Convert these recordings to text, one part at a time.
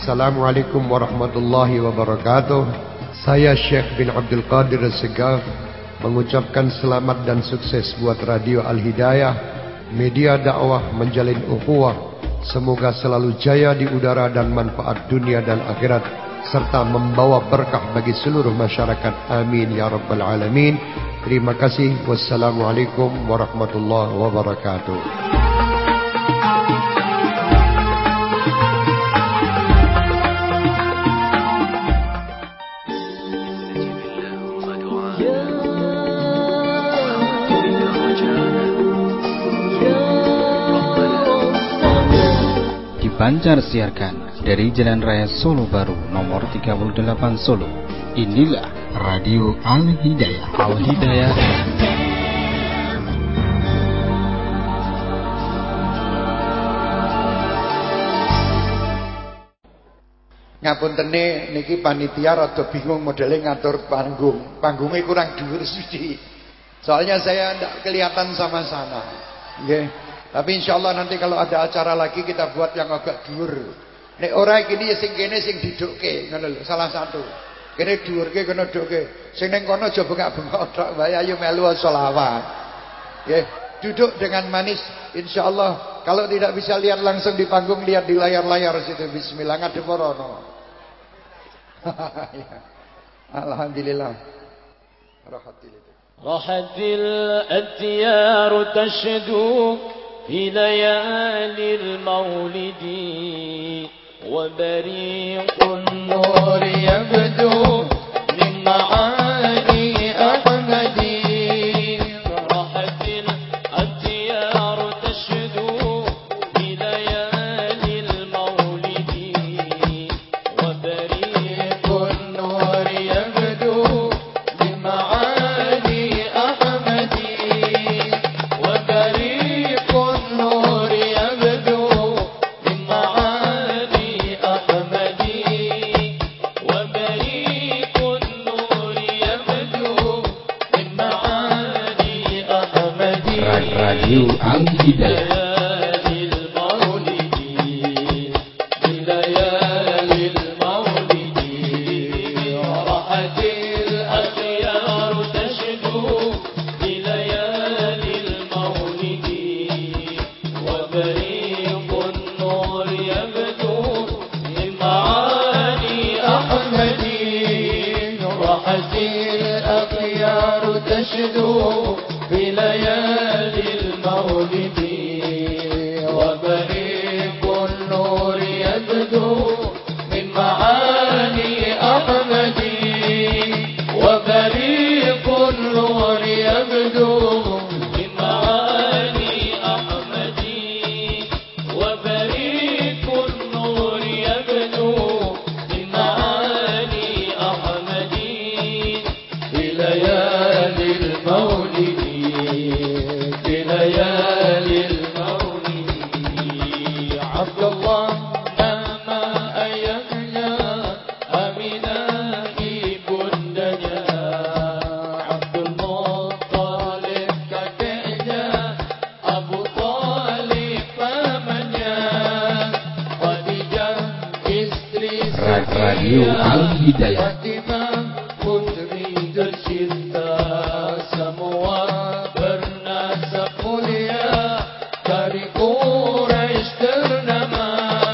Assalamualaikum warahmatullahi wabarakatuh. Saya Syekh bin Abdul Qadir As-Segaf mengucapkan selamat dan sukses buat Radio Al-Hidayah, media dakwah menjalin ukhuwah. Semoga selalu jaya di udara dan manfaat dunia dan akhirat, serta membawa berkah bagi seluruh masyarakat. Amin ya rabbal alamin. Terima kasih. Wassalamualaikum warahmatullahi wabarakatuh. Dipancar siarkan dari Jalan Raya Solo Baru nomor 38 Solo. Inilah Radio Al-Hidayah. Al-Hidayah. Ngapuntene niki panitia rada bingung modele ngatur panggung. Panggungnya kurang dhuwur sithik. Soalnya saya ndak kelihatan sama sana. Nggih. Tapi insyaallah nanti kalau ada acara lagi kita buat yang agak dhuwur. Nek ora gini ya sing kene sing didukke, ngono lho, salah satu. Kene dhuwurke kene dukke. Sing ning kono aja bengak-bengok tok wae, ayo melu sholawat. Nggih, duduk dengan manis insyaallah. Kalau tidak bisa lihat langsung di panggung, lihat di layar-layar situ. Bismillah ngadep rono. Alhamdulillah. Rahatil atyar tashdu في ليالي المولد وبريق النور يبدو من معاني أحمد راحت الأطيار تشدو في ليالي المولد وبريق النور يبدو من معاني أحمد وبريق النور يبدو من معاني أحمد وبريق النور يبدو من معاني أحمد Radio Al-Hidayah. تشدو في ليالي المولد وبريق النور يبدو من معاني أحمد وبريق النور يبدو من معاني أحمد وبريق النور يبدو من معاني أحمد في ليالي المولد في ليالي المولد عبد الله أما أيحيى أمنا ibundanya Abdul Muttalib kakeknya Abu Talib pamannya Khadijah istri Radio Al-Hidayah. Fatimah putri tercinta semua bernasab mulia dari Quraisy ternama.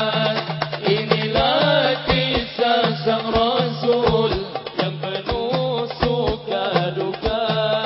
Inilah kisah sang Rasul yang penuh suka duka.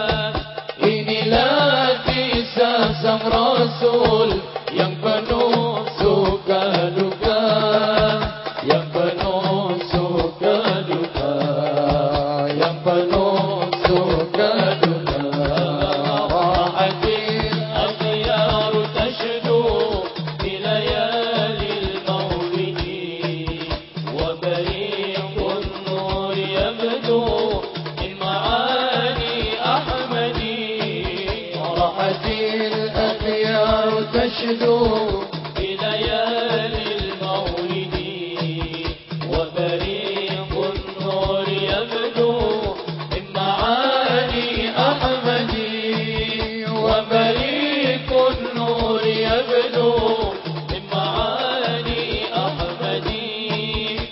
Inilah kisah sang Rasul yang penuh suka duka. Yang penuh suka duka. Yang penuh suka duka. Rahatil atyar tashdu fi layali al-mawlid wa bariqun nur yabdu min ma'ani ahmadi rahatil atyar tashdu fi layali al-mawlid wa bariqun nur yabdu min ma'ani ahmadi وبريق النور يبدو من معاني أحمد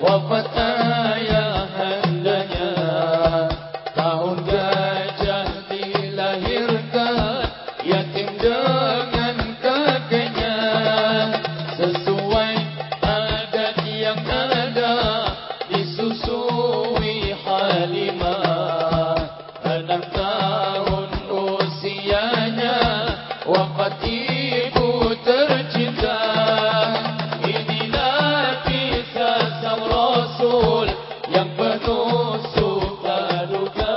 wafat ayahandanya. Tahun gajah dilahirkan, yatim dengan kakeknya. Sesuai adat yang ada, disusui Halimah. 6 tahun usianya, wafat ibu tercinta. Inilah kisah sang Rasul yang penuh suka duka.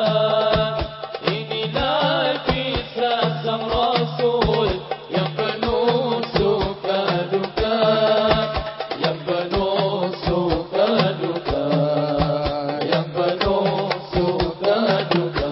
Inilah kisah sang Rasul yang penuh suka duka. Yang penuh suka duka. Yang penuh suka duka.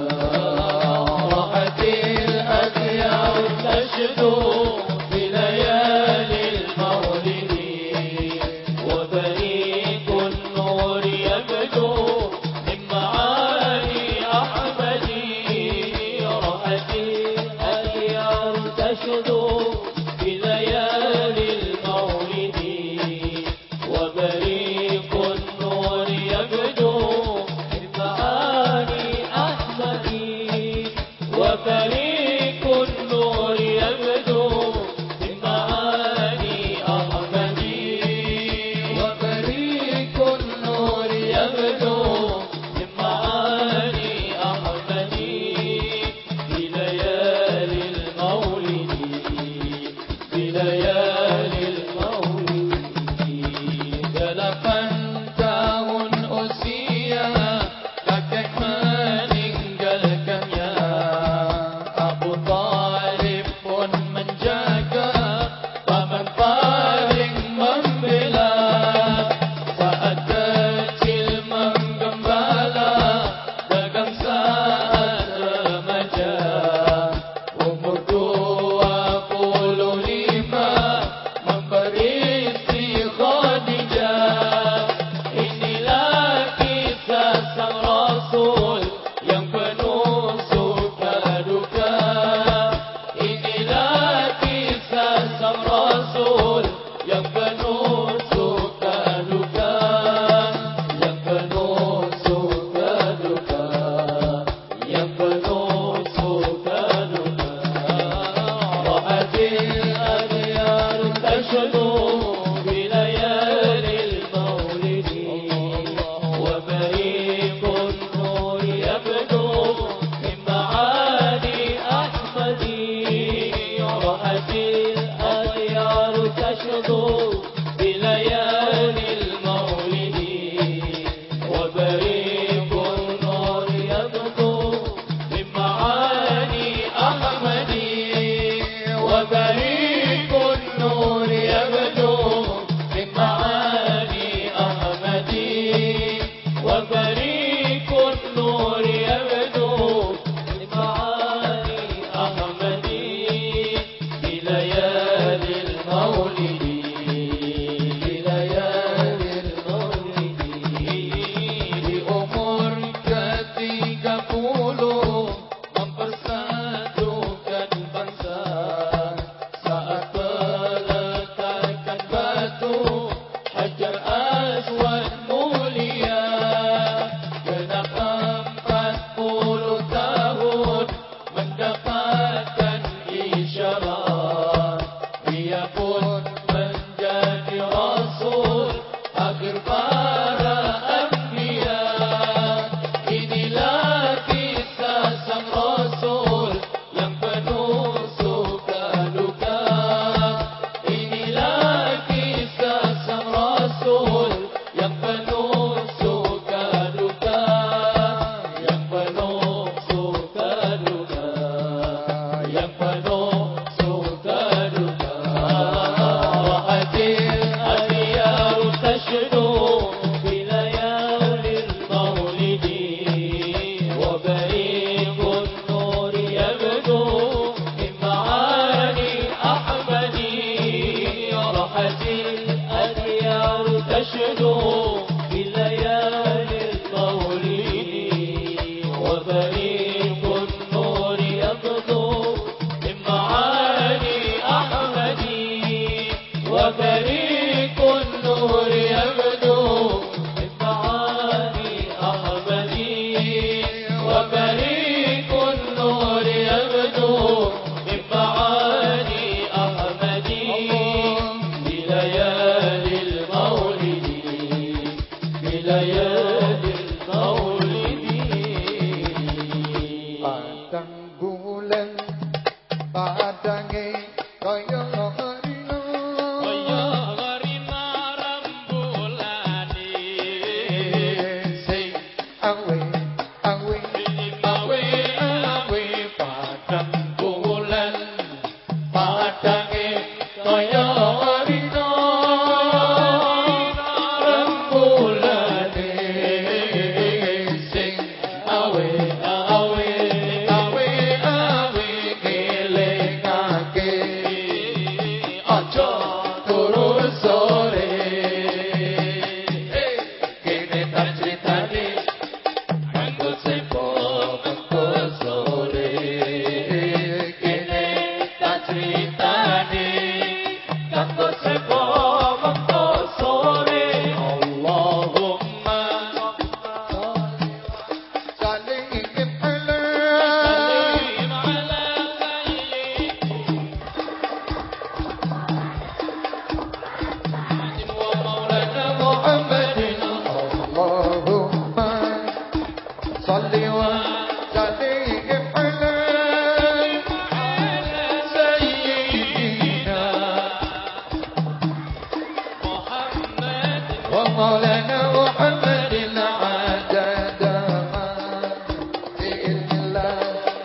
Rahatil adyar tashdu fi layalil maulidi, wa bariqun nur yabdu min ma'ani Ahmadi. Rahatil adyar tashdu fi layalil maulidi, wa bariqun nur yabdu min ma'ani Ahmadi. Wa bariqun nur yabdu min ma'ani Ahmadi. Wa bariqun nur yabdu min ma'ani Ahmadi. Fi layalil maulidi, fi layalil maulidi. 8 tahun usia kakek meninggalkannya. Abu Talib pun menjaga, paman paling membela. Saat kecil menggembala, dagang saat remaja. Umur 25 memberi istri Khadijah. Inilah kisah sang Rasul yang penuh suka duka. Inilah kisah sang Rasul yang penuh suka duka. Yang penuh suka duka. Yang penuh suka duka. Rahatil adyar tashdu fi layalil maulidi, wa bariqun nur yabdu min ma'ani Ahmadi. Rahatil adyar tashdu fi layalil maulidi, wa bariqun nur yabdu min ma'ani Ahmadi. Wa bariqun nur yabdu min ma'ani Ahmadi. Wa bariqun nur yabdu min ma'ani Ahmadi. Fi layalil maulidi, fi layalil maulidi. Di umur ke-30 mempersatukan bangsa. Saat peletakan batu Hajar Aswad mulia, genap 40 tahun mendapatkan isyarat. Dia pun menjadi Rasul akhir para anbiya. Inilah kisah sang Rasul yang penuh suka duka. Inilah kisah sang Rasul yang penuh suka duka. Yang penuh suka duka. Yang penuh suka duka. Rahatil adyar tashdu fi layalil maulidi, wa bariqun nur yabdu min ma'ani Ahmadi. Rahatil adyar tashdu fi layalil maulidi, wa bariqun nur yabdu min ma'ani Ahmadi. وبريق النور يبدو من ليالي المولد Padang bulan padange kaya rino kaya rina rembulane sing awe awe awe awe padang bulan padange kaya rina rembulane sing awe awe awe awe kelengake aja turu sore kene tak critane kanggo sepo mengko sore kene tak critane kanggo sepo mengko sore Allahumma saling sallim ala sayyidina wa maulana Muhammadin Allahumma salli wa sallim ala sayyidina wa maulana Muhammadin adada ma bi'illah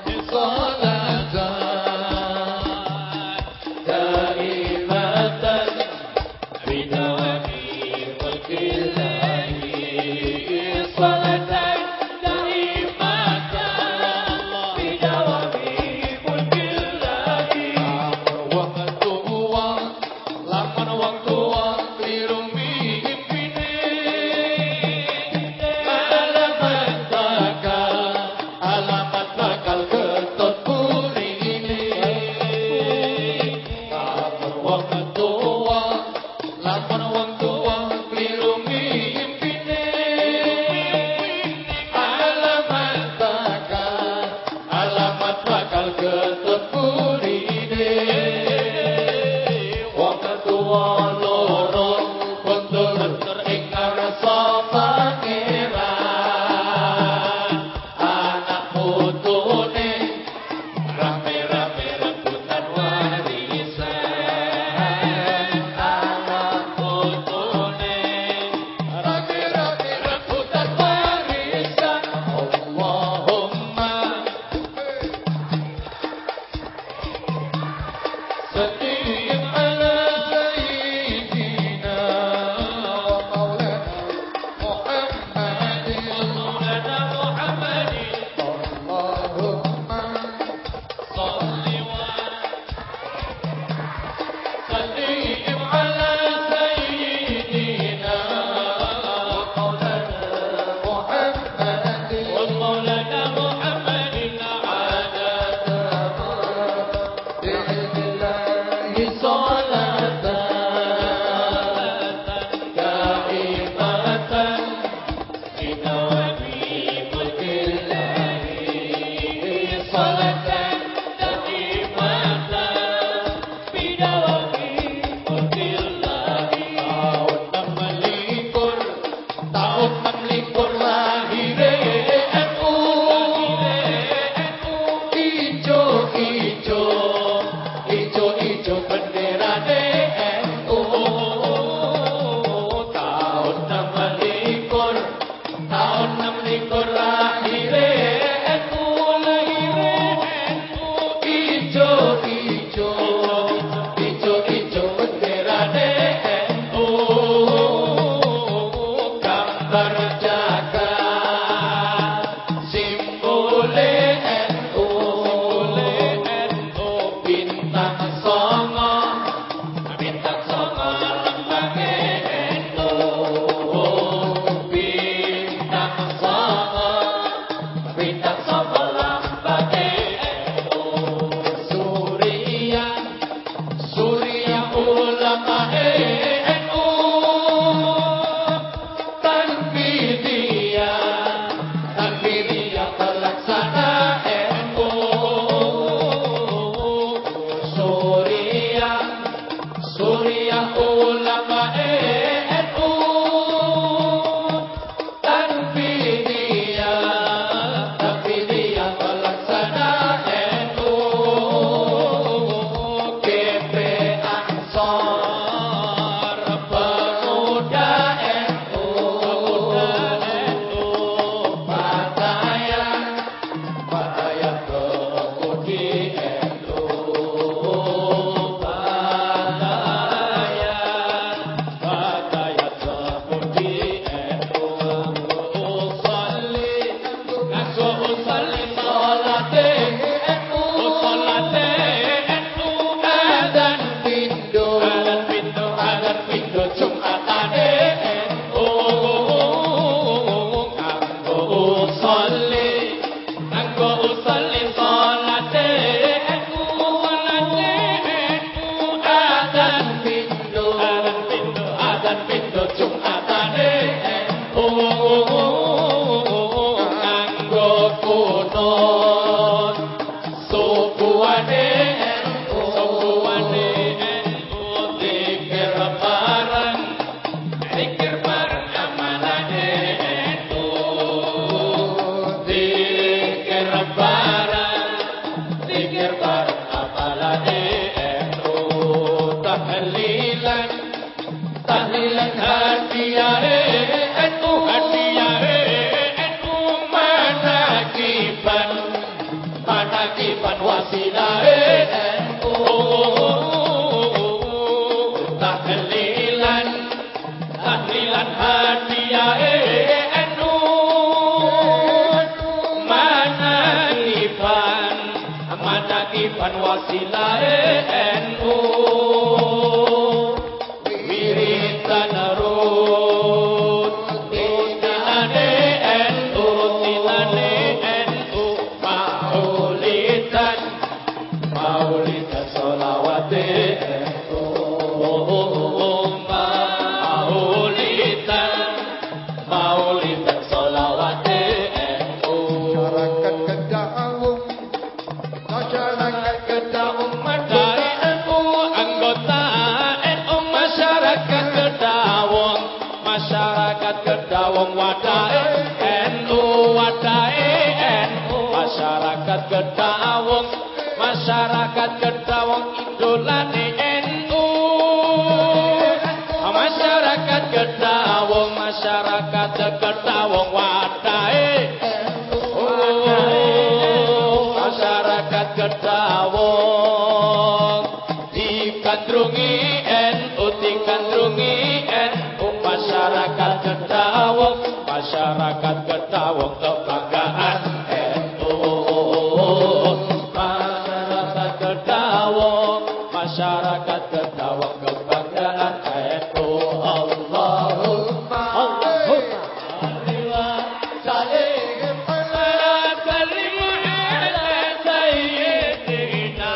alamat bakal ketut burine wong tua lamun wong tua kliru mimpine alamat bakal ketut burine wong tua loro kondur ing ngarsa pangeran anak putune rame-rame rebutan warisan anak putune rame-rame rebutan warisan Allahumma sallim ala sayyidina wa maulana Muhammadin maulana Muhammadin Allahumma salli wa sallim ala sayyidina Muhammadin ومولانا محمد عادة bi'illah صلاة دائمة بدوام ملك الله صلاة دائمة بدوام ملك الله tahun 16 lahir NU ijo bendera NU tahun 16 lahir NU ijo bendera NU gambar jagat simbole NU bintang songo lembange NU bintang songo lembange NU Surya ulama NU tanbih nganggo kunut subuhane zikir bareng amalane zikir bareng amalane tahlilan hadiyahe manakiban wasilahe tahlilan hadiyahe manakiban wasilahe wiridan rut tilane maulidan sholawate maulidan sholawate masyarakat Kedaung madai NU anggota NU masyarakat Kedawung wadai NU masyarakat Kedawung idolane NU masyarakat Kedawung wadai masyarakat Kedawung digandrungi NU masyarakat Kedawung kebanggaan NU masyarakat Kedawung kebanggaan NU Allahumma sallim ala sayyidina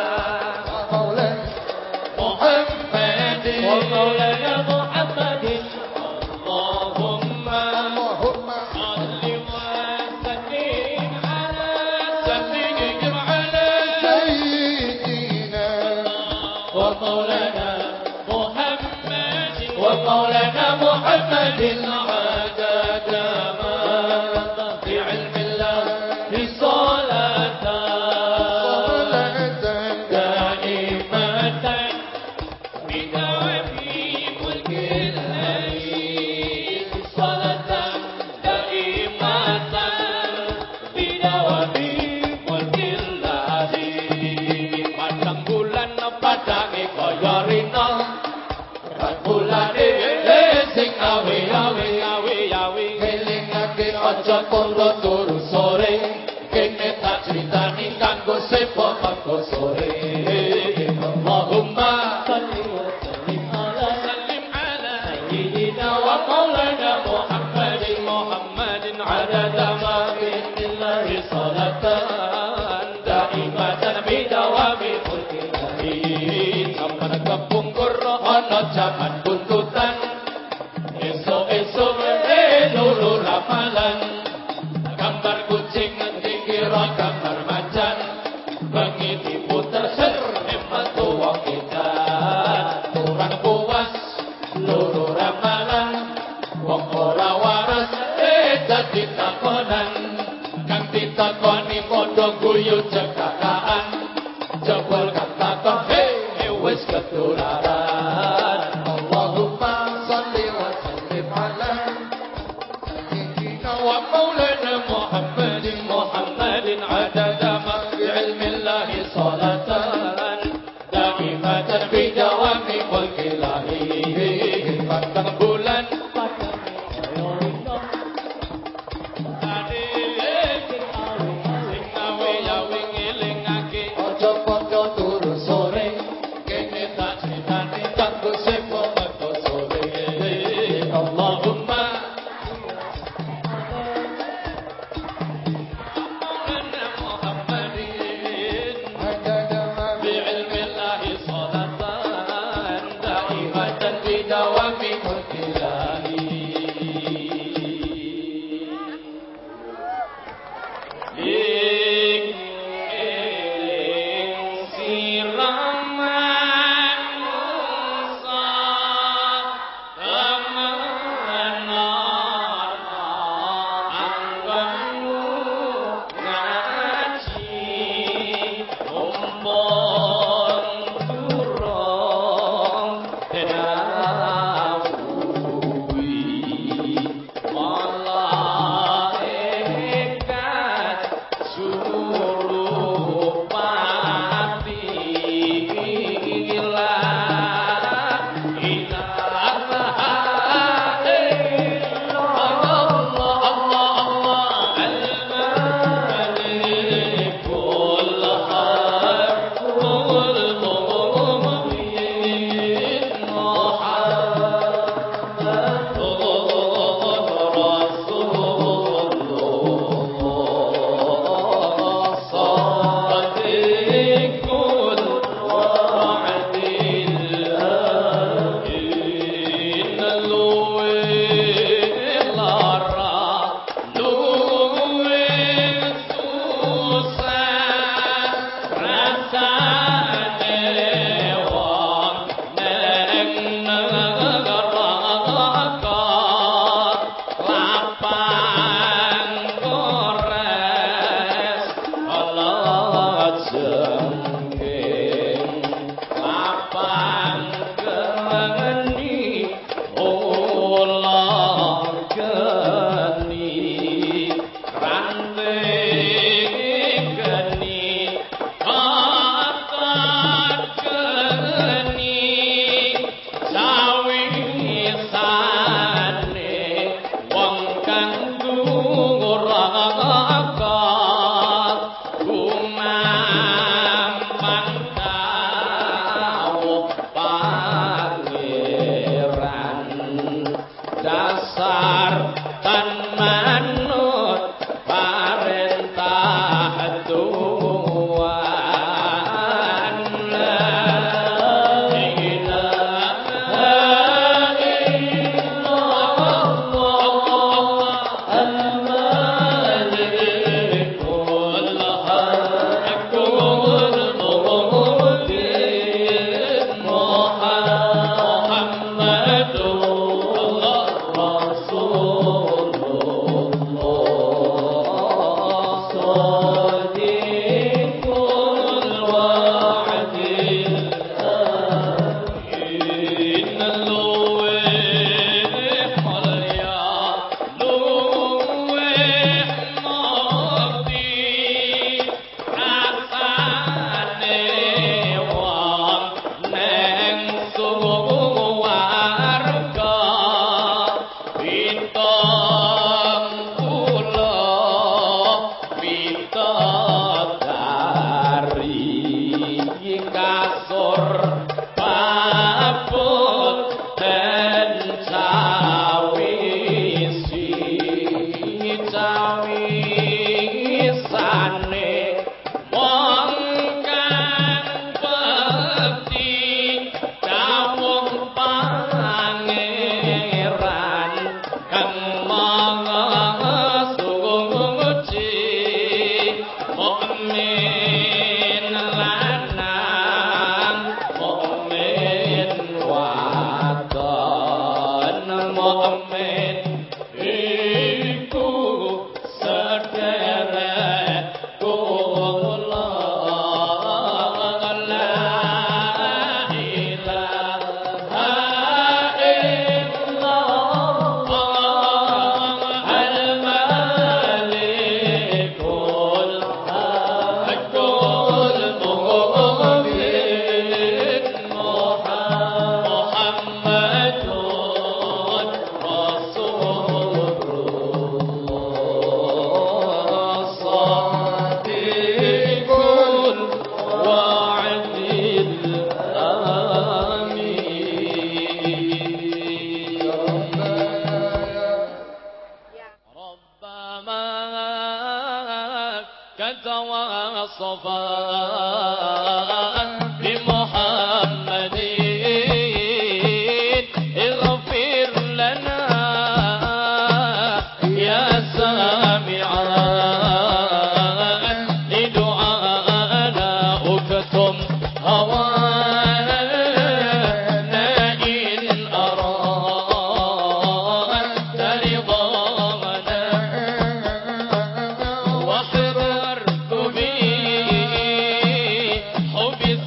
Muhammadin wa maulana Muhammadin Allahumma salli wa sallim ala sayyidina wa maulana Muhammadin adada ma fi ilmi Allah salatan daimatan bidawami mulkil lahi salatan daimatan bidawami mulkil lahi padang bulan padange kaya rina bulane sing awi kelingake aja kono turu sore kene tak critani kanggo sepo mangko sore Allahumma salli wa sallim ala sayyidina wa maulana Muhammadin adada ma billahi salatan daimatan bidawami mulkihi sampai kepungkur ana jaman buntutan esok-esok nuru ramalan gambar kucing dikira gambar macan bengi diputer ser metu wong edan kurang puas nuru ramalan wong ora waras dadi takonan kang ditakoni padha guyu cekakaan jebul kang takon wis ketularan Allahumma salli wa sallim ala sayyidina wa maulana Muhammadin adada ma fi ilmi Allah salatan daimatan bidawami mulkil lahi padang bulan كتواصفا بمحمد اغفر لنا يا سامعا لدعاءنا اكتم هوانا إن أردت رضانا وقررت بحب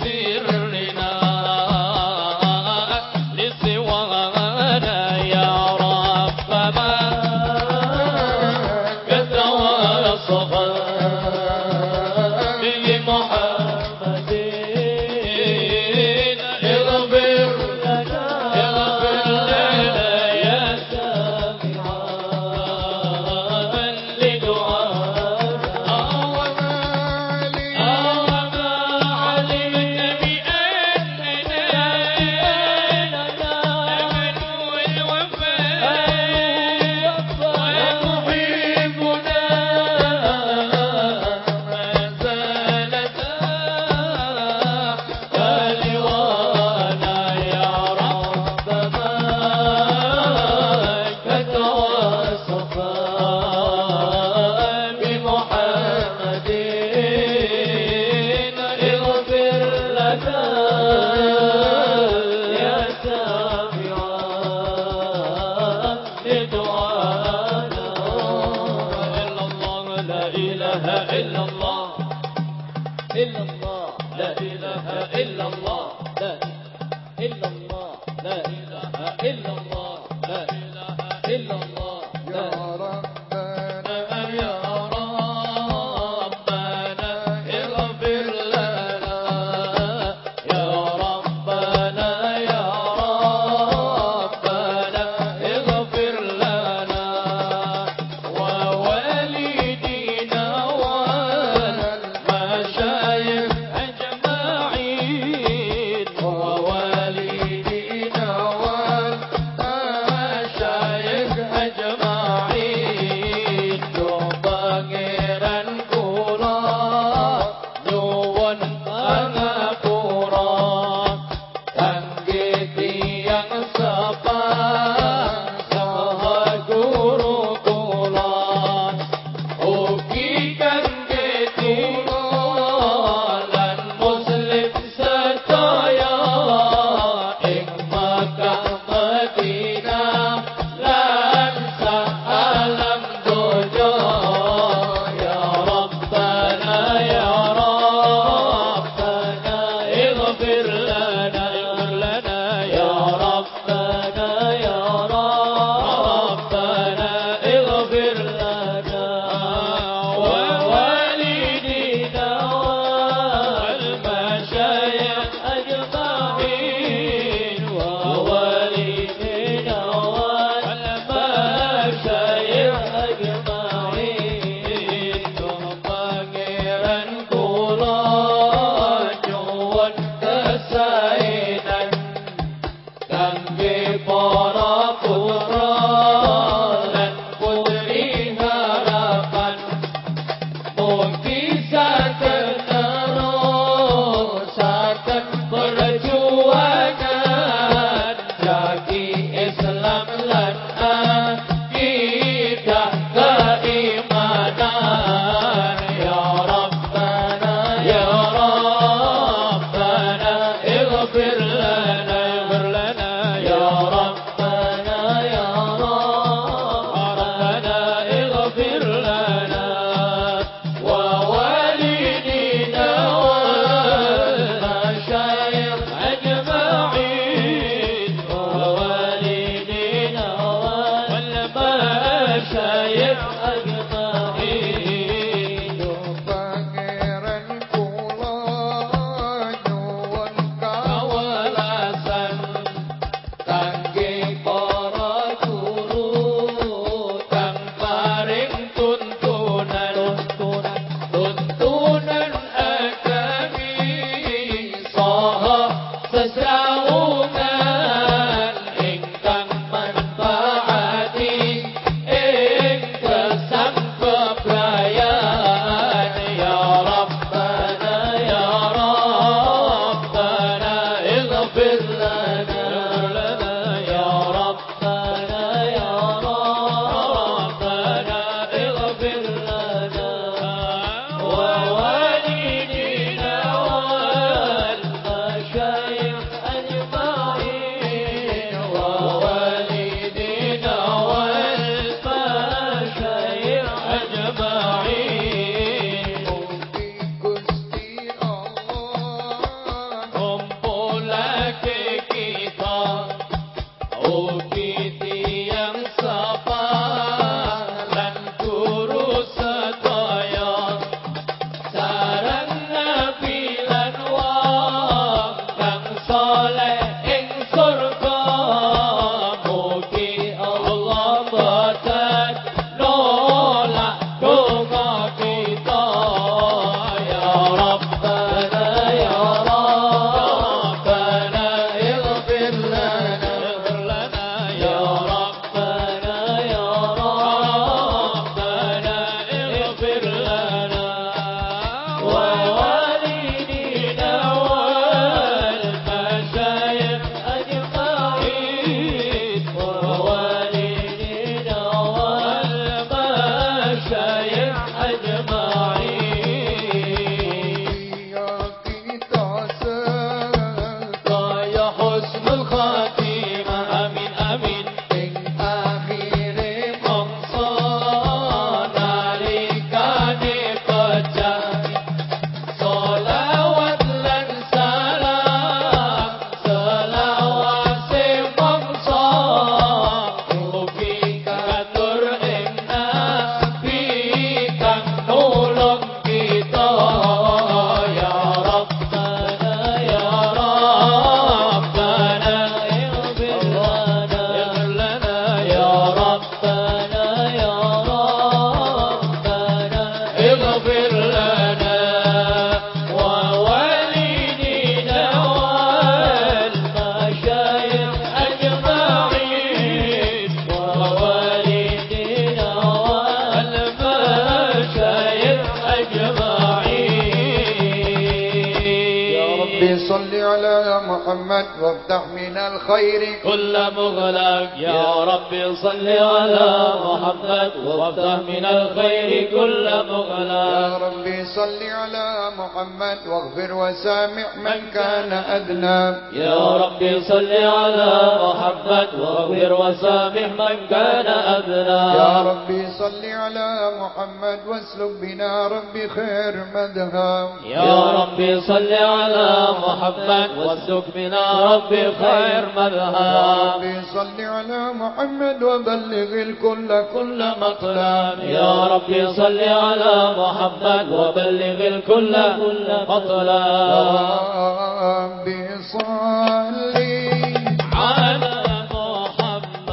محمد وافتح من الخير كل مغلق يا ربي صل على محمد وافتح من الخير كل مغلق يا ربي صل على محمد واغفر وسامح من كان أدنى يا ربي صل على محمد واغفر وسامح من كان أدنى يا ربي صل على محمد واسلك بنا ربي خير مذهب يا ربي صل على محمد واسلك بنا ربي خير يا مذهب ربي صل على محمد وبلغ الكل كل مطلب يا ربي صل على محمد وبلغ الكل مطلب يا ربي صل على محمد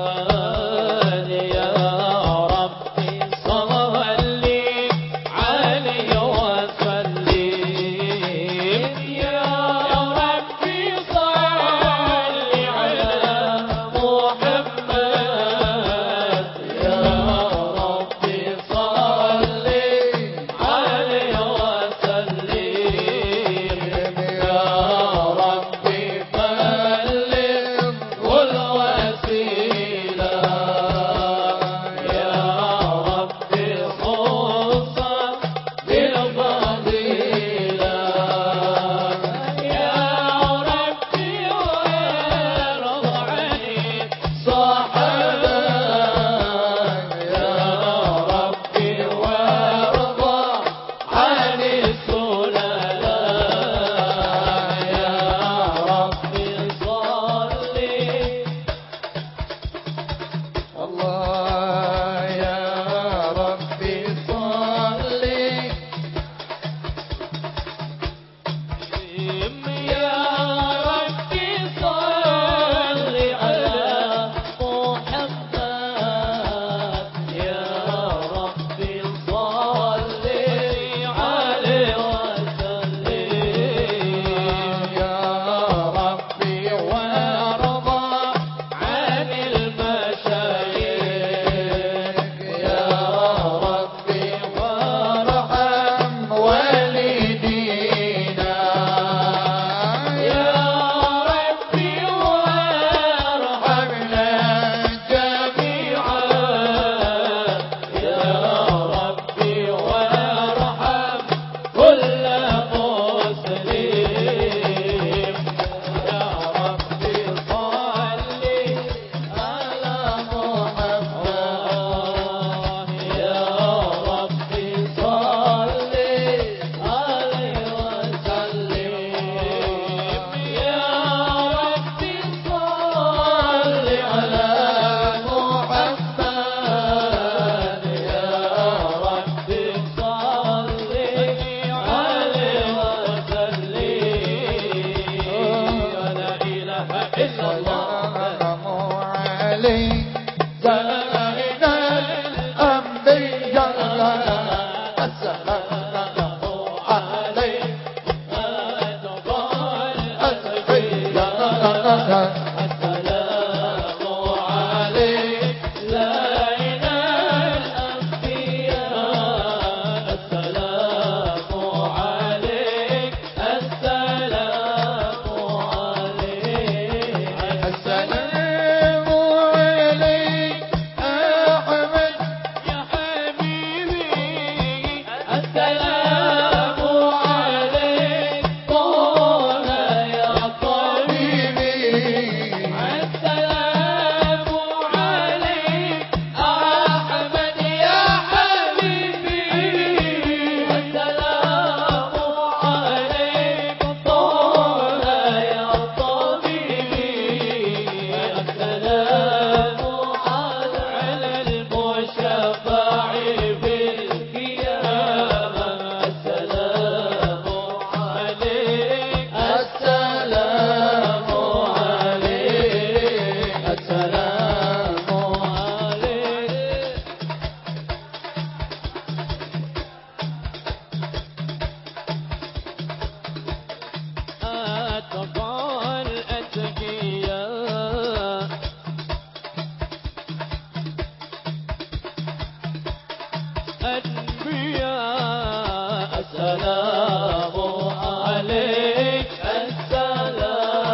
يا ربي صل عليه وسلم يا ربي صل على محمد يا ربي صل عليه وسلم يا ربي بلغ والوسيلة يا ربي خص بالفضيلة يا ربي وارض عن الصحابة يا ربي وارض عن السللاء يا ربي صل الله يا ربي صل يا ربي صل على محمد يا ربي صل عليه وسلم يا ربي وارضى عن المشايخ يا ربي وارحم والدينا يا ربي وارحمنا جميعا يا ربي وارحم كل مسلم يا ربي صل على محمد يا ربي صل عليه وسلم يا ربي صل على محمد يا ربي صل عليه وسلم لا إله إلا الله سلام عليك زين الأنبياء السلام عليك الأنبياء السلام عليك زين الأنبياء السلام عليك السلام عليك السلام عليك أحمد يا حبيبي السلام عليك طه يا طبيبي السلام عليك أحمد يا حبيبي السلام عليك طه يا طبيبي السلام على المشفع في القيامة السلام عليك السلام عليك السلام عليك أتقى الأتقياء أنبياء السلام عليك السلام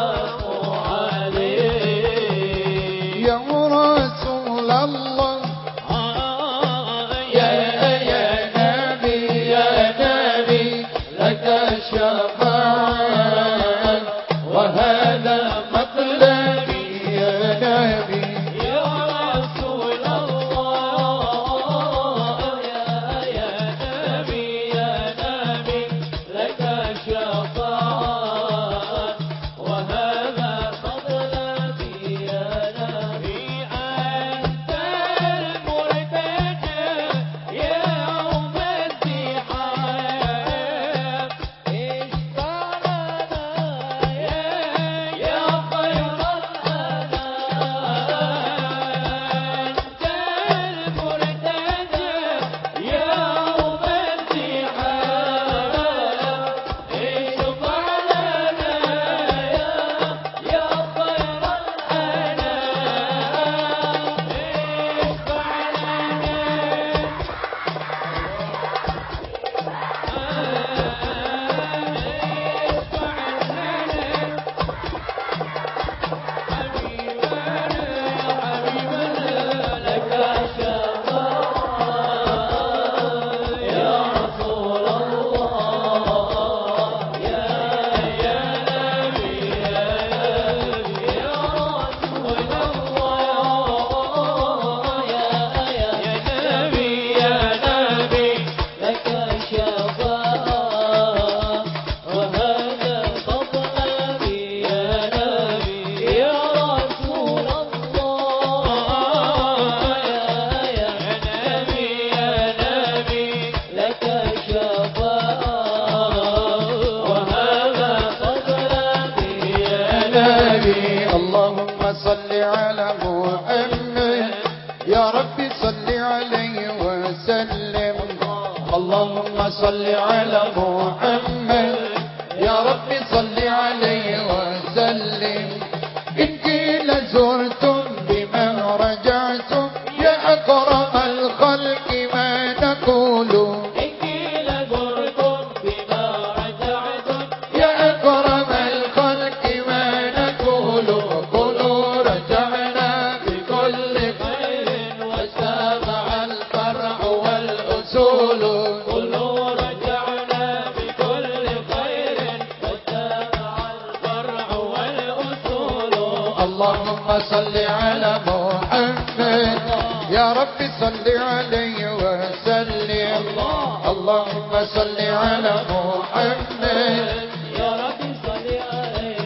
صل على محمد يا رب صل عليه وسلم إن قيل زرتم بمن رجعتم يا أكرم الخلق ما نقول إن قيل زرتم بما رجعتم يا أكرم الخلق ما نقول قولوا رجعنا بكل خير واجتمع الفرع والأصول قولوا رجعنا بكل خير واجتمع الفرع والأصول اللهم صل على محمد يا رب صل عليه وسلم اللهم صل على محمد يا رب صل عليه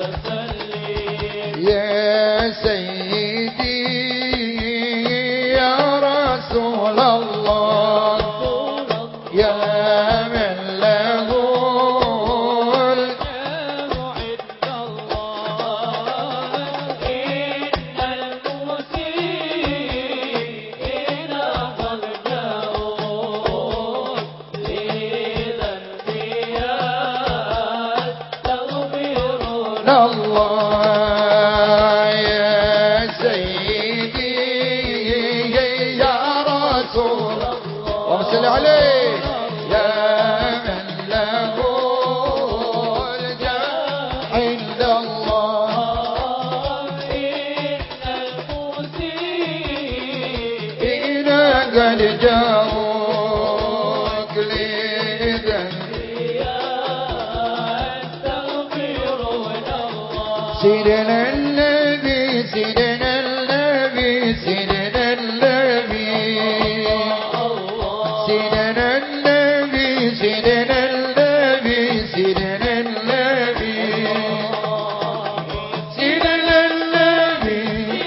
وسلم يا سيدي يا رسول الله يا من له عند الله إن المسيئين قد جاءوا للأنبياء تغفرون الله يا سيدي يا رسول اللهم صل عليه يا من له الجاه عند الله إن المسيئين إن قد جاءوك لذنبي تغفرون الله سيدنا النبي سيدنا النبي سيدنا النبي سيدنا النبي سيدنا النبي سيدنا النبي سيدنا النبي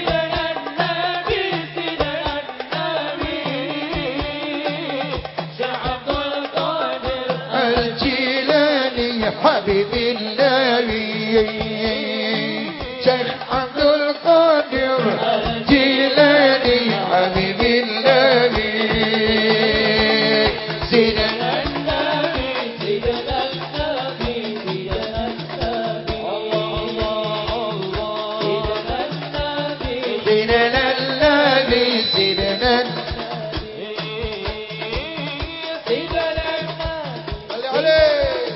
الجيلاني حبيب النبي شيخ عبد القادر الجيلاني حبيب النبي سيدنا سيدنا النبي سيدنا صل عليه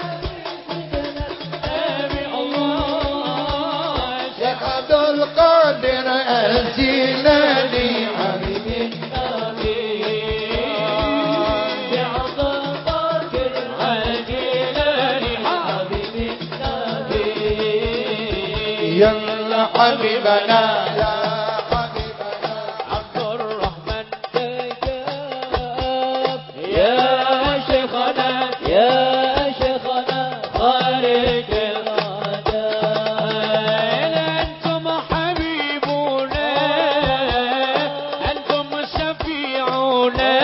شيخ عبد القادر الجيلاني حبيب يلا حبيبنا يا حبيبنا عبد الرحمن تجاب يا شيخنا يا شيخنا خارج الغداء أنتم حبيبنا أنتم شفيعنا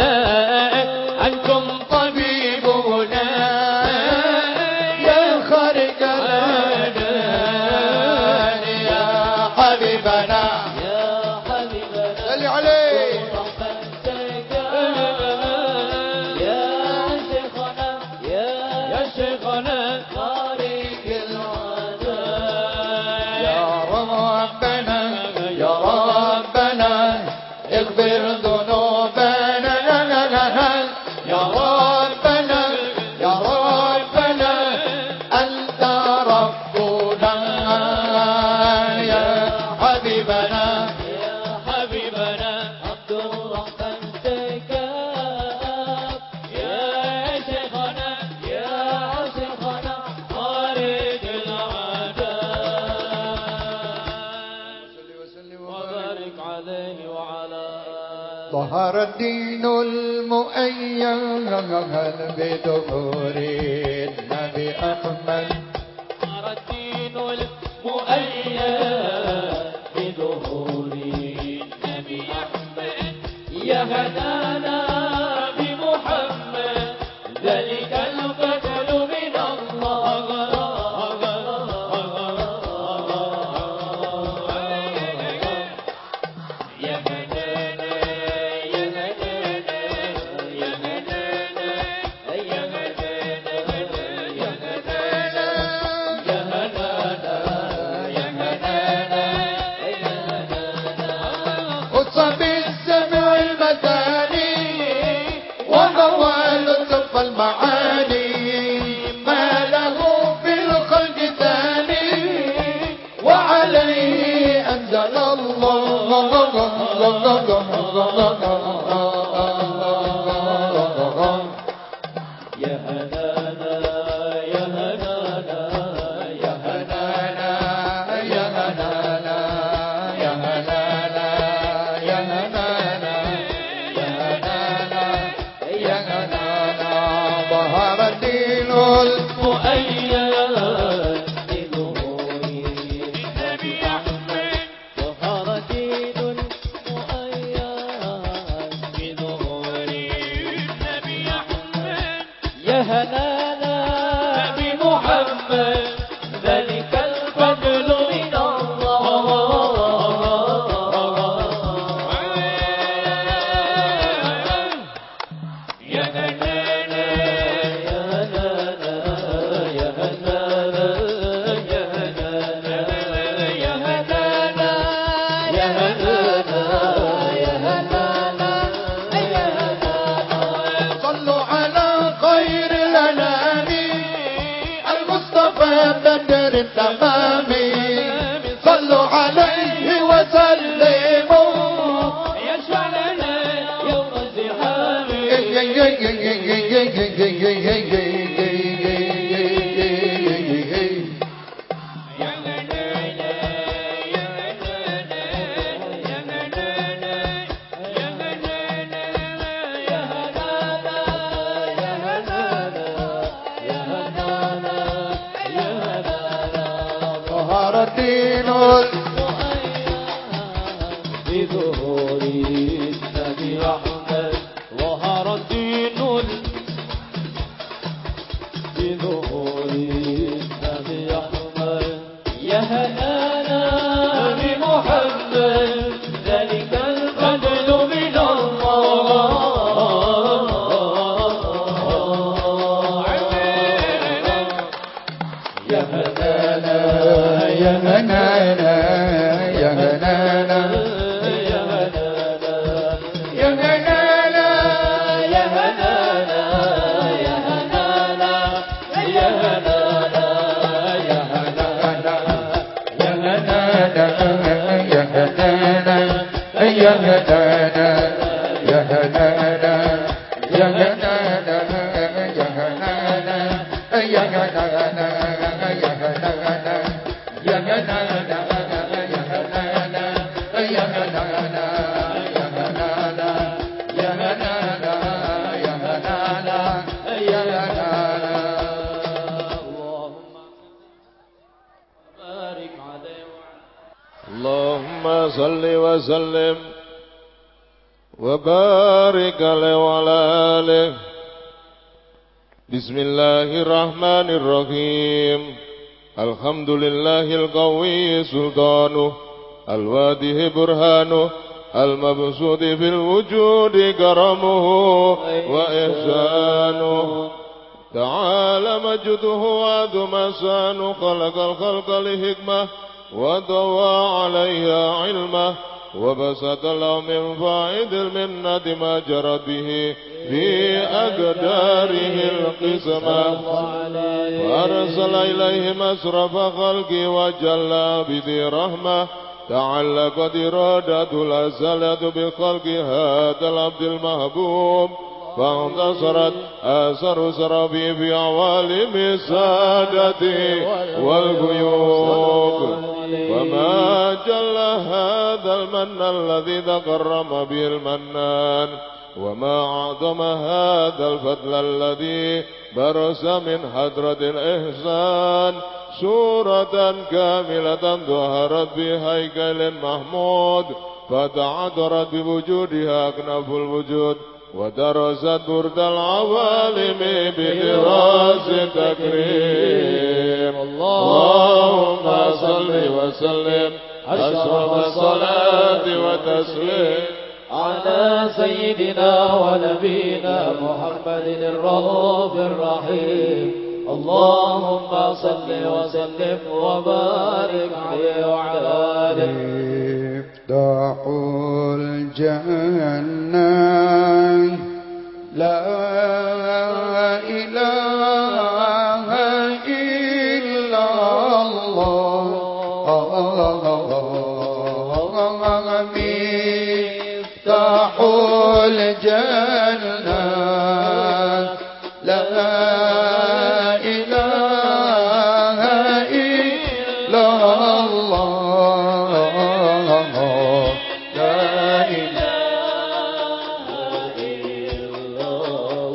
أنتم طبيبنا يا خارج الأنام يا حبيبنا يا حبيبنا صل عليه يا شيخنا يا شيخنا خارج الغداء يا ربنا يا ربنا اغفر ذنوبنا يا ربنا يا ربنا أنت ربنا يا حبيبنا يا حبيبنا عبد الرحمن تكاب يا شيخنا خارج العداء وبارك عليه وعلى آله ظهر الدين المؤيد بظهور النبي أحمد ظهر الدين المؤيد بظهور النبي أحمد يا هدانا بمحمد ذلك الفضل من الله يا هدانا يا هدانا يا هدانا ظهر الدين المؤيد بظهور النبي أحمد ظهر الدين المؤيد بظهور النبي أحمد يا هنانا بمحمد ذلك الفضل من صلوا عليه وسلموا يشفع لنا يوم الزحام ظهر الدين بظهور النبي أحمد ظهر الدين بظهور النبي أحمد يا هنانا بمحمد ذلك الفضل من الله يا هنانا يا هنانا يا هنانا يا هنانا يا هنانا يا هنانا يا هنانا يا هنانا يا هنانا يا هنانا يا هنانا يا هنانا يا هنانا يا هنانا يا هنانا اللهم صل وسلم وبارك عليه وعلى آله. بسم الله الرحمن الرحيم. الحمد لله القوي سلطانه الواده برهانه المبسوط في الوجود كرمه وإحسانه تعالى مجده وعظم شانه خلق الخلق لحكمة وضوى عليها علمه وبسط له من فائد المنة ما جرت به في أقداره القسمة وأرسل إليهم أشرف خلقه وجل بذي رحمة تعلقت إرادة الأزلة بخلق هذا العبد المحبوب فانتصرت آثار سرابي في عوالم السادة والغيوب وما جل هذا المن الذي تكرم به المنان وما أعظم هذا الفضل الذي برز من حضرة الإحسان سورة كاملة ظهرت بهيكل محمود فتعذرت بوجودها أكناف الوجود ودرست برد العوالم بدراس تكريم. اللهم صل وسلم أشرف الصلاة وتسليم على سيدنا ونبينا محمد الرؤوف الرحيم. اللهم صل وسلم وبارك عليه وعلى آله. مفتاح الجنة لا إله إلا الله مفتاح الجنة لا إله إلا الله لا إله إلا الله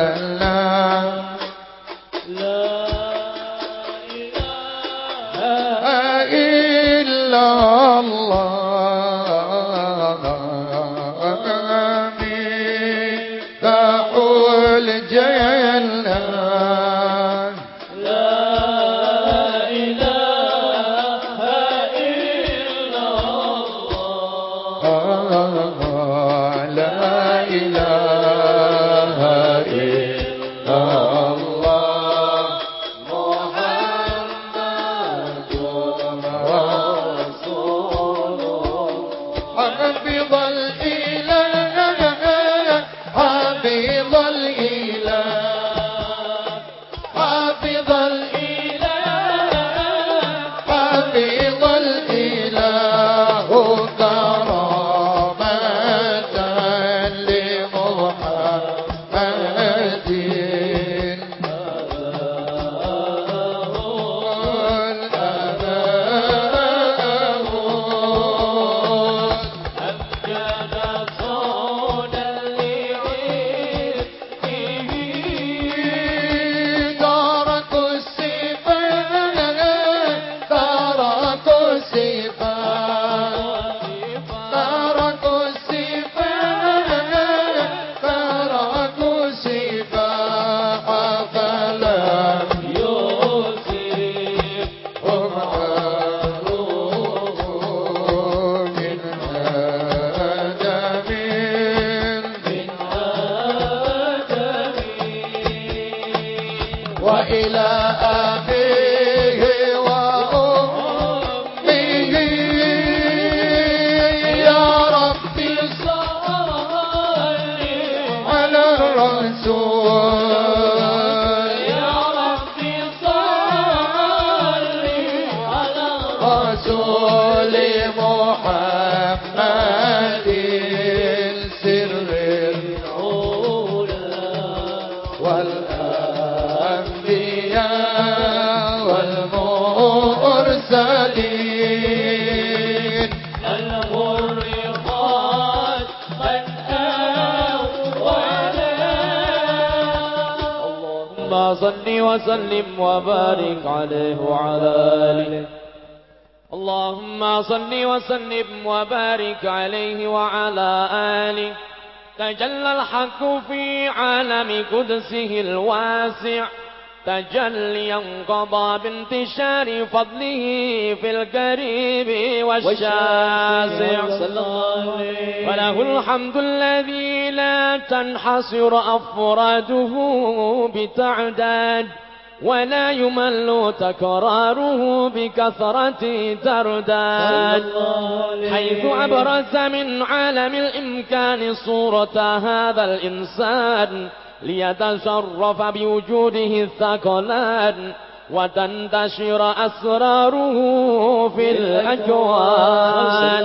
صل وسلم وبارك عليه وعلى آله. اللهم صل وسلم وبارك عليه وعلى آله. تجلى الحق في عالم قدسه الواسع تجليا قضى بانتشار فضله في القريب والشاسع، وله الحمد الذي لا تنحصر أفراده بتعداد ولا يمل تكراره بكثرة ترداد، حيث أبرز من عالم الإمكان صورة هذا الإنسان ليتشرف بوجوده الثقلان وتنتشر أسراره في الأكوان.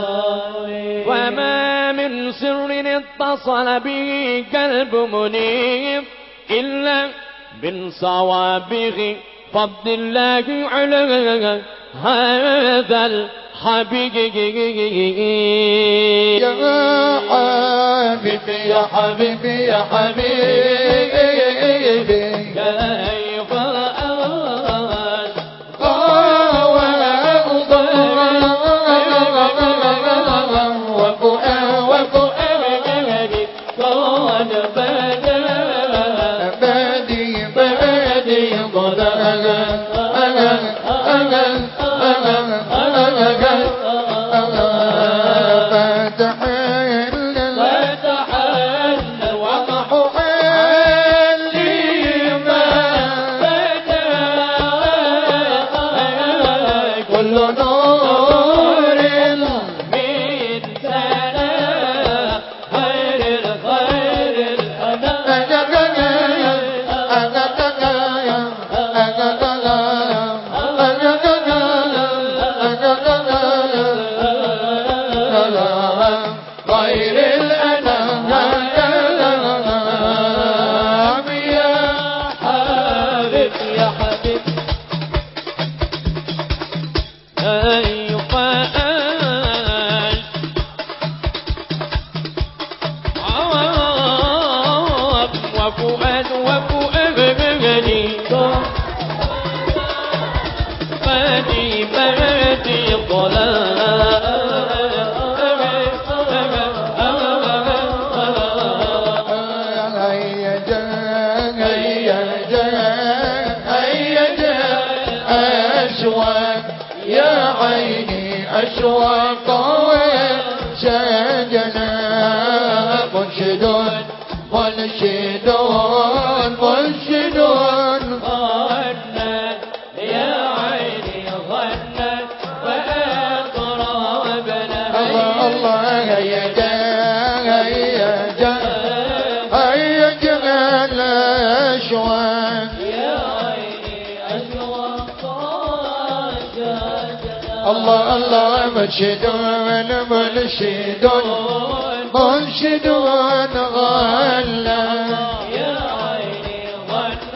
وما من سر اتصل به قلب منيب إلا من صوابغ فضل الله على هذا الحبيب. يا حبيبي يا حبيبي يا حبيبي كيف la أشواق شجنا منشدون منشدون منشدون غنت يا عيني غنت وأقربنا الله الله هيا جاء هيا جاء هيا جاء الأشواق يا عيني أشواق شجنا الله الله منشدون منشدون منشدون غلا يا عيني غنت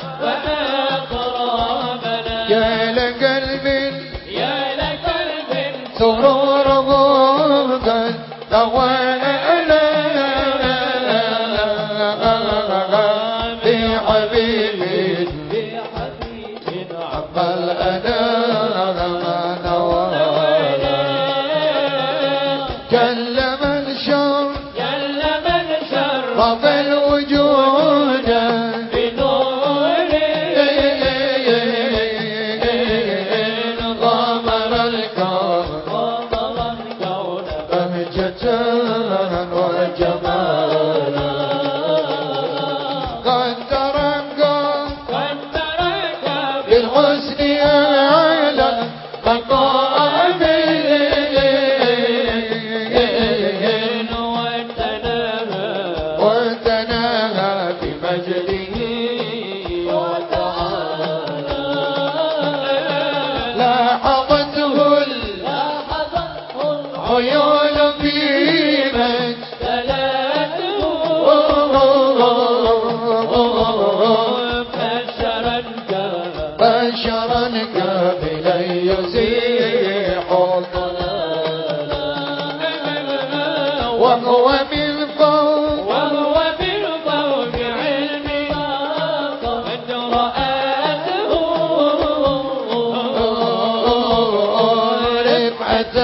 وأقربنا يا لقلب يا لقلب سروره قد توالى بحبيب عم الأنام نوالا كلم الشر رب الوجود غمر الكون بهجة وجمالا قد ترقى بالحسن على مقام وتناهى بمجده لاحظته العيون في بشرا كاملا يزيح الضلال وهو من فوق علمي قد رآته رفعة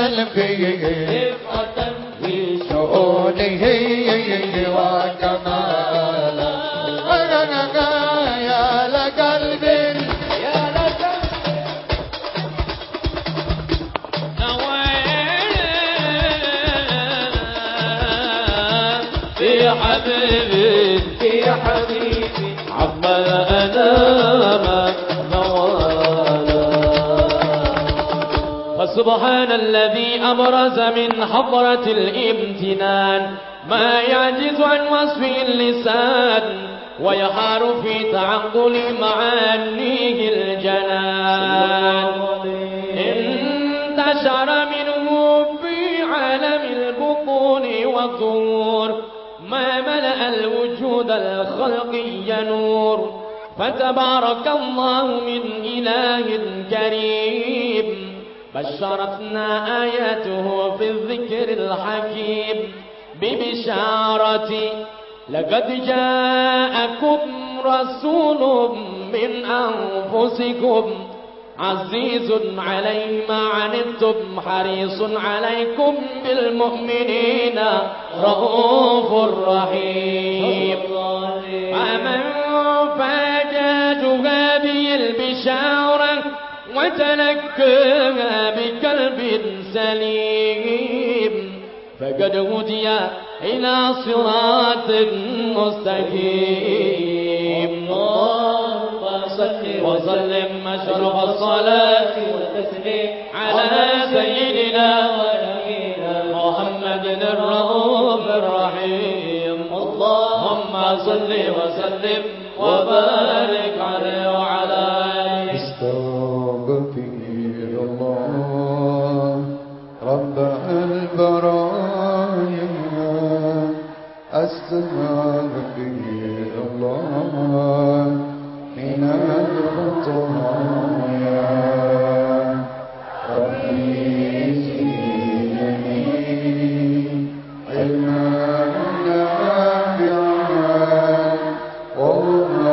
في شؤونه وكمالا يا لقلب في حبيبي عم الأنام نوالا فسبحان الذي أبرز من حضرة الامتنان ما يعجز عن وصفه اللسان ويحار في تعقل معانيه الجنان انتشر منه في عالم البطون والظهور ما ملأ الوجود الخلقي نور فتبارك الله من إله كريم بشرتنا آياته في الذكر الحكيم ببشارة لقد جاءكم رسول من أنفسكم عزيز عليه ما عنتم حريص عليكم بالمؤمنين رؤوف رحيم فمن فاجأت هذه البشارة وتلقاها بقلب سليم فقد هدي إلى صراط مستقيم وسلم أشرف الصلاة والتسليم على سيدنا محمد الرؤوف الرحيم اللهم صل وسلم وبارك عليه وعلى آله. استغفر الله رب البرايا استغفر الله من الخطايا ربي زدني علما نافعا ووعظا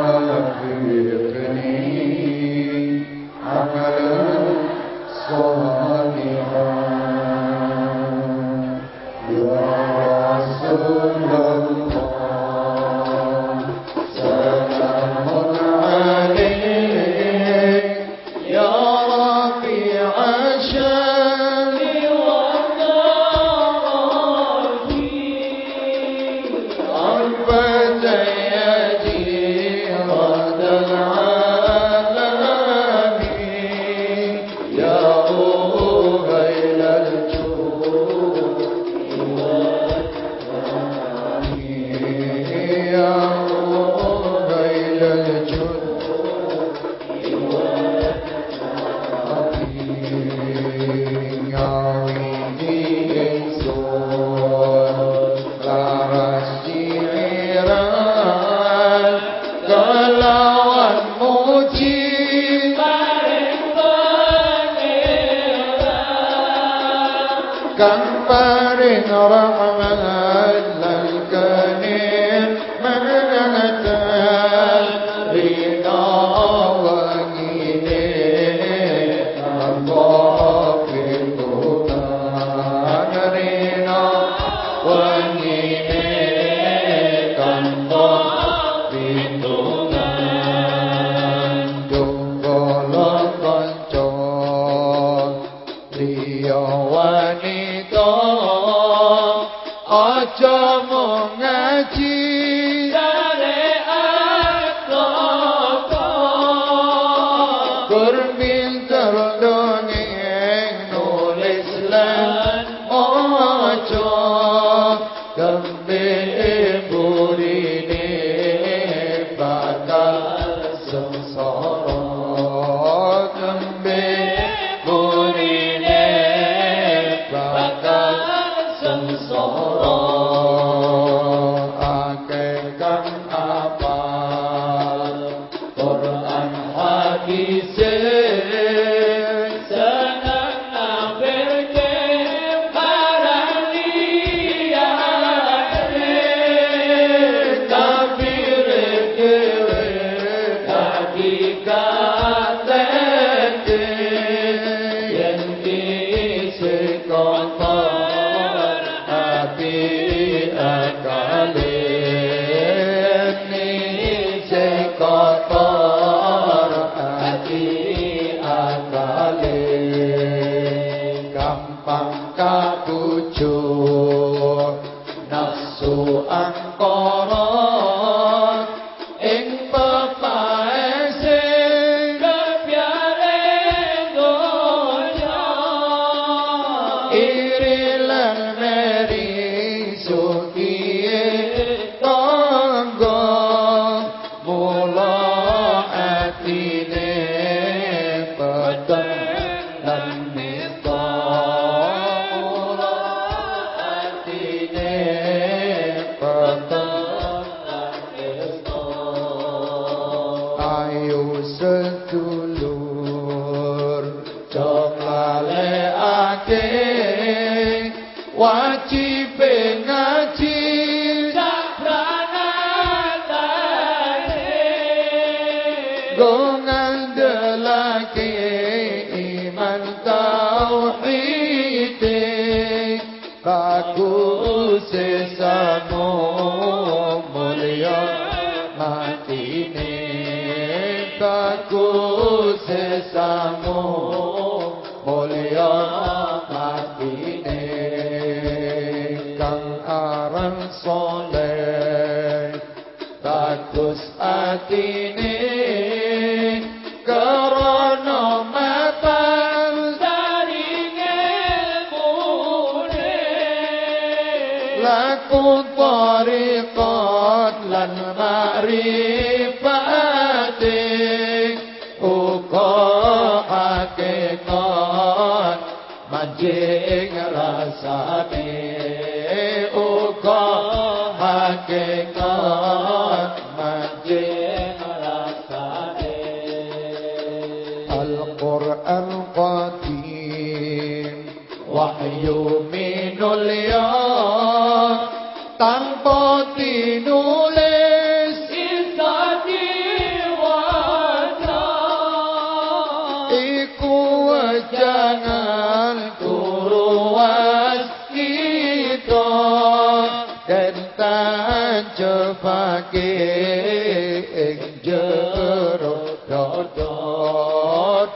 tanpa dinulis Isa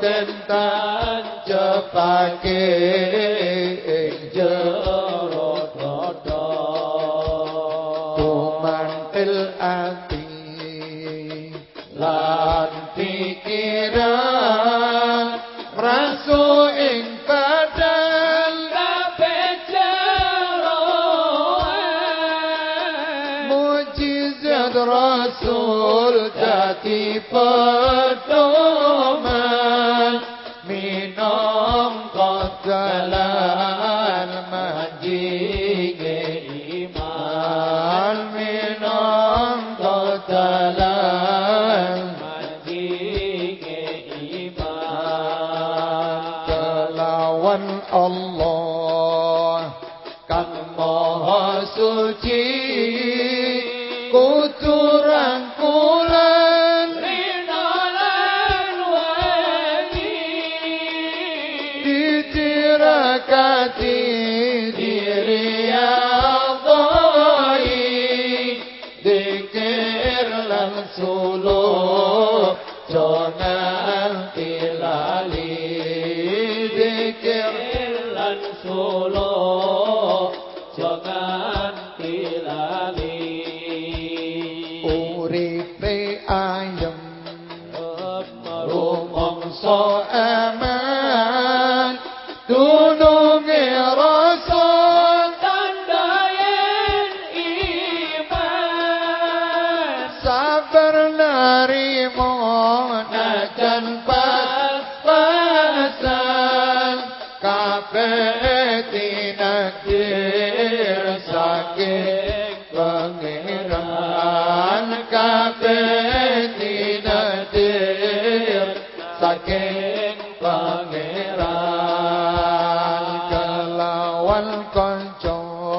tentan cepake jero dodo kumantil ati lan pikiran rasu ing badan kabeh jero mujizat rasul dadi pedoman minangka dalan manjinge iman minangka dalan manjinge iman kelawan Allah kang maha suci kudu rangkulan rinolan wani ditirakati diri Allahi dikir lan suluk jangan tilali dikir lan suluk jangan tilali uripe ayem rumangsa aman dununge rasul tandayen iman sabar narimo najan pas-pasan kabeh tinakdir saking pangeran kabeh tinakdir saking pangeran kelawan kanca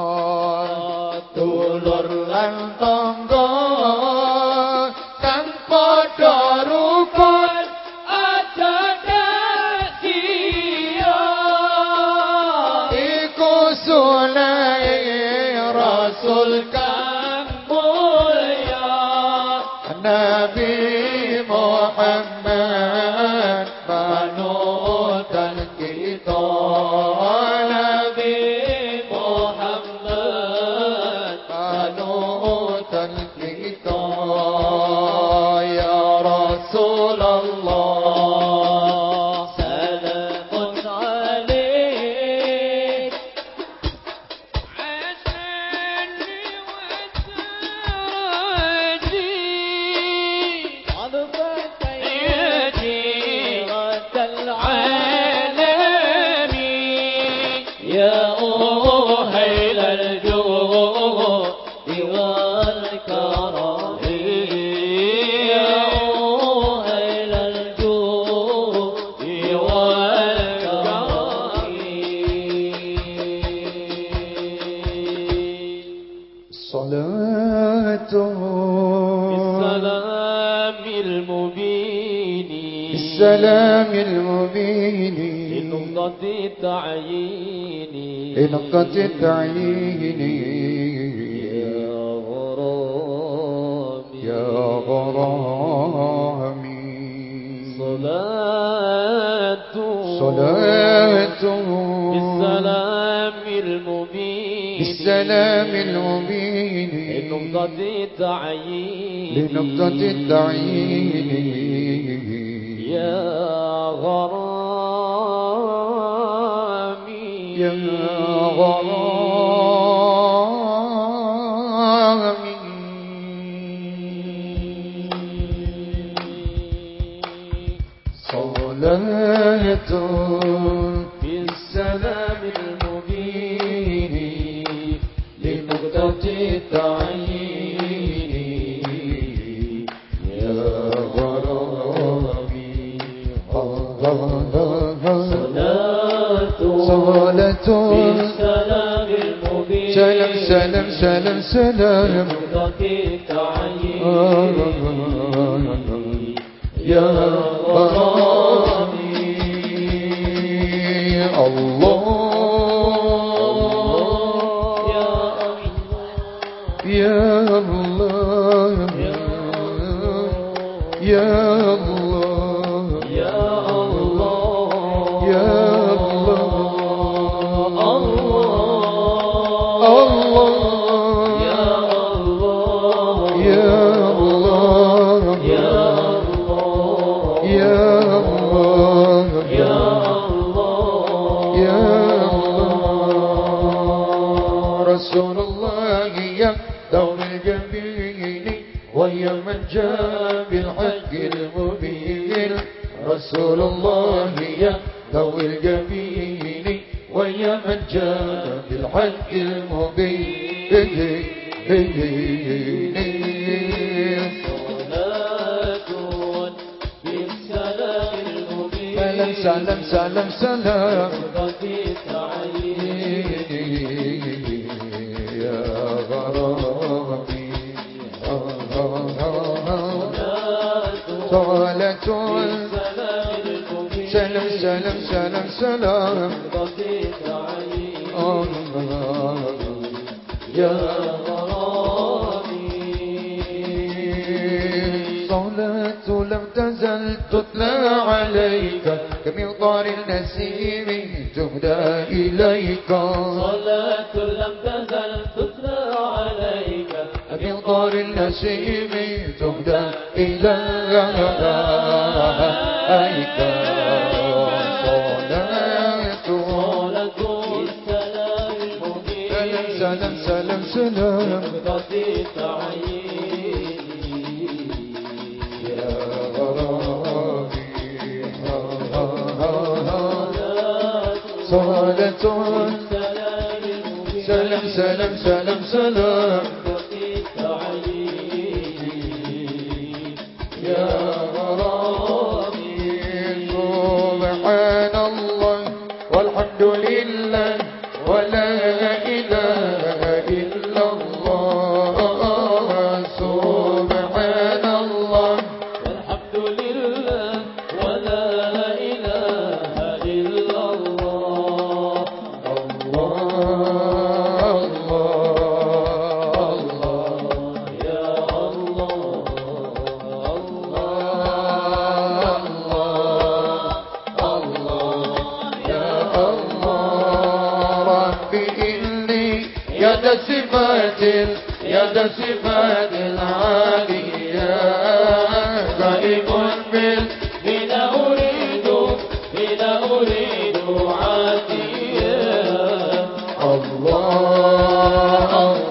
dulur lan tangga kang padha rukun aja sia iku sunai rasul kang mulya Nabi Muhammad panutan kita Nabi Muhammad panutan kita ya Rasulullah salamun alaik asani wa saraji يا أهيل الجود والكرم يا أهيل الجود والكرم صلاة بالسلام المبين بالسلام المبين لنقطة التعيين لنقطة التعيين يا غرامي يا غرامي صلاة بالسلام المبين بالسلام المبين لنقطة التعيين لنقطة التعيين يا غرامي يا غرامي صلاة بالسلام المبين لنقطة التعيين يا غرامي صلاة بالسلام المبين سلام سلام سلام سلام يا غرامي الله يا الله يا الله يا الله ويا من جاء بالحق المبين رسول الله يا ذوي الجبين ويا من جاء بالحق المبين صلاة بالسلام المبين سلام سلام سلام يا غرامي صلاة سلام سلام سلام سلام يا غرامي صلاة لم تزل تتلى عليك كمطار النسيم تهدى إليك صلاة لم تزل تتلى عليك كمطار النسيم تهدى إليك سلام سلام سلام يا غرامي صلاة سلام سلام سلام سلام يا غرامي سبحان الله والحمد لله ولا إله إلا الله سبحان الله والحمد لله ولا إله إلا الله الله الله يا الله الله يا الله ربي إني يد صفات العالية غائب بلا أريد عاتية الله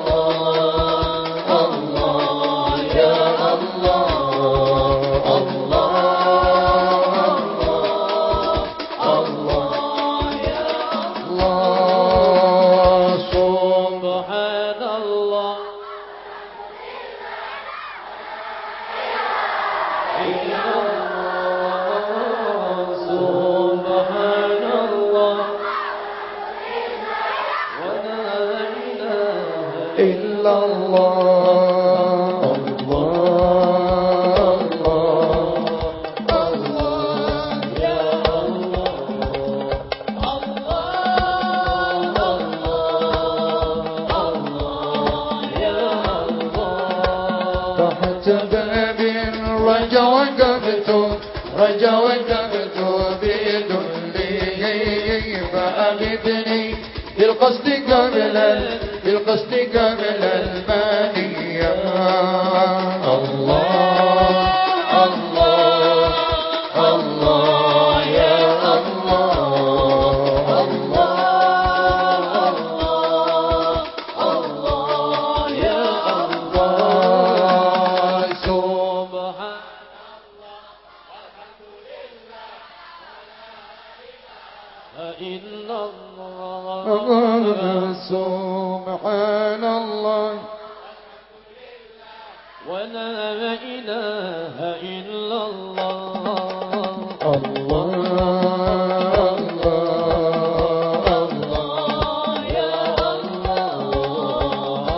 الله يا الله الله يا الله سبحان الله سبحان الله ولا إله إلا الله الله الله يا الله الله يا الله تحت باب رجا وقفت بذلي فأغثني بالقصد قبل المانية الله الله الله يا الله الله يا الله سبحان إلا الله سبحان الله ولا إله إلا الله الله يا الله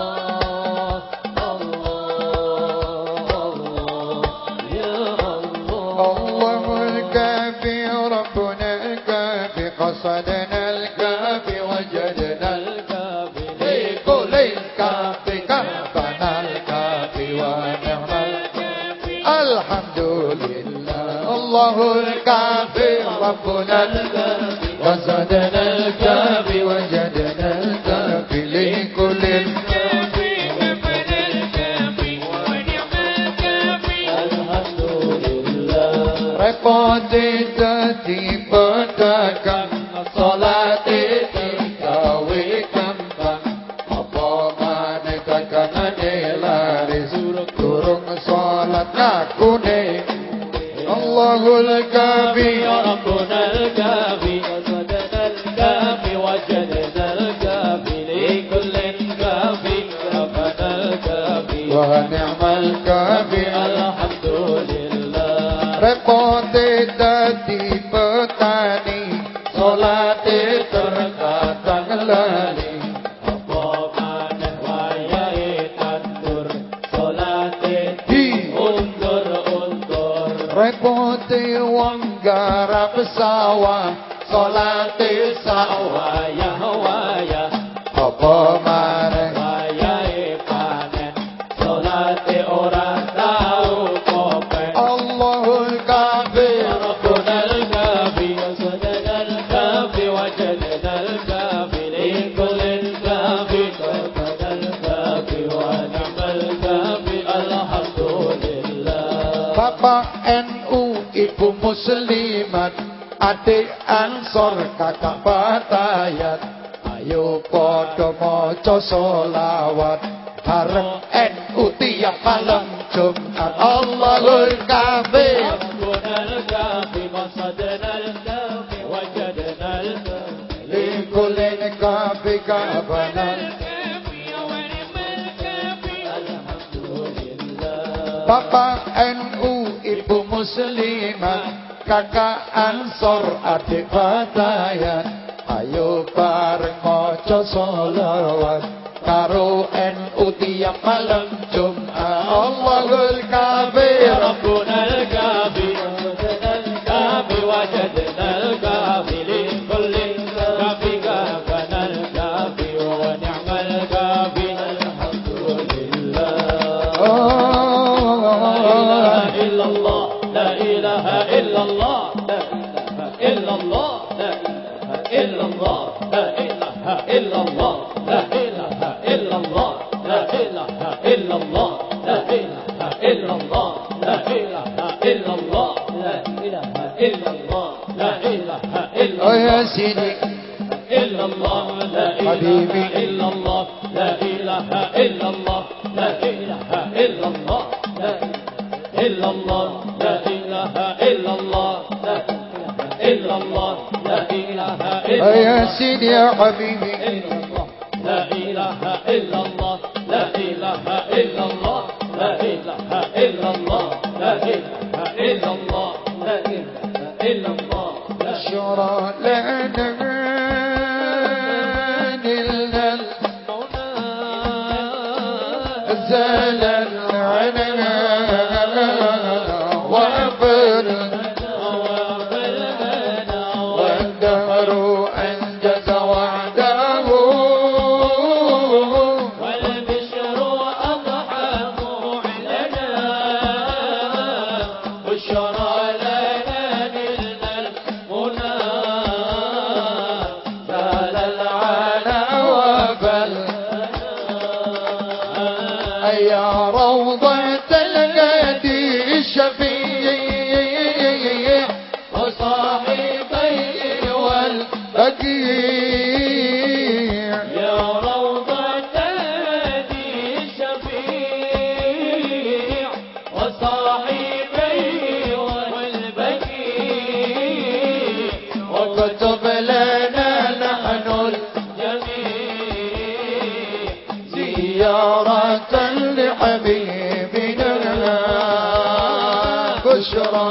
يا الله الكافي ربنا الكافي قصدنا الكافي وجدنا الكافي لكل الكافي كفنا الكافي ونعم الكافي الحمد لله الله الكافي ربنا الكافي قصدنا الكافي وجدنا الكافي لكل الكافي كفنا الكافي ونعم الكافي الحمد لله repot dipetakan salat gawe gampang apa maneh tekan laris turu الله الكافي ربنا الكافي وصدنا الكافي وجدنا الكافي لكل كافي ربنا الكافي ونعم الكافي الحمد لله repot dadi petani salate terkadang lali apa maneh wayahe tandur salate undur repot wong garap sawah salate sawah wayah apa maneh wayahe panen salate ora tau kopen Allahul kafi ربنا الكافي وصدنا الكافي وجدنا الكافي لكل كافي ربنا الكافي ونعم الكافي الحمد لله Bapak NU, Ibu Muslimat, adik Ansor, kakak Batayat, ayo podo moco solawat bareng NU tiap malam Jumat. Allahul kafi ربنا الكافي وصدنا الكافي وجدنا الكافي likulin kafi kabanan. Bapak NU, Ibu Muslimat, kakak Ansor, adik Batayat, ayo bareng moco solawat karo NU tiap malam Jumat. Allahul kafi ربنا الكافي وصدنا الكافي وجدنا الكافي لكل كافي كافنا الكافي ونعم الكافي الحمد لله لا إله إلا الله لا إله إلا الله لا إله إلا الله لا إله إلا الله لا إله إلا الله لا إله إلا الله لا إله إلا الله لا إله إلا الله لا إله إلا الله لا إله إلا Oh الله ya Sidi إلا الله لا إله إلا الله لا إله إلا الله لا إله إلا الله لا إله إلا الله لا إله إلا الله لا إله إلا الله لا إله إلا Oh ya الله Sidi ya Habibi إلا الله لا إله إلا الله لا إله إلا الله لا إله إلا الله لا إله إلا الله لا إله إلا الله شرى لنا نلنا زال العننا وعفر والدهر أنجز وعده والبشر أضحى معلنا بشرى لنا نلنا المنى زال العنا وفل يا روضة الهدي الشفيع وصاحبيه والبقيع يا روضة الهدي الشفيع وصاحبيه والبكيع وكتب لنا نحن الجميع زيارة لحبيبنا بشرى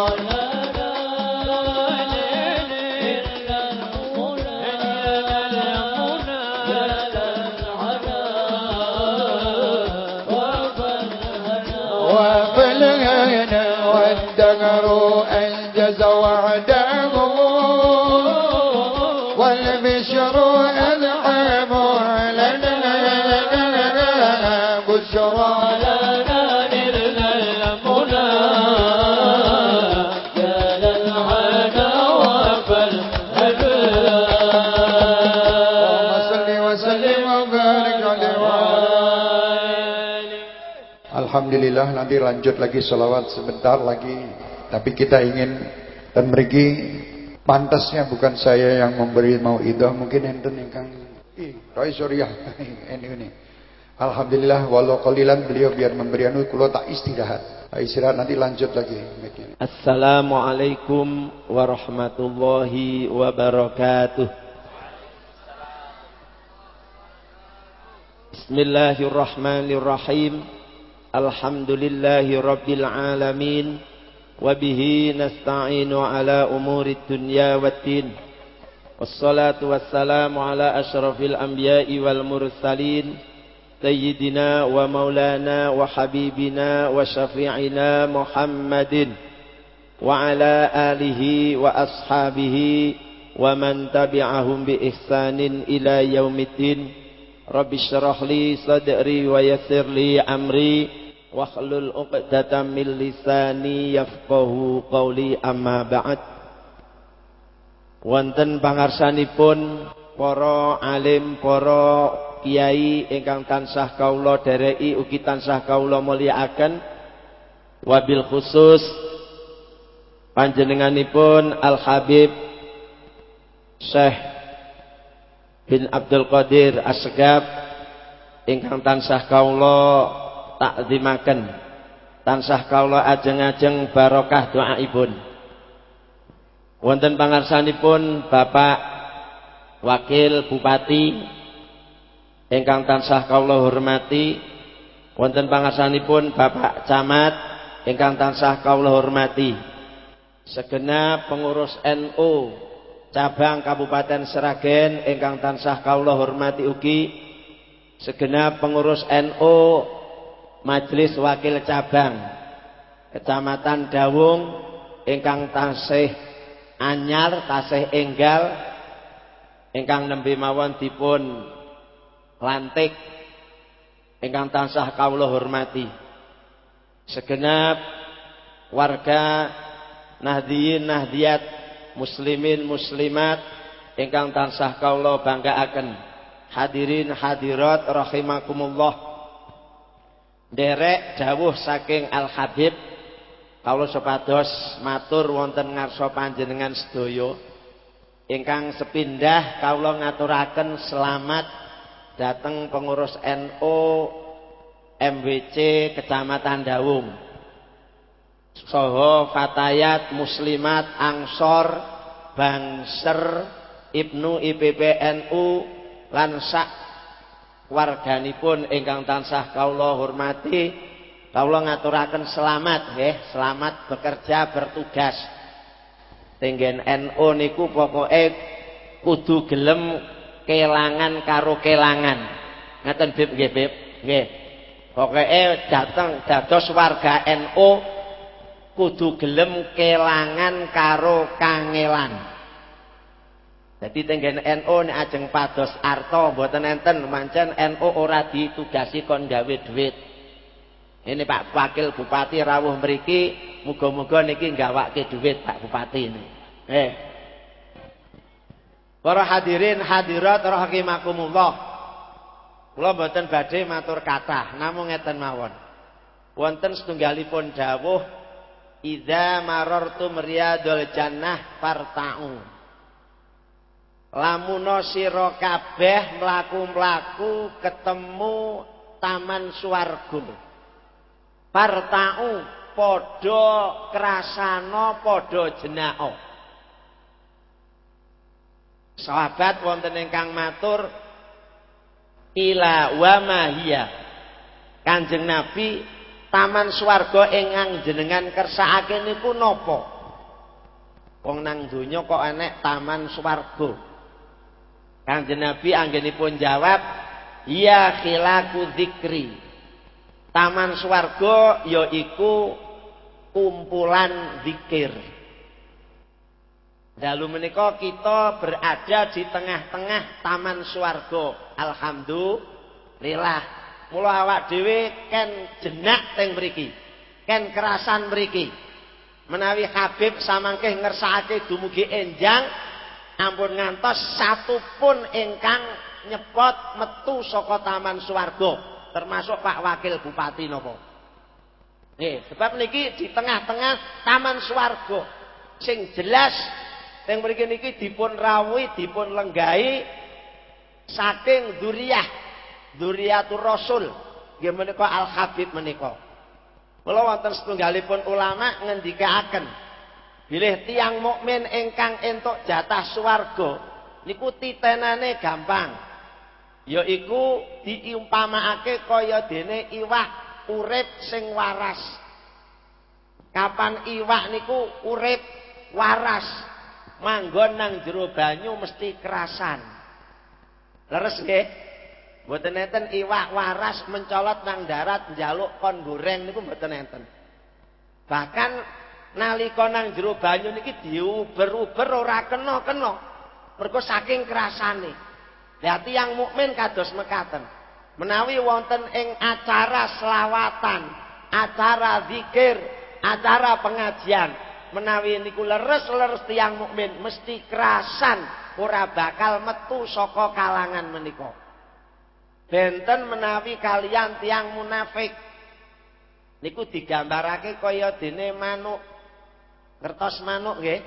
وفلنا والدهر أنجز وعده والبشر أنعم لنا بشرى لنا نلنا المنى جال العنا وفالهدى اللهم صل وسلم وبارك عليه. Alhamdulillah, nanti lanjut lagi sholawat sebentar lagi. Tapi kita ingin dan mergi pantasnya bukan saya yang memberi mauidhah, mungkin enten ingkang Roy Suriah ini. Alhamdulillah walau qalilan beliau biar memberi anu kula tak istirahat. Istirahat nanti lanjut lagi. Assalamualaikum warahmatullahi wabarakatuh. Bismillahirrahmanirrahim. Alhamdulillahi rabbil alamin. Wabihi nasta'inu ala umurid dunya waddin. Wassalatu wassalamu ala asyrafil anbiya'i wal mursalin. Sayyidina wa maulana wa habibina wa syafi'ina Muhammadin wa ala alihi wa ashabihi wa man tabi'ahum bi ihsanin ila yaumiddin. Rabbi syrah li sadri wa yassir li amri wa hlul 'uqdatam min lisani yafqahu qawli, amma ba'd. Wonten pangarsanipun para alim, para kiai ingkang tansah kaula dereki ugi tansah kaula mulyakaken, wabil khusus panjenenganipun Al Habib Syekh bin Abdul Qadir As-Segaf ingkang tansah kaula takzimaken, tansah kaula ajeng-ajeng barokah doaipun. Wonten pangarsanipun Bapak Wakil Bupati ingkang tansah kaula hormati, wonten pangarsanipun Bapak Camat ingkang tansah kaula hormati, segenap pengurus NU cabang Kabupaten Sragen ingkang tansah kaula hormati ugi segenap pengurus NU Majelis Wakil Cabang Kecamatan Dawung ingkang tasih anyar, tasih enggal, ingkang nembe mawon dipun lantik ingkang tansah kawula hormati, segenap warga Nahdiyin Nahdiyat, muslimin muslimat ingkang tansah kawula banggaaken, hadirin hadirat rahimakumullah. Derek dawuh saking Al Habib kawula supados matur wonten ngarsa panjenengan sedaya ingkang sepindah kawula ngaturaken selamat dateng pengurus NU MWC Kecamatan Dawung saha fatayat muslimat Angsor Bangser Ibnu IPP NU lan sak warganipun ingkang tansah kawula hormati. Kawula ngaturaken selamat nggih, selamat bekerja bertugas. Tenggen NU niku pokoke kudu gelem kelangan karo kelangan. Ngaten Bib nggih Bib? Nggih. Pokoke dateng dados warga NU kudu gelem kelangan karo kangelan. Jadi tenggen NU nek ajeng pados arta mboten enten, pancen NU ora ditugasi kon gawe dhuwit. Ini Pak Wakil Bupati rawuh mriki, muga-muga niki nggawake dhuwit Pak Bupati ini. Para hadirin hadirat rahimakumullah. Kula mboten badhe matur kathah, namung ngeten mawon. Wonten setunggalipun dawuh, idza marartum riyadul jannah farta'u. Lamun sira kabeh mlaku-mlaku ketemu taman swarga. Farta'u padha krasana padha jenaka. Sahabat wonten ingkang matur ila wa mahiya. Kanjeng Nabi, taman swarga ingkang jenengan kersakake niku napa? Wong nang donya kok enek taman swarga. Kanjeng Nabi anggenipun jawab, ya khilaku dzikri. Taman swarga yaiku kumpulan zikir. Dalu menika kita berada di tengah-tengah taman swarga. Alhamdulillah. Mula awak dhewe ken jenak teng mriki. Ken kerasan mriki. Menawi Habib samangke ngersakake dumugi enjang, ampun ngantos satupun ingkang nyepot metu saka taman swarga, termasuk Pak Wakil Bupati napa. Sebab niki di tengah-tengah taman swarga. Sing jelas teng mriki niki dipun rawuhi, dipun lenggahi saking dzurriyatur Rasul. Nggih menika Al Habib menika. Mula wonten setunggalipun ulama ngendikaaken bilih tiyang mukmin ingkang entuk jatah swarga niku titenane gampang. Yaiku diumpamaake kaya dene iwak urip sing waras. Kapan iwak niku urip waras, manggon nang jero banyu mesti kerasan. Leres nggih? Mboten enten iwak waras mencolot nang darat njaluk kon goreng niku mboten enten. Bahkan nalika nang jero banyu niki diuber-uber ora kena-kena. Mergo saking kerasane. Lah tiyang mukmin kados mekaten. Menawi wonten ing acara selawatan, acara zikir, acara pengajian, menawi niku leres-leres tiyang mukmin mesti kerasan, ora bakal metu saka kalangan menika. Benten menawi kalian tiyang munafik niku digambarake kaya dene manuk. Ngertos manuk nggih?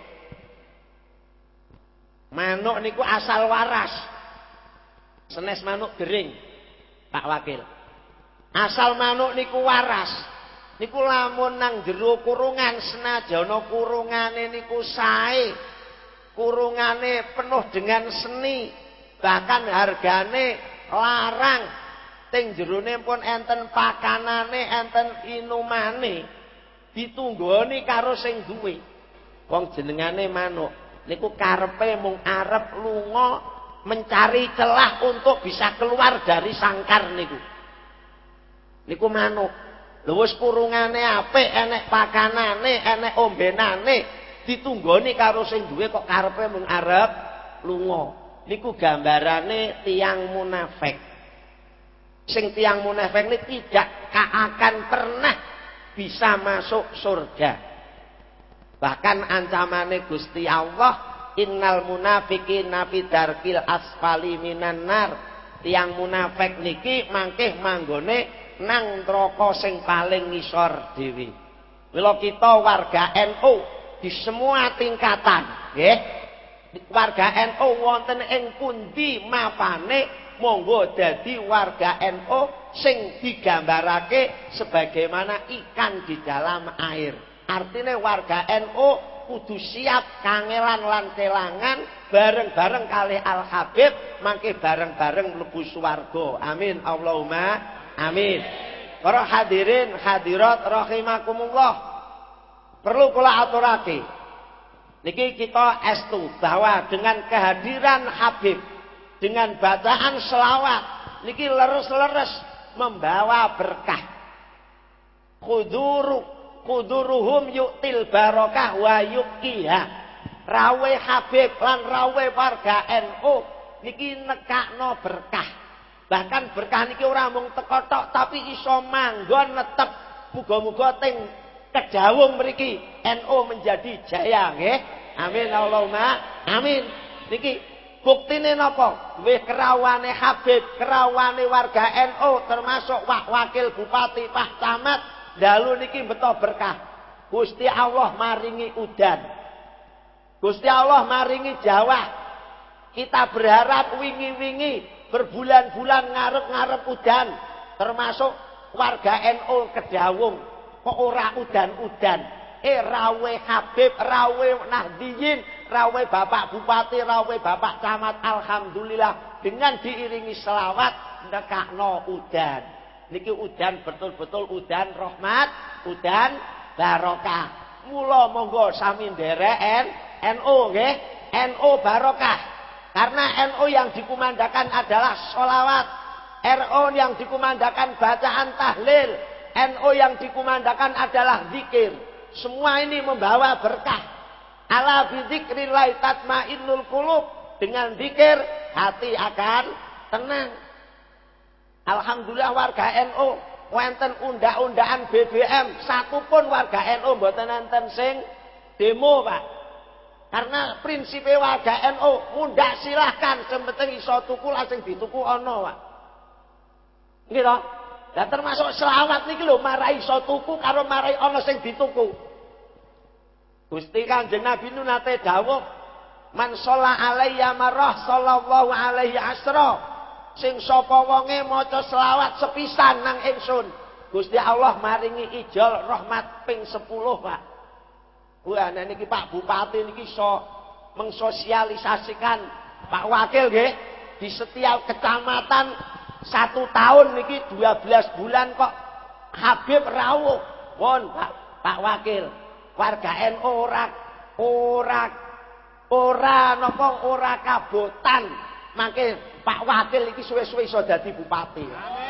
Manuk niku asal waras. Senes manuk gering, Pak Wakil. Asal manuk niku waras. Niku lamun nang jero kurungan senajana kurungane niku sae. Kurungane penuh dengan seni, bahkan hargane larang. Teng jerone pun enten pakanane, enten inumane. Ditunggoni karo sing duwe. Wong jenengane manuk. Niku karepe mung arep lunga mencari celah untuk bisa keluar dari sangkar niku. Niku manuk. Lha wis kurungane apik, enek pakanane, enek ombenane, ditunggoni karo sing duwe kok karepe mung arep lunga. Niku gambarane tiyang munafik. Sing tiyang munafik ini tidak akan pernah bisa masuk surga. Bahkan ancamane Gusti Allah, innal munafiqina fi darkil asfali minan nar. Tiyang munafik niki mangkih manggone nang neraka sing paling ngisor dhewe. Mila kita warga NU di semua tingkatan, nggih. Warga NU wonten ing pundi mapane monggo dadi warga NU sing digambarake sebagaimana ikan di dalam air. Artinya warga NU kudu siap kangelan lan kelangan bareng-bareng kali Al Habib mangke bareng-bareng mlebu swarga. Amin Allahumma amin. Para hadirin hadirat rahimakumullah. Perlu kula aturake. Niki kita estu bahwa dengan kehadiran Habib, dengan bacaan selawat niki leres-leres membawa berkah. Kuduruhum yuktil barokah wa yukiha. Rawe Habib lan rawe warga NU niki nekakno berkah. Bahkan berkah niki ora mung teko tok tapi iso manggon netep. Muga-muga teng Kedawung mriki NU menjadi jaya nggih. Amin Allahumma amin. Niki buktine napa? Wis kerawane Habib, kerawane warga NU termasuk wakil bupati, Pak Camat, dalu niki beto berkah. Gusti Allah maringi udan. Gusti Allah maringi jawah. Kita berharap wingi-wingi berbulan-bulan ngarep-ngarep udan, termasuk warga NU Kedawung. Kok ora udan-udan? Rawe Habib, rawe Nahdiyin, rawe Bapak Bupati, rawe Bapak Camat, alhamdulillah dengan diiringi selawat nekakno udan. Niki udan betul-betul udan rahmat, udan barokah. Mula monggo sami nderek NU nggih, NU barokah. Karena NU yang dikumandangkan adalah sholawat, NU yang dikumandangkan bacaan tahlil, NU yang dikumandangkan adalah zikir. Semua ini membawa berkah. Ala bidzikrillah tatmainnul qulub. Dengan zikir hati akan tenang. Alhamdulillah warga NU wonten undang-undangan BBM satupun warga NU mboten enten sing demo, Pak. Karena prinsipnya warga NU mundak silahkan, sing penting iso tuku lah sing dituku ana, Pak. Nggih to? Lah termasuk selawat niki lho marai iso tuku karo marai ana sing dituku. Gusti Kanjeng Nabi nate dawuh, "Man shalla alayya marrah sallallahu alaihi asra." Sing sapa wonge maca selawat sepisan nang ingsun, Gusti Allah maringi ijol rahmat ping 10, Pak. Wah, niki Pak Bupati niki iso mengsosialisasikan Pak Wakil nggih di setiap kecamatan 1 tahun niki 12 bulan kok Habib rawuh. Pun Pak Wakil, warga NU ora kabotan. Mangke Pak Wakil iki suwe-suwe iso dadi bupati.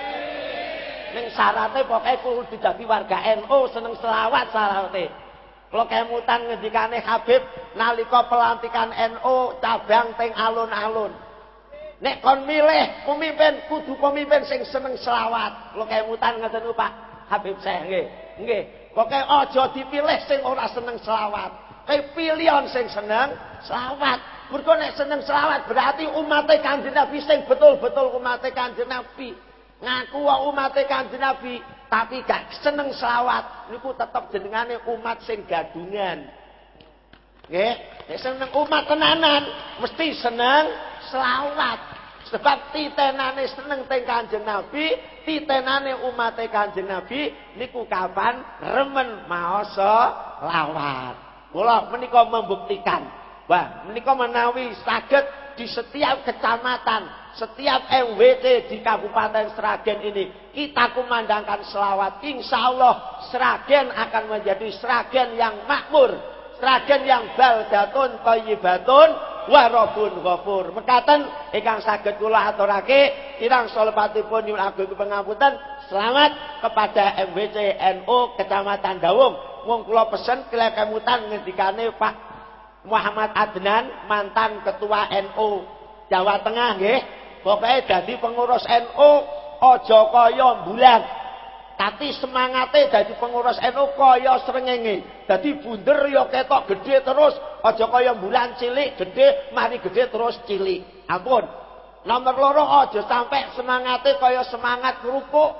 Amin. Ning syaraté pokoke kudu dadi warga NU seneng selawat syaraté. Kalau kemutan ngendikane Habib nalika pelantikan NU cabang teng alun-alun. Nek kon milih pemimpin kudu pemimpin sing seneng selawat. Kalau kemutan ngeten Pak Habib saya nggih. Pokoke aja dipilih sing ora seneng selawat. Pilihan sing seneng selawat. Mergo nek seneng selawat berarti umat Kanjeng Nabi sing betul-betul umat Kanjeng Nabi. Ngaku umat Kanjeng Nabi tapi gak seneng selawat niku tetep jenengane umat sing gadungan. Nggih, nek seneng umat tenanan mesti seneng selawat. Sebab titenane seneng teng Kanjeng Nabi, titenane umat Kanjeng Nabi niku kapan remen maos selawat. Mula menika membuktikan, wah menika menawi saged di setiap kecamatan, setiap MWC di Kabupaten Sragen ini kita kumandangkan selawat, insya Allah Sragen akan menjadi Sragen yang makmur, Sragen yang baldatun thayyibatun wa rabbun ghafur. Mekaten ingkang saged kula aturake kirang salepatipun nyuwun agung pangapunten. Selamat kepada MWC NU Kecamatan Dawung. Wong kula pesen kemutan ngendikane Pak Muhammad Adnan, mantan ketua NU Jawa Tengah nggih. Pokoke dadi pengurus NU aja kaya bulan. Tapi semangate dadi pengurus NU kaya srengenge. Dadi bunder ya ketok gedhe terus, aja kaya bulan cilik gedhe, mari gedhe terus cilik. Ampun. Nomor 2 aja sampai semangate kaya semangat kerupuk.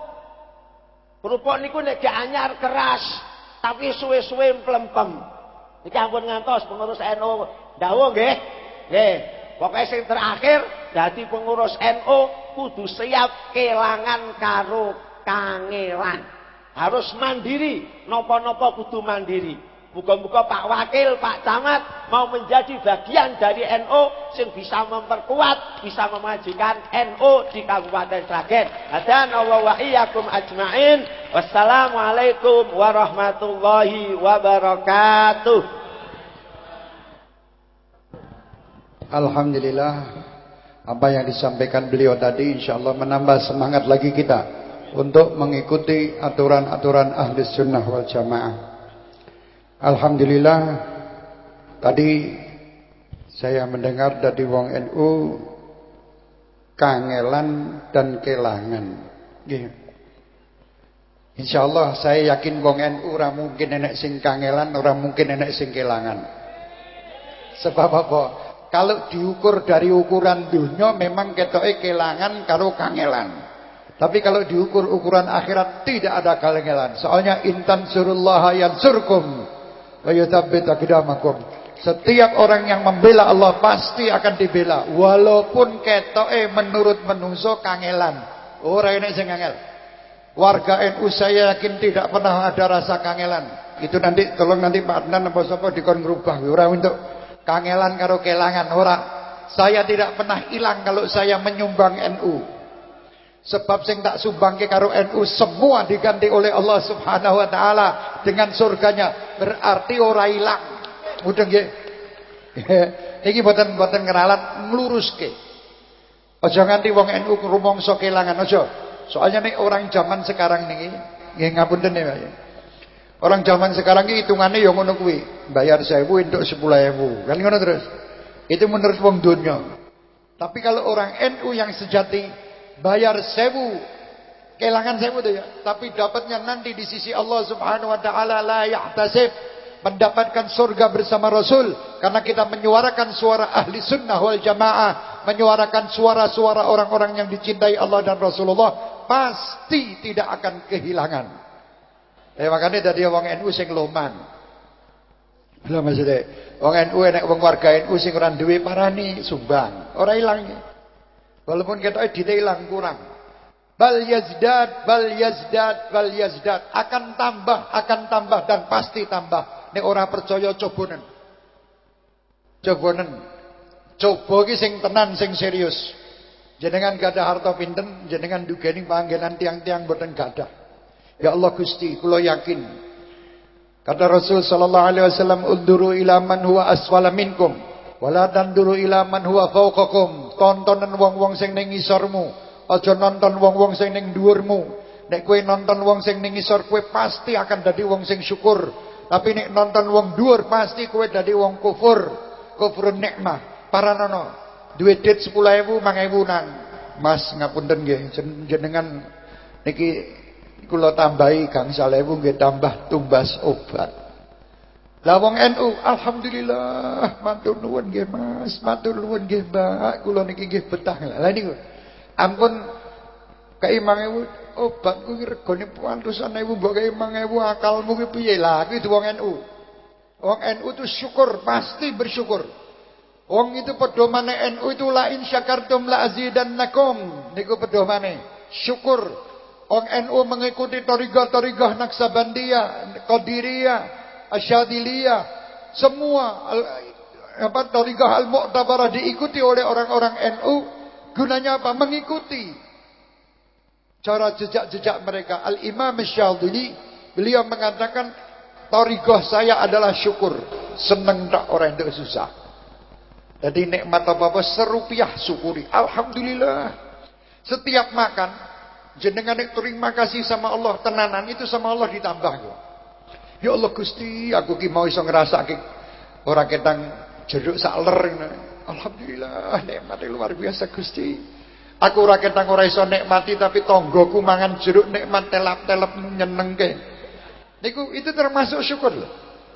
Kerupuk niku nek anyar keras, tapi suwe-suwe mplempem. Iki ampun ngantos pengurus NU dawuh nggih. Nggih, pokoke sing terakhir dadi pengurus NU kudu siap kelangan karo kangelan. Harus mandiri, napa-napa kudu mandiri. Muga-muga Pak Wakil, Pak Camat mau menjadi bagian dari NU sing bisa memperkuat, bisa memajukan NU di Kabupaten Sragen. Hadanallahu wa iyyakum ajmain. Wassalamualaikum warahmatullahi wabarakatuh. Alhamdulillah, apa yang disampaikan beliau tadi insyaallah menambah semangat lagi kita untuk mengikuti aturan-aturan ahli sunnah wal jamaah. Alhamdulillah, tadi saya mendengar dari wong NU kangelan dan kelangan. Insyaallah saya yakin wong NU ora mungkin enek sing kangelan, ora mungkin enek sing kelangan. Sebab apa? Kalau diukur dari ukuran dunia memang ketoke kelangan karo kangelan. Tapi kalau diukur ukuran akhirat tidak ada kangelan. Soalnya intan surullaha yansurkum wa yutsabbit aqdamakum. Setiap orang yang membela Allah pasti akan dibela walaupun ketoke menurut menungso kangelan. Ora enek sing angel. Warga NU saya yakin tidak pernah ada rasa kangelan. Itu nanti tolong nanti Pak Adnan apa sapa dikon ngrubah ora untuk kangelan karo kelangan ora. Saya tidak pernah hilang kalau saya menyumbang NU. Sebab sing tak sumbangke karo NU semua diganti oleh Allah Subhanahu wa taala dengan surganya. Berarti ora ilang. Mudeng nggih. Iki boten ngeralat ngluruske. Aja nganti wong NU rumangsa kelangan aja. Soalnya nih orang zaman sekarang niki nggih ngapunten ya. Orang zaman sekarang iki hitungane ya ngono kuwi. Bayar 1000 entuk 10.000. Kan ngono terus. Itu menurut wong donya. Tapi kalau orang NU yang sejati bayar 1000 kelangan 1000 tuh ya, tapi dapatnya nanti di sisi Allah Subhanahu wa taala la yahtasib, mendapatkan surga bersama Rasul karena kita menyuarakan suara ahli sunnah wal jamaah, menyuarakan suara-suara orang-orang yang dicintai Allah dan Rasulullah, pasti tidak akan kehilangan. Makanya tadi wong NU sing loman. Lha maksudnya wong NU enek wong warga NU sing ora duwe parani sumbang, ora ilang. Walaupun kita dite ilang kurang. Bal yazdad, bal yazdad, bal yazdad. Akan tambah dan pasti tambah. Nek ora percaya cobanen. Cobanen. Coba ki sing tenan, sing serius. Jenengan gadah harta pinten, jenengan dugeni panggenan tiang-tiang boten gadah. Ya Allah Gusti, kula yakin. Kata Rasul sallallahu alaihi wasallam, "Unduru ila man huwa asfala minkum, wala tanduru ila man huwa fawqakum." Tontonan wong-wong sing ning ngisormu. Aja nonton wong-wong sing ning dhuwurmu. Nek kowe nonton wong sing ning ngisor, kowe pasti akan dadi wong sing syukur. Tapi nek nonton wong dhuwur, pasti kowe dadi wong kufur. Kufur nikmah. Paranono. Duit 10.000, 5.000 nang. Mas ngapunten nggih, jenengan niki kula tambahi gangsal 1.000 nggih tambah tumbas obat. Lah wong NU, alhamdulillah, matur nuwun nggih Mas, matur nuwun nggih Mbak, kula niki nggih betah. Lah niku ampun kei 5.000 obatku ki regane 400.000 mbok kei 5.000 akalmu ki piye lah kuwi wong NU. Wong NU itu syukur, pasti bersyukur. Wong itu pedomane NU itu la in syakartum la azidannakum. Niku pedomane syukur. Wong NU mengikuti thariqah Naksabandiyah, Qadiriyah, Asyadiliyah, semua thariqah al-mu'tabarah diikuti oleh orang-orang NU. Gunanya apa? Mengikuti cara jejak-jejak mereka. Al-Imam Syadili, beliau mengatakan, thariqah saya adalah syukur. Seneng tak orang itu susah. Jadi nikmat apa-apa serupiah syukuri. Alhamdulillah. Setiap makan, jenengan terima kasih sama Allah, tenanan itu sama Allah ditambah. Ya Allah Gusti, aku ki mau iso ngrasake ora ketang jeruk sak ler. Alhamdulillah, nikmate luar biasa Gusti. Aku ora ketang ora iso nikmati tapi tanggoku mangan jeruk nikmat telap-telep nyenengke. Niku itu termasuk syukur loh.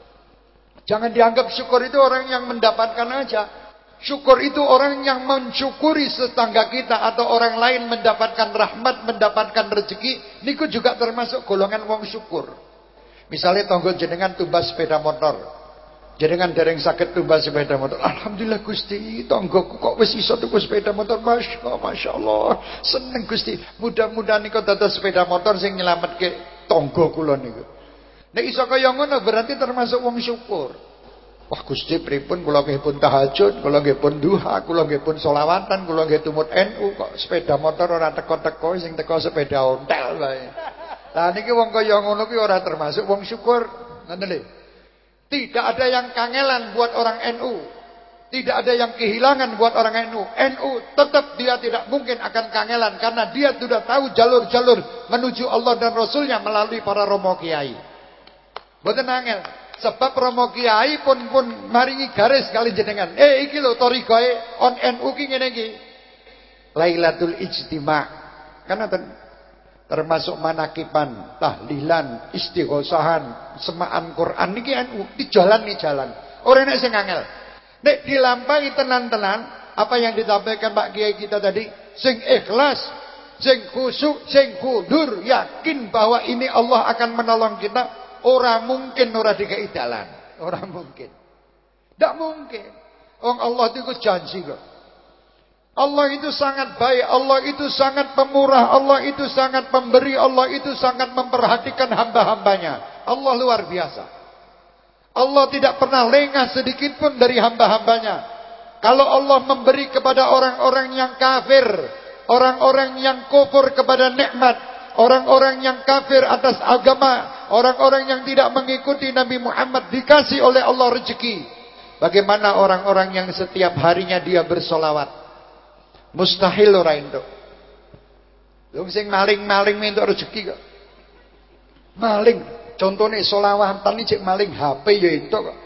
Jangan dianggap syukur itu orang yang mendapatkan aja. Syukur itu orang yang mensyukuri tetangga kita atau orang lain mendapatkan rahmat, mendapatkan rezeki. Niku juga termasuk golongan wong syukur. Misalnya tangga jenengan tumbas sepeda motor. Jenengan dereng sakit tumbas sepeda motor. Alhamdulillah Gusti, tanggoku kok wis iso tuku sepeda motor. Masya Allah. Seneng Gusti. Mudah-mudahan niku dados sepeda motor sing nyelametke tangga kula niku. Nek iso kaya ngono berarti termasuk wong syukur. Wah Gusti pripun kula nggih pun tahajud, kula nggih pun duha, kula nggih pun selawatan, kula nggih tumut NU kok sepeda motor ora teko-teko sing teko sepeda ontel wae. Lah niki wong kaya ngono ki ora termasuk wong syukur. Ngoten lho. Tidak ada yang kangelan buat orang NU. Tidak ada yang kehilangan buat orang NU. NU tetap dia tidak mungkin akan kangelan karena dia sudah tahu jalur-jalur menuju Allah dan Rasulnya melalui para romo kiai. Mboten angel. Sebab romo kiai pun maringi garis kali jenengan. Iki lho thariqahe on NU ki ngene iki. Lailatul Ijtima'. Kan termasuk manakiban, tahlilan, istighosahan, semaan Quran niki NU di jalan. Ora nek sing angel. Nek dilampahi tenan-tenan apa yang disampaikan Pak Kiai kita tadi, sing ikhlas, sing khusyuk, sing kudur, yakin bahwa ini Allah akan menolong kita, ora mungkin ora dikai dalan. Ora mungkin. Ndak mungkin. Wong Allah itu janji kok. Allah itu sangat baik, Allah itu sangat pemurah, Allah itu sangat pemberi, Allah itu sangat memperhatikan hamba-hambanya. Allah luar biasa. Allah tidak pernah lengah sedikit pun dari hamba-hambanya. Kalau Allah memberi kepada orang-orang yang kafir, orang-orang yang kufur kepada nikmat, orang-orang yang kafir atas agama, orang-orang yang tidak mengikuti Nabi Muhammad dikasih oleh Allah rezeki. Bagaimana orang-orang yang setiap harinya dia bersolawat? Mustahil ora entuk. Wong sing maling-maling entuk rezeki kok. Maling, contone selawatan iki maling HP ya entuk kok.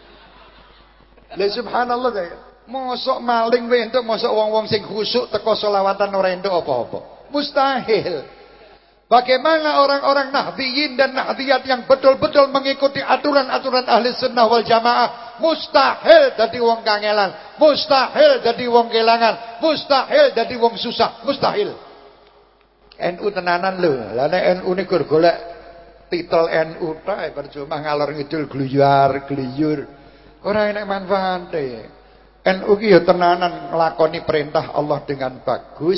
Lah subhanallah kaya. Mosok maling wae entuk, mosok wong-wong sing khusyuk teko selawatan ora entuk apa-apa. Mustahil. Bagaimana orang-orang nahdiyin dan nahdiyat yang betul-betul mengikuti aturan-aturan ahli sunnah wal jamaah. Mustahil dadi wong kangelan. Mustahil dadi wong kelangan. Mustahil dadi wong susah. Mustahil. NU tenanan lho. Lah nek NU niku golek titel NU ta percuma ngalor ngidul gluyur. Ora enak manfaate. NU ki ya tenanan nglakoni perintah Allah dengan bagus.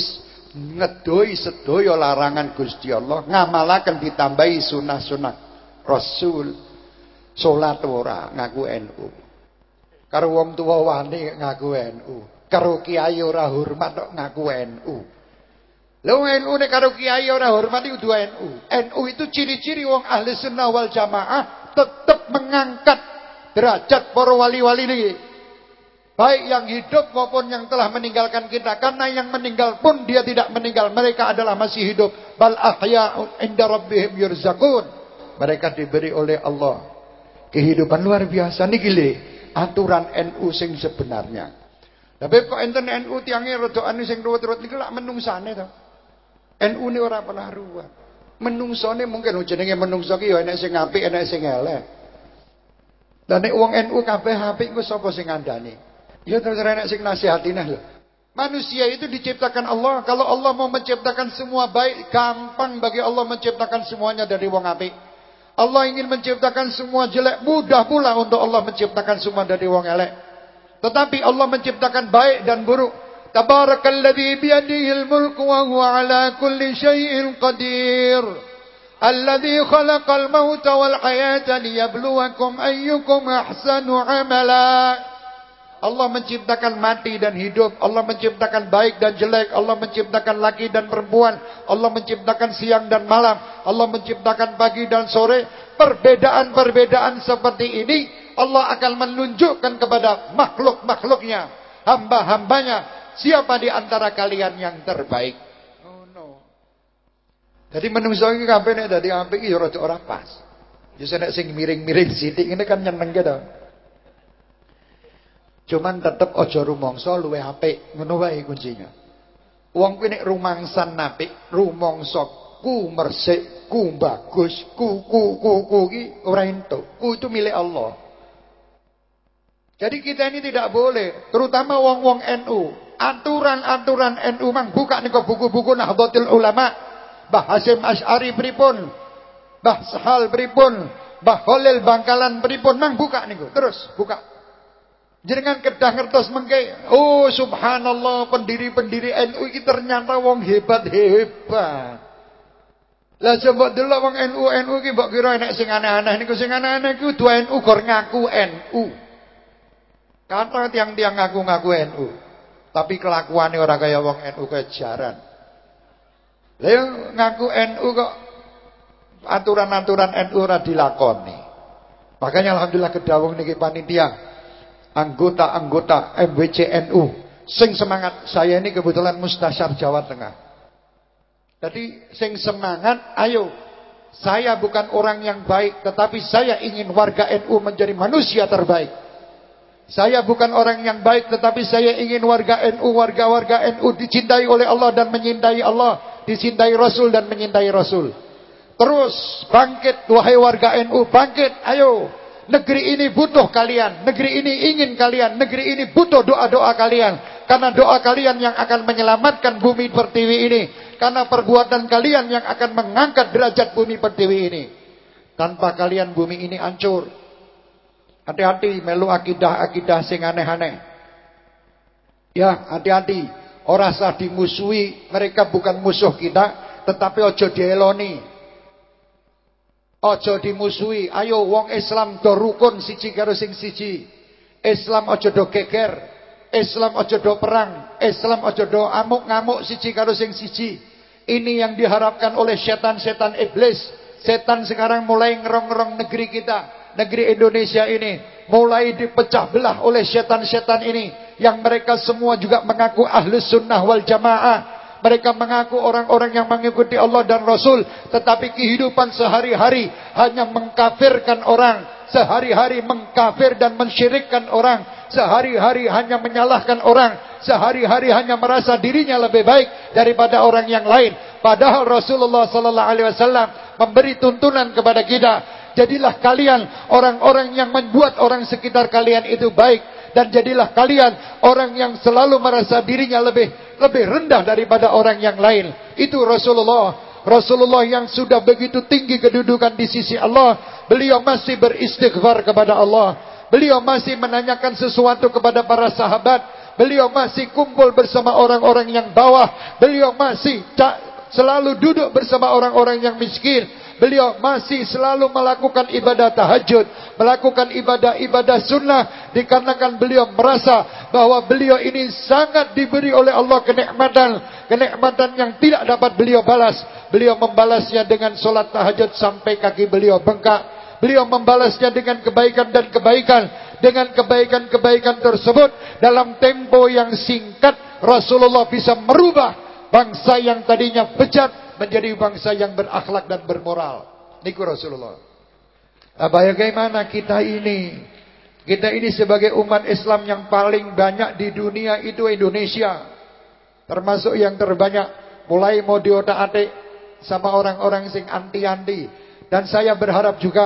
ngedoi sedaya larangan Gusti Allah, ngamalaken ditambahi sunah-sunah Rasul. Salat ora ngaku NU. Karo wong tuwa wani ngaku NU. Karo kiai ora hormat kok ngaku NU. Lha NU nek karo kiai ora hormat iku kudu NU. NU itu ciri-ciri wong ahli sunnah wal jamaah tetap mengangkat derajat para wali-wali niki. Baik yang hidup maupun yang telah meninggalkan kita. Karena yang meninggal pun dia tidak meninggal. Mereka adalah masih hidup. Bal ahya'un inda rabbihim yurzaqun. Mereka diberi oleh Allah kehidupan luar biasa. Niki lho aturan NU sing sebenarnya. Tapi kok enten NU tiange rada anu sing ruwet-ruwet niku lak menungsane to. NU ne ora pernah ruwet. Menungsane mungkin jenenge menungso ki ya enek sing apik, enek sing elek. Lah nek wong NU kabeh apik ku sapa sing ngandani? Ya terus enek sing nasihatinah lho. Manusia itu diciptakan Allah. Kalau Allah mau menciptakan semua baik, gampang bagi Allah menciptakan semuanya dari wong apik. Allah ingin menciptakan semua jelek, mudah pula untuk Allah menciptakan semua dari wong elek. Tetapi Allah menciptakan baik dan buruk. Tabarakalladzi biyadihil mulku wa huwa ala kulli syai'in qadir. Alladzi khalaqal mauta wal hayata liyabluwakum ayyukum ahsanu amala. Allah menciptakan mati dan hidup. Allah menciptakan baik dan jelek. Allah menciptakan laki dan perempuan. Allah menciptakan siang dan malam. Allah menciptakan pagi dan sore. Perbedaan-perbedaan seperti ini Allah akan menunjukkan kepada makhluk-makhluknya, hamba-hambanya, siapa di antara kalian yang terbaik. Oh no. Jadi menungso iki kabeh nek dadi apik ya rada ora pas. Ya nek sing miring-miring sithik ngene kan nyeneng gitu. Cuman tetep aja rumangsa luwih apik, ngono wae kuncinya. Wong kuwi nek rumangsan apik, rumangsaku mersik, ku bagus, ku ki ora entuk. Ku itu milik Allah. Jadi kita ini tidak boleh, terutama wong-wong NU, aturan-aturan NU mang buka nika buku-buku Nahdlatul Ulama, Mbah Hasyim Asy'ari pripun, Mbah Sahal pripun, Mbah Khalil Bangkalan pripun, mang buka niku, terus buka. Jenengan kedah ngertos mengke, oh subhanallah, pendiri-pendiri NU iki ternyata wong hebat-hebat. Lah coba delok wong NU iki mbok kira enek sing aneh-aneh niku, sing aneh-aneh iku kudu NU gor ngaku NU. Kata tiang-tiang ngaku-ngaku NU, tapi kelakuannya ora kaya wong NU kejaran. Lah ngaku NU kok aturan-aturan NU ora dilakoni. Makanya alhamdulillah kedawuh niki panitia anggota-anggota MWC NU sing semangat. Saya ini kebetulan Mustasyar Jawa Tengah. Jadi sing semangat, ayo. Saya bukan orang yang baik, tetapi saya ingin warga NU menjadi manusia terbaik. Saya bukan orang yang baik, tetapi saya ingin warga NU, warga-warga NU dicintai oleh Allah dan menyintai Allah, dicintai Rasul dan menyintai Rasul. Terus bangkit wahai warga NU, bangkit, ayo. Negeri ini butuh kalian, negeri ini ingin kalian, negeri ini butuh doa-doa kalian. Karena doa kalian yang akan menyelamatkan bumi pertiwi ini. Karena perbuatan kalian yang akan mengangkat derajat bumi pertiwi ini. Tanpa kalian bumi ini hancur. Hati-hati melu akidah-akidah sing aneh-aneh. Ya, hati-hati. Ora sah dimusuhi, mereka bukan musuh kita, tetapi ojo dieloni. Ojo dimusuhi. Ayo wong Islam do rukun siji karo sing siji. Islam ojo do geger. Islam ojo do perang. Islam ojo do amuk-ngamuk siji karo sing siji. Ini yang diharapkan oleh setan-setan iblis. Setan sekarang mulai ngerong-ngerong negeri kita. Negeri Indonesia ini mulai dipecah belah oleh setan-setan ini. Yang mereka semua juga mengaku ahlus sunnah wal jamaah. Mereka mengaku orang-orang yang mengikuti Allah dan Rasul. Tetapi kehidupan sehari-hari hanya mengkafirkan orang. Sehari-hari mengkafir dan mensyirikkan orang. Sehari-hari hanya menyalahkan orang. Sehari-hari hanya merasa dirinya lebih baik daripada orang yang lain. Padahal Rasulullah SAW memberi tuntunan kepada kita. Jadilah kalian orang-orang yang membuat orang sekitar kalian itu baik. Dan jadilah kalian orang yang selalu merasa dirinya lebih rendah daripada orang yang lain. Itu Rasulullah. Rasulullah yang sudah begitu tinggi kedudukan di sisi Allah. Beliau masih beristighfar kepada Allah. Beliau masih menanyakan sesuatu kepada para sahabat. Beliau masih kumpul bersama orang-orang yang bawah. Beliau masih selalu duduk bersama orang-orang yang miskin. Beliau masih selalu melakukan ibadah tahajud, melakukan ibadah-ibadah sunnah, dikarenakan beliau merasa bahwa beliau ini sangat diberi oleh Allah kenikmatan yang tidak dapat beliau balas. Beliau membalasnya dengan solat tahajud sampai kaki beliau bengkak. Beliau membalasnya dengan kebaikan dan kebaikan. Dengan kebaikan-kebaikan tersebut, dalam tempo yang singkat, Rasulullah bisa merubah bangsa yang tadinya bejat menjadi bangsa yang berakhlak dan bermoral. Niku Rasulullah. Bagaimana kita ini? Kita ini sebagai umat Islam yang paling banyak di dunia itu Indonesia. Termasuk yang terbanyak. Mulai mau diotak-atik sama orang-orang sing anti-anti. Dan saya berharap juga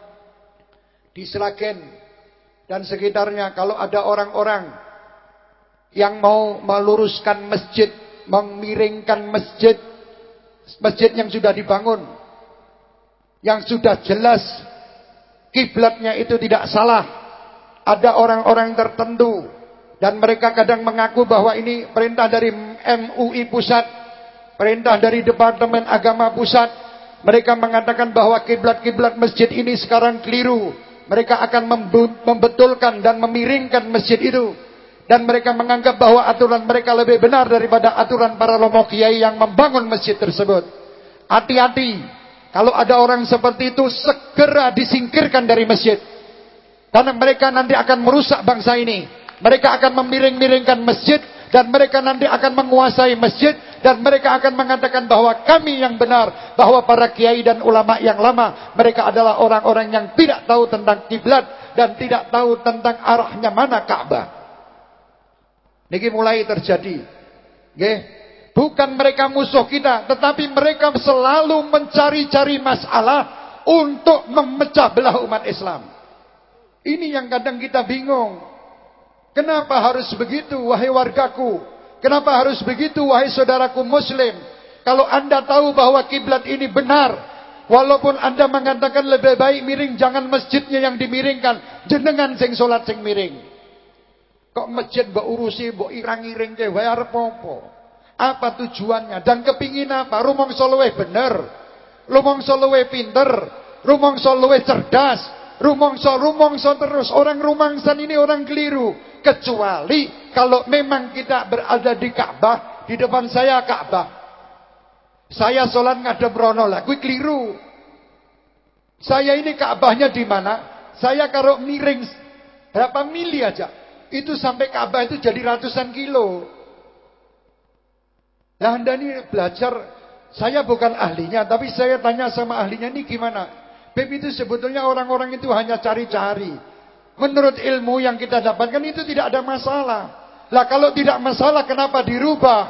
di Sragen dan sekitarnya, kalau ada orang-orang yang mau meluruskan masjid, memiringkan masjid yang sudah dibangun, yang sudah jelas kiblatnya itu tidak salah. Ada orang-orang tertentu dan mereka kadang mengaku bahwa ini perintah dari MUI pusat, perintah dari Departemen Agama pusat. Mereka mengatakan bahwa kiblat-kiblat masjid ini sekarang keliru. Mereka akan membetulkan dan memiringkan masjid itu. Dan mereka menganggap bahwa aturan mereka lebih benar daripada aturan para romo kiai yang membangun masjid tersebut. Hati-hati. Kalau ada orang seperti itu, segera disingkirkan dari masjid. Karena mereka nanti akan merusak bangsa ini. Mereka akan memiring-miringkan masjid. Dan mereka nanti akan menguasai masjid. Dan mereka akan mengatakan bahwa kami yang benar. Bahwa para kiai dan ulama yang lama, mereka adalah orang-orang yang tidak tahu tentang kiblat. Dan tidak tahu tentang arahnya mana Ka'bah. Niki mulai terjadi. Nggih. Bukan mereka musuh kita, tetapi mereka selalu mencari-cari masalah untuk memecah belah umat Islam. Ini yang kadang kita bingung. Kenapa harus begitu, wahai wargaku? Kenapa harus begitu, wahai saudaraku muslim? Kalau Anda tahu bahwa kiblat ini benar, walaupun Anda mengatakan lebih baik miring, jangan masjidnya yang dimiringkan, jenengan sing salat sing miring. Kok masjid mbok urusi, mbok irang-iring ke wae arep apa? Apa tujuannya? Dan kepingin apa? Rumangsa luwih bener, rumangsa luwih pinter, rumangsa luwih cerdas, rumangsa terus. Orang rumangsan ini orang keliru. Kecuali kalau memang kita berada di Ka'bah, di depan saya Ka'bah. Saya sholat ngadep rono lah, kuwi keliru. Saya ini Ka'bahnya di mana? Saya kalau miring berapa mili aja, itu sampai Ka'bah itu jadi ratusan kilo. Nah, Anda ini belajar, saya bukan ahlinya, tapi saya tanya sama ahlinya, ini gimana? Beb, itu sebetulnya orang-orang itu hanya cari-cari. Menurut ilmu yang kita dapatkan itu tidak ada masalah. Lah kalau tidak masalah, kenapa dirubah?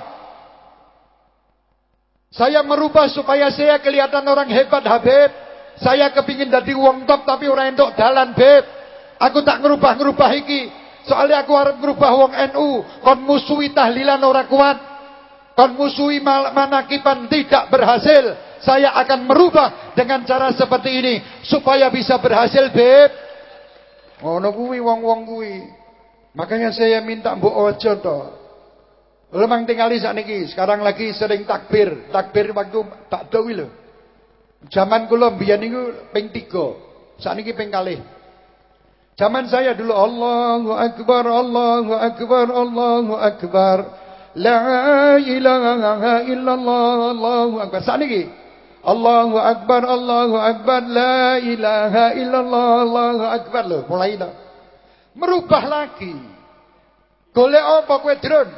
Saya merubah supaya saya kelihatan orang hebat, Habib. Saya kepingin jadi wong top tapi orang entuk dalan, Beb. Aku tak ngerubah-ngerubah iki. Soalnya aku harap ngerubah wong NU. Kon musuhi tahlilan orang kuat. Kon musuhi manakiban tidak berhasil. Saya akan merubah dengan cara seperti ini supaya bisa berhasil, Beb. Ngono kuwi wong-wong kuwi. Makanya saya minta mbok ojo to. Lemang tingali sakniki, sekarang lagi sering takbir. Takbir waktu tak do kuwi lho. Zaman kula mbiyen niku ping 3. Sakniki ping 2. Zaman saya dulu Allahu Akbar, Allahu Akbar, Allahu Akbar. La ilaha illallah, Allahu Akbar. Sakniki Allahu Akbar, Allahu Akbar, la ilaha illallah, Allahu Akbar. Loh, mulai dah. Merubah lagi. Golek apa kowe, Drun?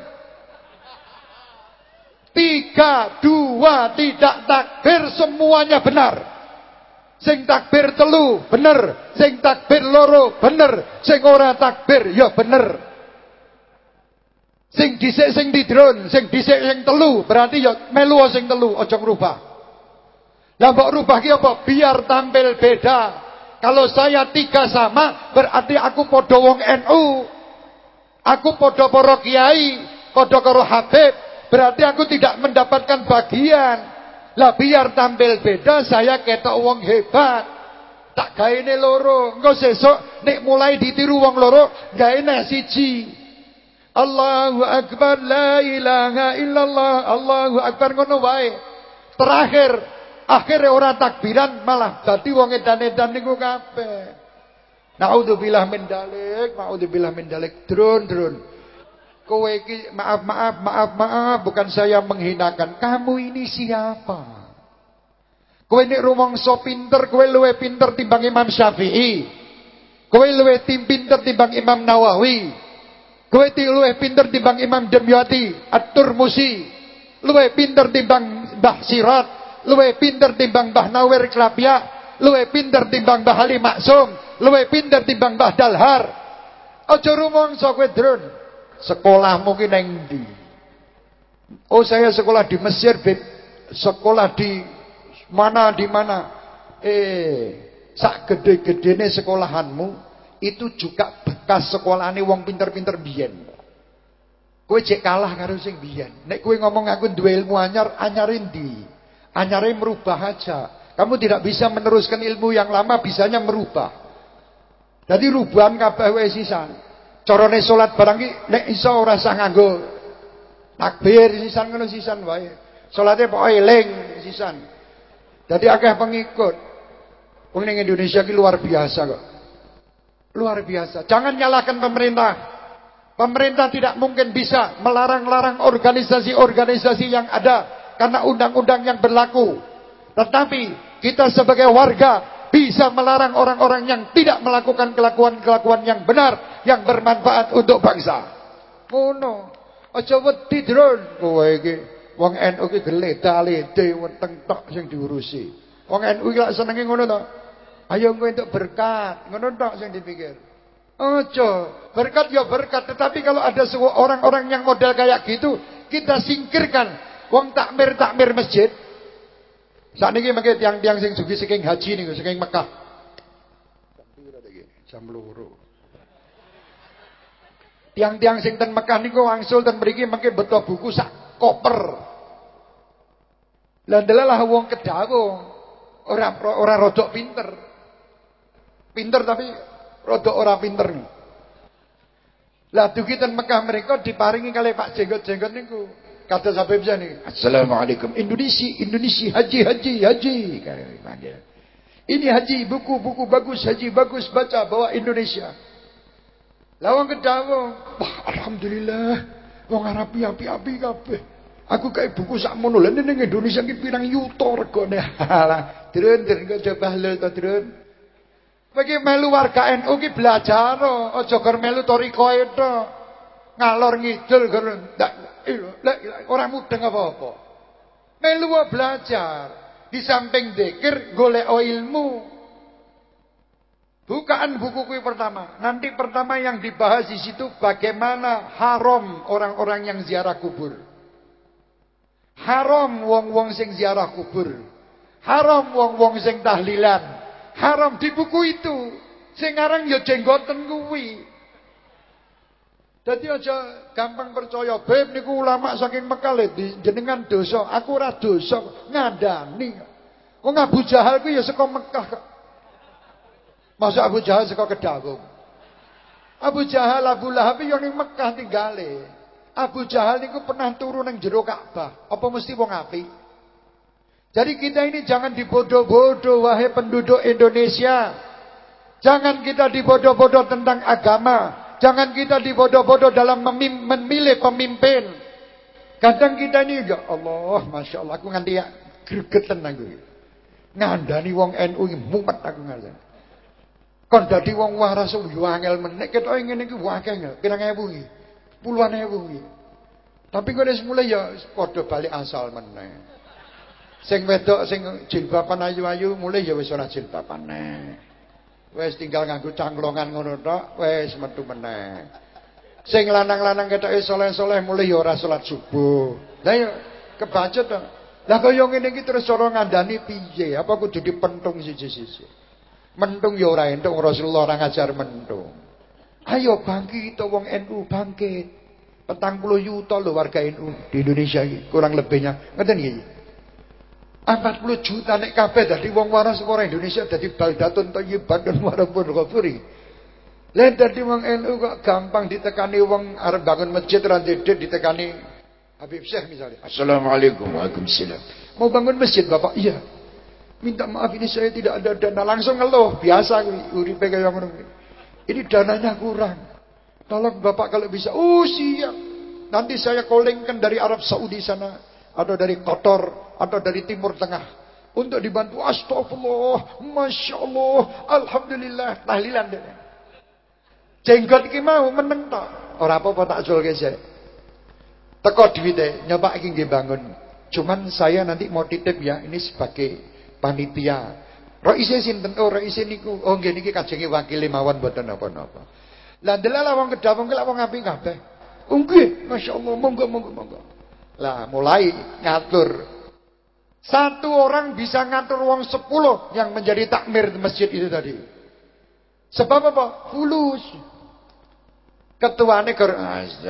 3, 2, tidak takbir, semuanya benar. Sing takbir 3 bener, sing takbir 2 bener, sing ora takbir ya bener. Sing dhisik sing di Drun, sing dhisik sing 3 berarti ya melu sing 3, aja ngrubah. Lah mbok rubah ki apa? Biar tampil beda. Kalau saya 3 sama, berarti aku padha wong NU. Aku padha para kiai, padha karo Habib. Berarti aku tidak mendapatkan bagian. Lah biar tampil beda, saya ketok wong hebat. Tak gaene loro. Engko sesuk nek mulai ditiru wong loro, gaene siji. Allahu Akbar, la ilaha illallah, Allahu Akbar, ngono wae. Terakhir, akhirnya orang takbiran malah dadi wong edan-edan niku kabeh. Naudzubillah min dalik, naudzubillah min dalik. Drun. Kowe iki maaf, bukan saya menghinakan. Kamu ini siapa? Kowe nek rumangsa pinter, kowe luwih pinter timbang Imam Syafi'i. Kowe luwih pinter timbang Imam Nawawi. Kowe luwih pinter timbang Imam Damyati, At-Turmusi. Luwih pinter timbang Mbah Sirat, luwih pinter timbang Mbah Nawir Klapya, luwih pinter timbang Mbah Ali Maksum, luwih pinter timbang Mbah Dalhar. Aja rumangsa kowe drun. Sekolahmu ki nang ndi? Oh, saya sekolah di Mesir, Beb. Sekolah di mana? Sak gede-gedene sekolahanmu itu juga bekas sekolahane wong pinter-pinter biyen. Kowe jek kalah karo sing biyen. Nek kowe ngomong aku duwe ilmu anyar, anyare ndi? Anyare merubah aja. Kamu tidak bisa meneruskan ilmu yang lama, bisanya merubah. Jadi rubahan kabeh wis sisan. Carane salat barang ki nek iso ora usah nganggo takbir sisan ngono sisan wae. Salate pokoke eling sisan. Jadi akeh pengikut. Wong ning Indonesia ki luar biasa kok. Luar biasa. Jangan nyalahkan pemerintah. Pemerintah tidak mungkin bisa melarang-larang organisasi-organisasi yang ada karena undang-undang yang berlaku. Tetapi kita sebagai warga bisa melarang orang-orang yang tidak melakukan kelakuan-kelakuan yang benar, yang bermanfaat untuk bangsa. Ngono. Aja wedi drone kowe iki. Wong NU ki geledale weteng tok sing diurusi. Wong NU ki lak senenge ngono to. Ayo kowe entuk berkat, ngono tok sing dipikir. Aja, berkat ya berkat, tetapi kalau ada orang-orang yang model kayak gitu, kita singkirkan. Wong takmir masjid. Sakniki mengke tiang-tiang sing sugih saking haji niku, saking Mekah. Jam 2. Tiang-tiang sing ten Mekah niku wangsul ten mriki mengke beto buku sak koper. Lah ndelalah wong kedawung, ora rodok pinter. Pinter tapi rodok ora pinter. Lah dugi ten Mekah mereka diparingi kali Pak Jenggot-jenggot niku. Kata Habib Zani, Assalamualaikum Indonesia haji. Ini haji, buku bagus, haji bagus, baca bawa Indonesia. Lawang kedawung, wah alhamdulillah, wong Arab api kabeh. Aku kayak buku sak mono lha ning Indonesia ki pirang yuta regane. Halah, drun kok coba lho to drun. Bagi melu warga NU ki belajar, aja karo melu torikoe to. Ngalor ngidul karo orang mudeng apa-apa. Melu belajar. Di samping dzikir golek ilmu. Bukaan buku kuwi pertama. Nanti pertama yang dibahas di situ bagaimana haram orang-orang yang ziarah kubur. Haram wong-wong sing ziarah kubur. Haram wong-wong sing tahlilan. Haram di buku itu. Sing aran ya jenggoten kuwi. Jadi aja gampang percaya, Beb niku ulama saking Mekah le jenengan dosa, aku ora dosa, ngandani. Wong Abu Jahal ku ya saka Mekah kok. Masa Abu Jahal saka Kedawung. Abu Jahal, Abu Lahab yo ning Mekah tinggale. Abu Jahal niku pernah turu nang jero Ka'bah. Apa mesti wong apik? Jadi kita ini jangan dibodoh-bodoh wahai penduduk Indonesia. Jangan kita dibodoh-bodoh tentang agama. Jangan kita dibodoh-bodoh dalam memilih pemimpin. Kadang kita ini ya Allah, Masya Allah, aku nganti ya gregetan aku. Ngandani wong NU mumet aku ngandani. Kon dadi wong waras yo angel menek ketoke ngene iki wae angel. Pirang ewu iki? Puluhan ewu iki. Tapi kok wis mulai ya padha balik asal meneh. Sing wedok sing jilbaban ayu-ayu mulai ya wis ora jilbaban meneh. Wes tinggal nganggo cangklongan ngono tok, wes metu meneh. Sing lanang-lanang ketoke saleh-saleh mulai ya ora salat subuh. Lah ya kebacut to. Lah kaya ngene iki terus cara ngandani piye? Apa kudu dipentung siji-siji? Mentung ya ora entuk Rasulullah ora ngajar mentung. Ayo bangkit wong NU bangkit. 40 juta lho warga NU di Indonesia iki, kurang lebihnya. Ngeten iki. 40 juta nek kabeh dadi wong waras ora Indonesia dadi baldatun thayyiban dan warabun ghafuri. Lah dadi wong NU kok gampang ditekani wong arep bangun masjid ra ndedek ditekani Habib Syekh misalnya. Assalamualaikum. Waalaikumsalam. Mau bangun masjid Bapak? Iya. Minta maaf ini saya tidak ada dana. Langsung ngeluh. Biasa uripe kaya ngono. Ini dananya kurang. Tolong Bapak kalau bisa. Oh siap. Nanti saya callingkan dari Arab Saudi sana. Atau dari Qatar. Atau dari Timur Tengah. Untuk dibantu. Astagfirullah. Masya Allah. Alhamdulillah. Tahlilan deh. Jenggot iki mau meneng tok. Ora apa-apa tak julke sik. Teko duwite, nyoba iki nggih bangun. Cuman saya nanti mau titip ya, ini sebagai panitia. Raise sinten? Oh, raise niku. Oh, nggih niki kajenge wakil mawon mboten napa-napa. Lah ndelala wong kedawong ki lak wong apik kabeh. Oh nggih, masyaallah, monggo. Lah mulai ngatur. Satu orang bisa ngatur wong 10 yang menjadi takmir masjid itu tadi. Sebab apa? Fulus. Ketuane gur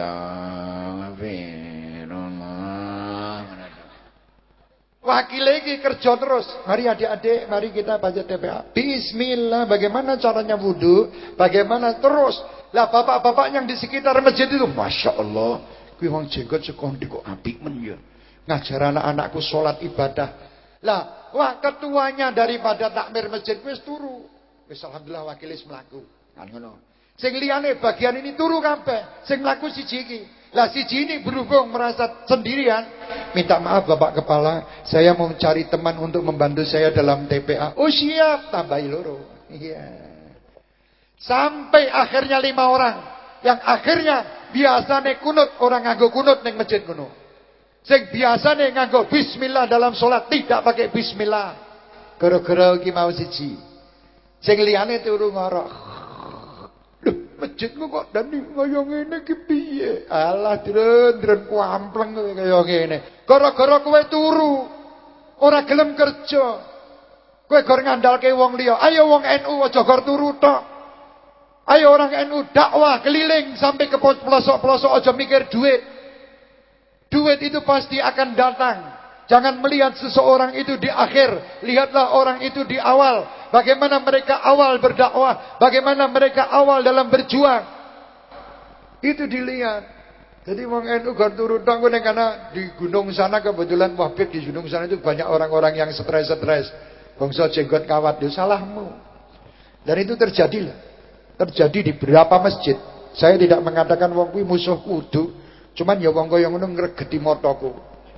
wakile iki kerja terus. Mari adik-adik, mari kita baca TPA. Bismillah, bagaimana caranya wudu? Bagaimana terus? Lah bapak-bapak yang di sekitar masjid itu, Masya Allah, kuwi wong jenggot sekondi kok apik men ya. Ngajar anak-anakku salat ibadah. Lah, wah ketuanya daripada takmir masjid wis turu. Wis alhamdulillah wakile wis mlaku. Kan ngono. Sing liyane bagian ini turu kabeh, sing mlaku siji iki. Lah siji ini berhubung merasa sendirian, minta maaf Bapak Kepala, saya mau cari teman untuk membantu saya dalam TPA. Oh siap, tambahi loro. Iya. Sampai akhirnya 5 orang. Yang akhirnya biasane kunut, orang nganggo kunut ning masjid ngono. Sing biasane nganggo bismillah dalam salat tidak pakai bismillah. Gara-gara iki mau siji. Sing liyane turu ngorok. Loh, masjidmu kok dani kaya ngene iki piye? Alah, dren kuampleng kaya ngene. Gara-gara kowe turu, ora gelem kerja. Kowe gor ngandalke wong liya. Ayo wong NU aja gor turu tok. Ayo orang NU dakwah keliling sampai ke pelosok-pelosok, aja mikir duit. Duit itu pasti akan datang. Jangan melihat seseorang itu di akhir, lihatlah orang itu di awal. Bagaimana mereka awal berdakwah, bagaimana mereka awal dalam berjuang. Itu dilihat. Jadi wong NU gor turu tok ngene karena di gunung sana kebetulan Wahbib di gunung sana itu banyak orang-orang yang stres-stres. Bangsa jenggot kawat, itu salahmu. Dan itu terjadi di beberapa masjid. Saya tidak mengatakan wong kuwi musuh kudu, cuman ya wong kaya ngono ngregeti motoku.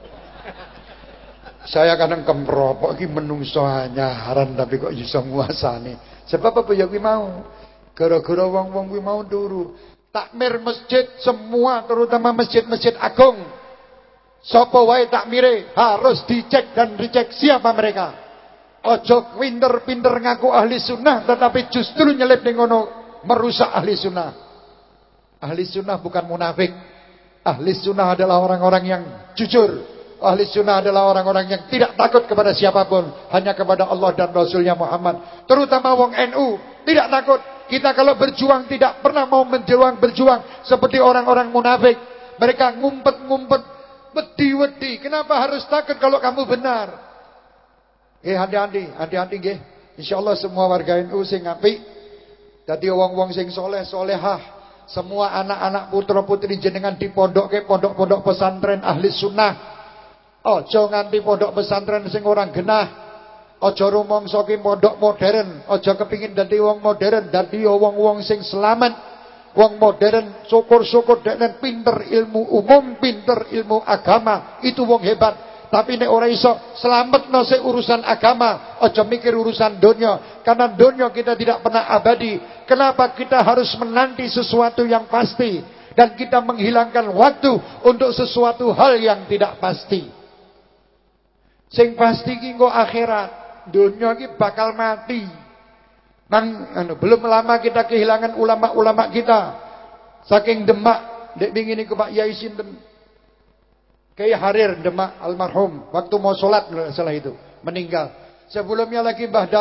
Saya kadang kemropok iki menungso anyaran tapi kok iso nguasani. Sebab apa ya kuwi mau? Gara-gara wong-wong kuwi mau turu. Takmir masjid semua terutama masjid-masjid agung. Sapa wae takmire harus dicek dan dicek siapa mereka. Ojo pinter-pinter ngaku ahli sunnah tetapi justru nyelip ning ngono merusak ahli sunnah. Ahli sunnah bukan munafik. Ahli sunnah adalah orang-orang yang jujur. Ahli sunnah adalah orang-orang yang tidak takut kepada siapapun, hanya kepada Allah dan Rasulnya Muhammad. Terutama wong NU tidak takut. Kita kalau berjuang tidak pernah mau berjuang seperti orang-orang munafik. Mereka ngumpet-ngumpet, wedi-wedi. Kenapa harus takut kalau kamu benar? Hati-hati nggih. Insyaallah semua warga NU sing apik, dadi wong-wong sing soleh solehah. Semua anak-anak putra-putri jenengan di pondok pesantren ahli sunnah. Ojo nganti pondok pesantren sing orang genah. Ojo rumangsa ki pondok modern. Ojo kepingin dadi wong modern, dadi wong-wong sing selamat. Wong modern syukur-syukur deknen pinter ilmu umum, pinter ilmu agama, itu wong hebat. Tapi nek ora iso slametno sing urusan agama, ojo mikir urusan donya. Karena donya kita tidak pernah abadi. Kenapa kita harus menanti sesuatu yang pasti dan kita menghilangkan waktu untuk sesuatu hal yang tidak pasti? Sing pasti ki engko akhirat, dunia ki bakal mati. Belum lama kita kehilangan ulama-ulama kita. Saking Demak, dek wingi niku Pak Yai sinten? Kiai Harir Demak almarhum, waktu mau salat salah itu, meninggal. Sebelumnya lagi Mbah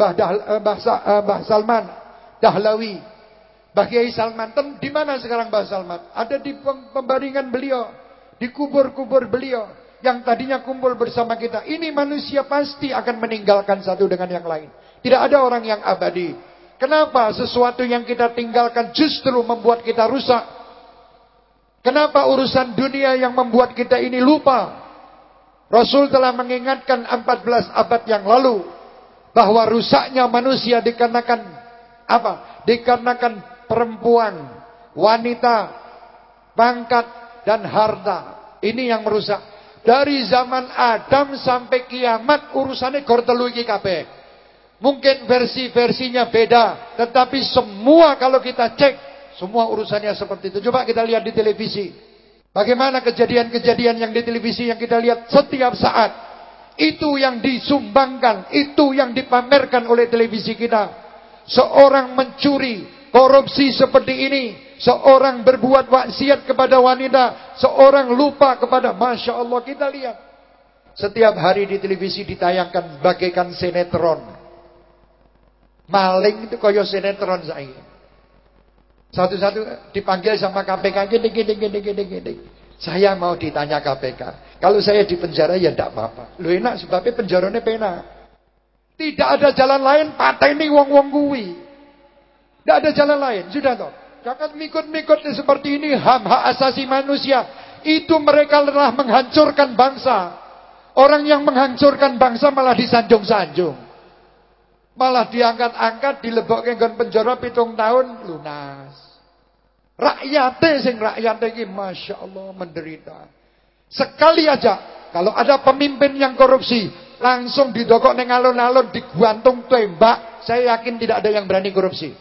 Salman Dahlawi. Mbah Kiai Salman, di mana sekarang Mbah Salman? Ada di pembaringan beliau, di kubur-kubur beliau. Yang tadinya kumpul bersama kita. Ini manusia pasti akan meninggalkan satu dengan yang lain. Tidak ada orang yang abadi. Kenapa sesuatu yang kita tinggalkan justru membuat kita rusak? Kenapa urusan dunia yang membuat kita ini lupa? Rasul telah mengingatkan 14 abad yang lalu bahwa rusaknya manusia dikarenakan apa? Dikarenakan perempuan, wanita, pangkat dan harta. Ini yang merusak. Dari zaman Adam sampai kiamat urusannya gor telu iki kabeh. Mungkin versi-versinya beda, tetapi semua kalau kita cek, semua urusannya seperti itu. Coba kita lihat di televisi. Bagaimana kejadian-kejadian yang di televisi yang kita lihat setiap saat. Itu yang disumbangkan, itu yang dipamerkan oleh televisi kita. Seorang mencuri, korupsi seperti ini. Seorang berbuat maksiat kepada wanita. Seorang lupa kepada, Masya Allah, kita lihat. Setiap hari di televisi ditayangkan bagaikan sinetron. Maling itu koyo sinetron saya. Satu-satu dipanggil sama KPK, gini. Saya mau ditanya KPK. Kalau saya di penjara ya tidak apa-apa. Lu enak sebabnya penjaranya penak. Tidak ada jalan lain, pateni wong-wong kuwi. Tidak ada jalan lain, sudah toh. Jangan mikut-mikut seperti ini, hak asasi manusia. Itu mereka telah menghancurkan bangsa. Orang yang menghancurkan bangsa malah disanjung-sanjung. Malah diangkat-angkat, dilebokke nggon penjara 7 tahun lunas. Rakyate sing rakyate iki Masya Allah menderita. Sekali aja kalau ada pemimpin yang korupsi, langsung didokok ning alun-alun, digantung tembak. Saya yakin tidak ada yang berani korupsi.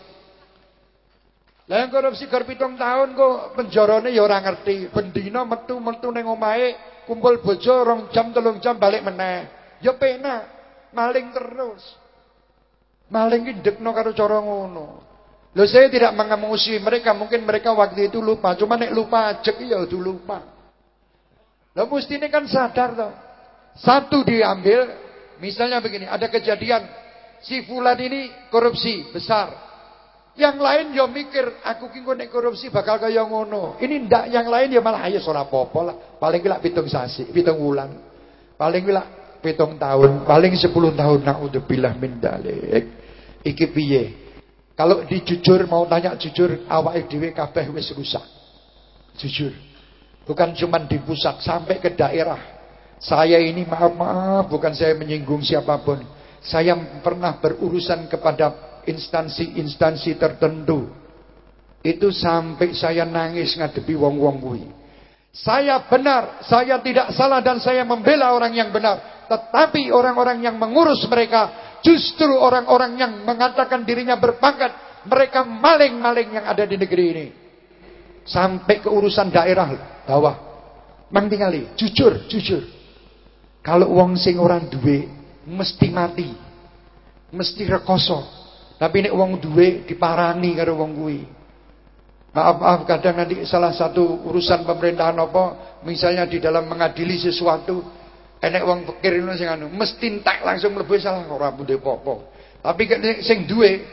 Lah yang korupsi gor 7 tahun kok penjarane ya ora ngerti. Bendina metu ning omahe, kumpul bojo 2 jam 3 jam balik meneh. Ya penak, maling terus. Maling ki ndekno karo cara ngono. Loh saya tidak mengemusi mereka, mungkin mereka waktu itu lupa. Cuma nek lupa ajek ya udah lupa. Loh mestine kan sadar toh. Satu diambil, misalnya begini, ada kejadian si fulan ini korupsi besar. Yang lain ya mikir, aku ki nek korupsi bakal kaya ngono. Ini ndak, yang lain ya malah ayo ora apa-apa lah. Paling ki lak 7 wulan. Paling ki lak 7 tahun, paling 10 tahun. Naudzubillah min dzalik. Iki piye? Kalau dijujur, mau tanya jujur, awake dhewe kabeh wis rusak. Jujur. Bukan cuma di pusat, sampai ke daerah. Saya ini maaf, bukan saya menyinggung siapapun. Saya pernah berurusan kepada instansi-instansi tertentu. Itu sampai saya nangis ngadepi wong-wong kuwi. Saya benar, saya tidak salah dan saya membela orang yang benar. Tetapi orang-orang yang mengurus mereka justru orang-orang yang mengatakan dirinya berpangkat. Mereka maling-maling yang ada di negeri ini. Sampai ke urusan daerah bawah. Mang tingali, jujur. Kalau wong sing ora duwe mesti mati. Mesti rekoso. Tapi nek wong duwe diparani karo wong kuwi. Maaf kadang nanti salah satu urusan pemerintahan apa, misalnya di dalam mengadili sesuatu, enek wong pikir ngono sing anu, mesti entek langsung mlebu salah ora budhe apa-apa. Tapi sing duwe,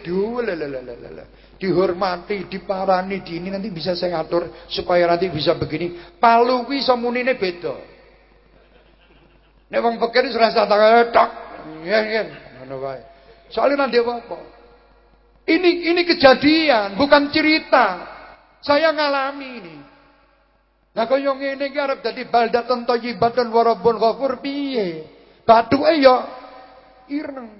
dihormati, diparani, ini nanti bisa saya atur supaya nanti bisa begini. Palu kuwi iso munine beda. Nek wong pikir wis rasa tok, ya ngono wae. Soalnya nanti apa-apa. Ini kejadian, bukan cerita. Saya ngalami ini. Nah kaya ngene iki arep dadi baldatun thayyibatun wa rabbun ghafur piye? Bathuke ya ireng.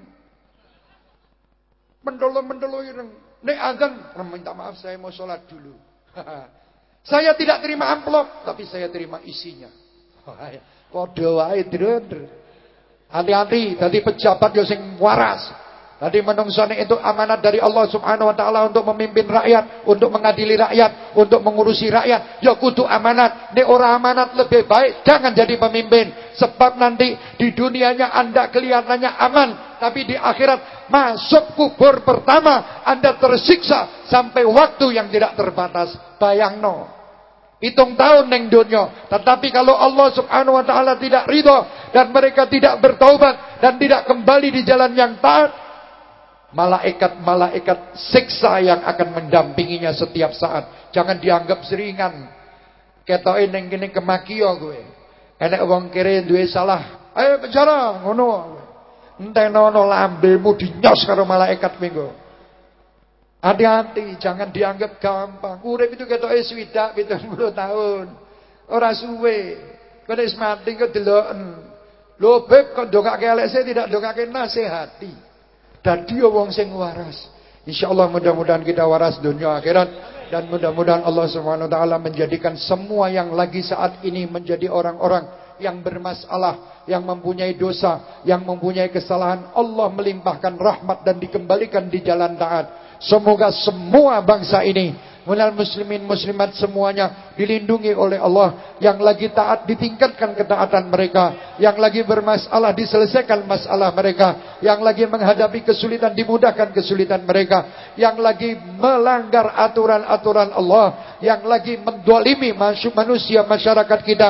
Mendolo ireng. Nek azan, minta maaf saya mau sholat dulu. Saya tidak terima amplop, tapi saya terima isinya. Padha wae, Dr. Hati-hati, dadi pejabat yo sing waras. Tadi menungsane itu amanat dari Allah Subhanahu wa taala untuk memimpin rakyat, untuk mengadili rakyat, untuk mengurusi rakyat. Ya kudu amanat. Nek ora amanat lebih baik jangan jadi pemimpin. Sebab nanti di dunianya Anda kelihatannya aman, tapi di akhirat masuk kubur pertama Anda tersiksa sampai waktu yang tidak terbatas. Bayangno. 7 tahun neng dunia. Tetapi kalau Allah Subhanahu wa taala tidak ridho dan mereka tidak bertaubat dan tidak kembali di jalan yang taat, malaikat siksa yang akan mendampinginya setiap saat. Jangan dianggap seringan. Ketoke ning kene kemakiyo kowe. Enek wong kere duwe salah, ayo penjara ngono. Entenono lambemu dinyos karo malaikat minggu. Hati-hati, jangan dianggap gampang. Urip itu ketoke swidak 70 tahun. Ora suwe. Kok wis mati kok deloken. Lho beb kok ndongake elek saya tidak ndongake nasihati. Dadi wong sing waras. Insyaallah mudah-mudahan kita waras dunia akhirat dan mudah-mudahan Allah Subhanahu wa taala menjadikan semua yang lagi saat ini menjadi orang-orang yang bermasalah, yang mempunyai dosa, yang mempunyai kesalahan, Allah melimpahkan rahmat dan dikembalikan di jalan taat. Semoga semua bangsa ini, mulai muslimin muslimat semuanya dilindungi oleh Allah. Yang lagi taat ditingkatkan ketaatan mereka, yang lagi bermasalah diselesaikan masalah mereka, yang lagi menghadapi kesulitan dimudahkan kesulitan mereka, yang lagi melanggar aturan-aturan Allah, yang lagi mendolimi manusia masyarakat kita,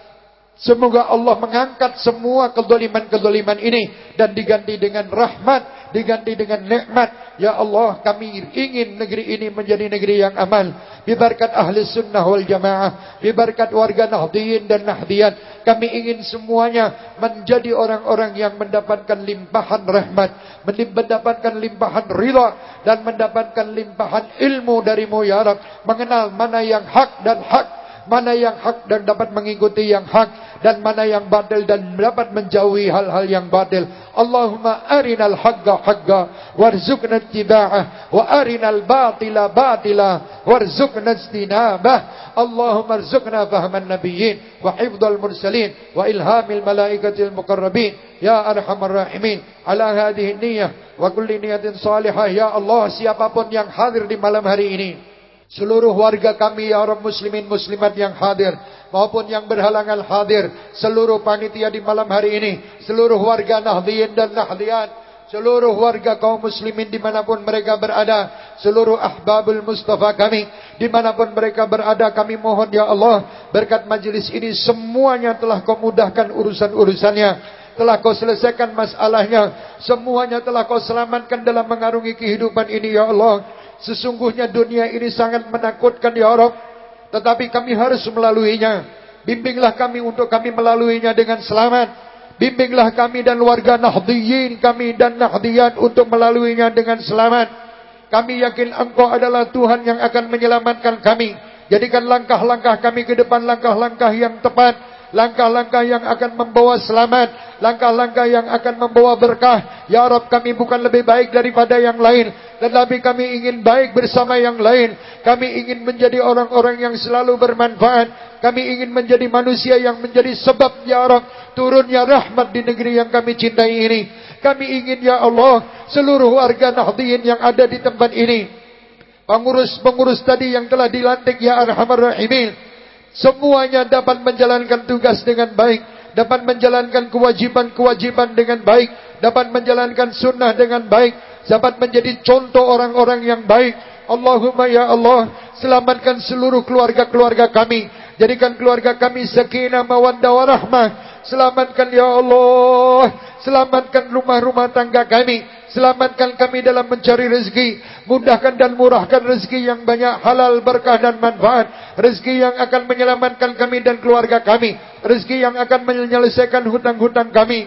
semoga Allah mengangkat semua kedoliman-kedoliman ini dan diganti dengan rahmat, diganti dengan nikmat. Ya Allah, kami ingin negeri ini menjadi negeri yang aman. Biberkat ahli sunnah wal jamaah, biberkat warga Nahdliyin dan Nahdliyat, kami ingin semuanya menjadi orang-orang yang mendapatkan limpahan rahmat, mendapatkan limpahan ridha, dan mendapatkan limpahan ilmu darimu ya Rabb, mengenal mana yang hak dan hak, mana yang hak dan dapat mengikuti yang hak, dan mana yang batil dan dapat menjauhi hal-hal yang batil. Allahumma arinal haqqa haqqa warzuqna ittiba'ah, wa arinal batila batila warzuqna ijtinabah. Allahumma arzuqna fahman nabiyyin wa hifdzal mursalin wa ilhamil malaikatil muqarrabin ya arhamar rahimin. Ala hadhihi niyyah wa kulli niyatin salihah. Ya Allah, siapapun yang hadir di malam hari ini, seluruh warga kami ya Rabb, muslimin muslimat yang hadir maupun yang berhalangan hadir, seluruh panitia di malam hari ini, seluruh warga Nahdliyin dan Nahdliyat, seluruh warga kaum muslimin dimanapun mereka berada, seluruh ahbabul Mustafa kami dimanapun mereka berada, kami mohon ya Allah, berkat majlis ini semuanya telah kau mudahkan urusan-urusannya, telah kau selesaikan masalahnya, semuanya telah kau selamatkan dalam mengarungi kehidupan ini ya Allah. Sesungguhnya dunia ini sangat menakutkan ya Rabb, tetapi kami harus melaluinya. Bimbinglah kami untuk kami melaluinya dengan selamat. Bimbinglah kami dan warga Nahdliyin kami dan Nahdliyat untuk melaluinya dengan selamat. Kami yakin Engkau adalah Tuhan yang akan menyelamatkan kami. Jadikan langkah-langkah kami ke depan langkah-langkah yang tepat, langkah-langkah yang akan membawa selamat, langkah-langkah yang akan membawa berkah. Ya Rabb, kami bukan lebih baik daripada yang lain, tetapi kami ingin baik bersama yang lain. Kami ingin menjadi orang-orang yang selalu bermanfaat. Kami ingin menjadi manusia yang menjadi sebab ya Rabb turunnya rahmat di negeri yang kami cintai ini. Kami ingin ya Allah, seluruh warga Nahdliyin yang ada di tempat ini, pengurus-pengurus tadi yang telah dilantik ya Arhamar Rahimin, semuanya dapat menjalankan tugas dengan baik, dapat menjalankan kewajiban-kewajiban dengan baik, dapat menjalankan sunnah dengan baik, dapat menjadi contoh orang-orang yang baik. Allahumma ya Allah, selamatkan seluruh keluarga-keluarga kami. Jadikan keluarga kami sakinah mawaddah warahmah. Selamatkan ya Allah, selamatkan rumah-rumah tangga kami. Selamatkan kami dalam mencari rezeki. Mudahkan dan murahkan rezeki yang banyak, halal, berkah dan manfaat. Rezeki yang akan menyelamatkan kami dan keluarga kami. Rezeki yang akan menyelesaikan hutang-hutang kami.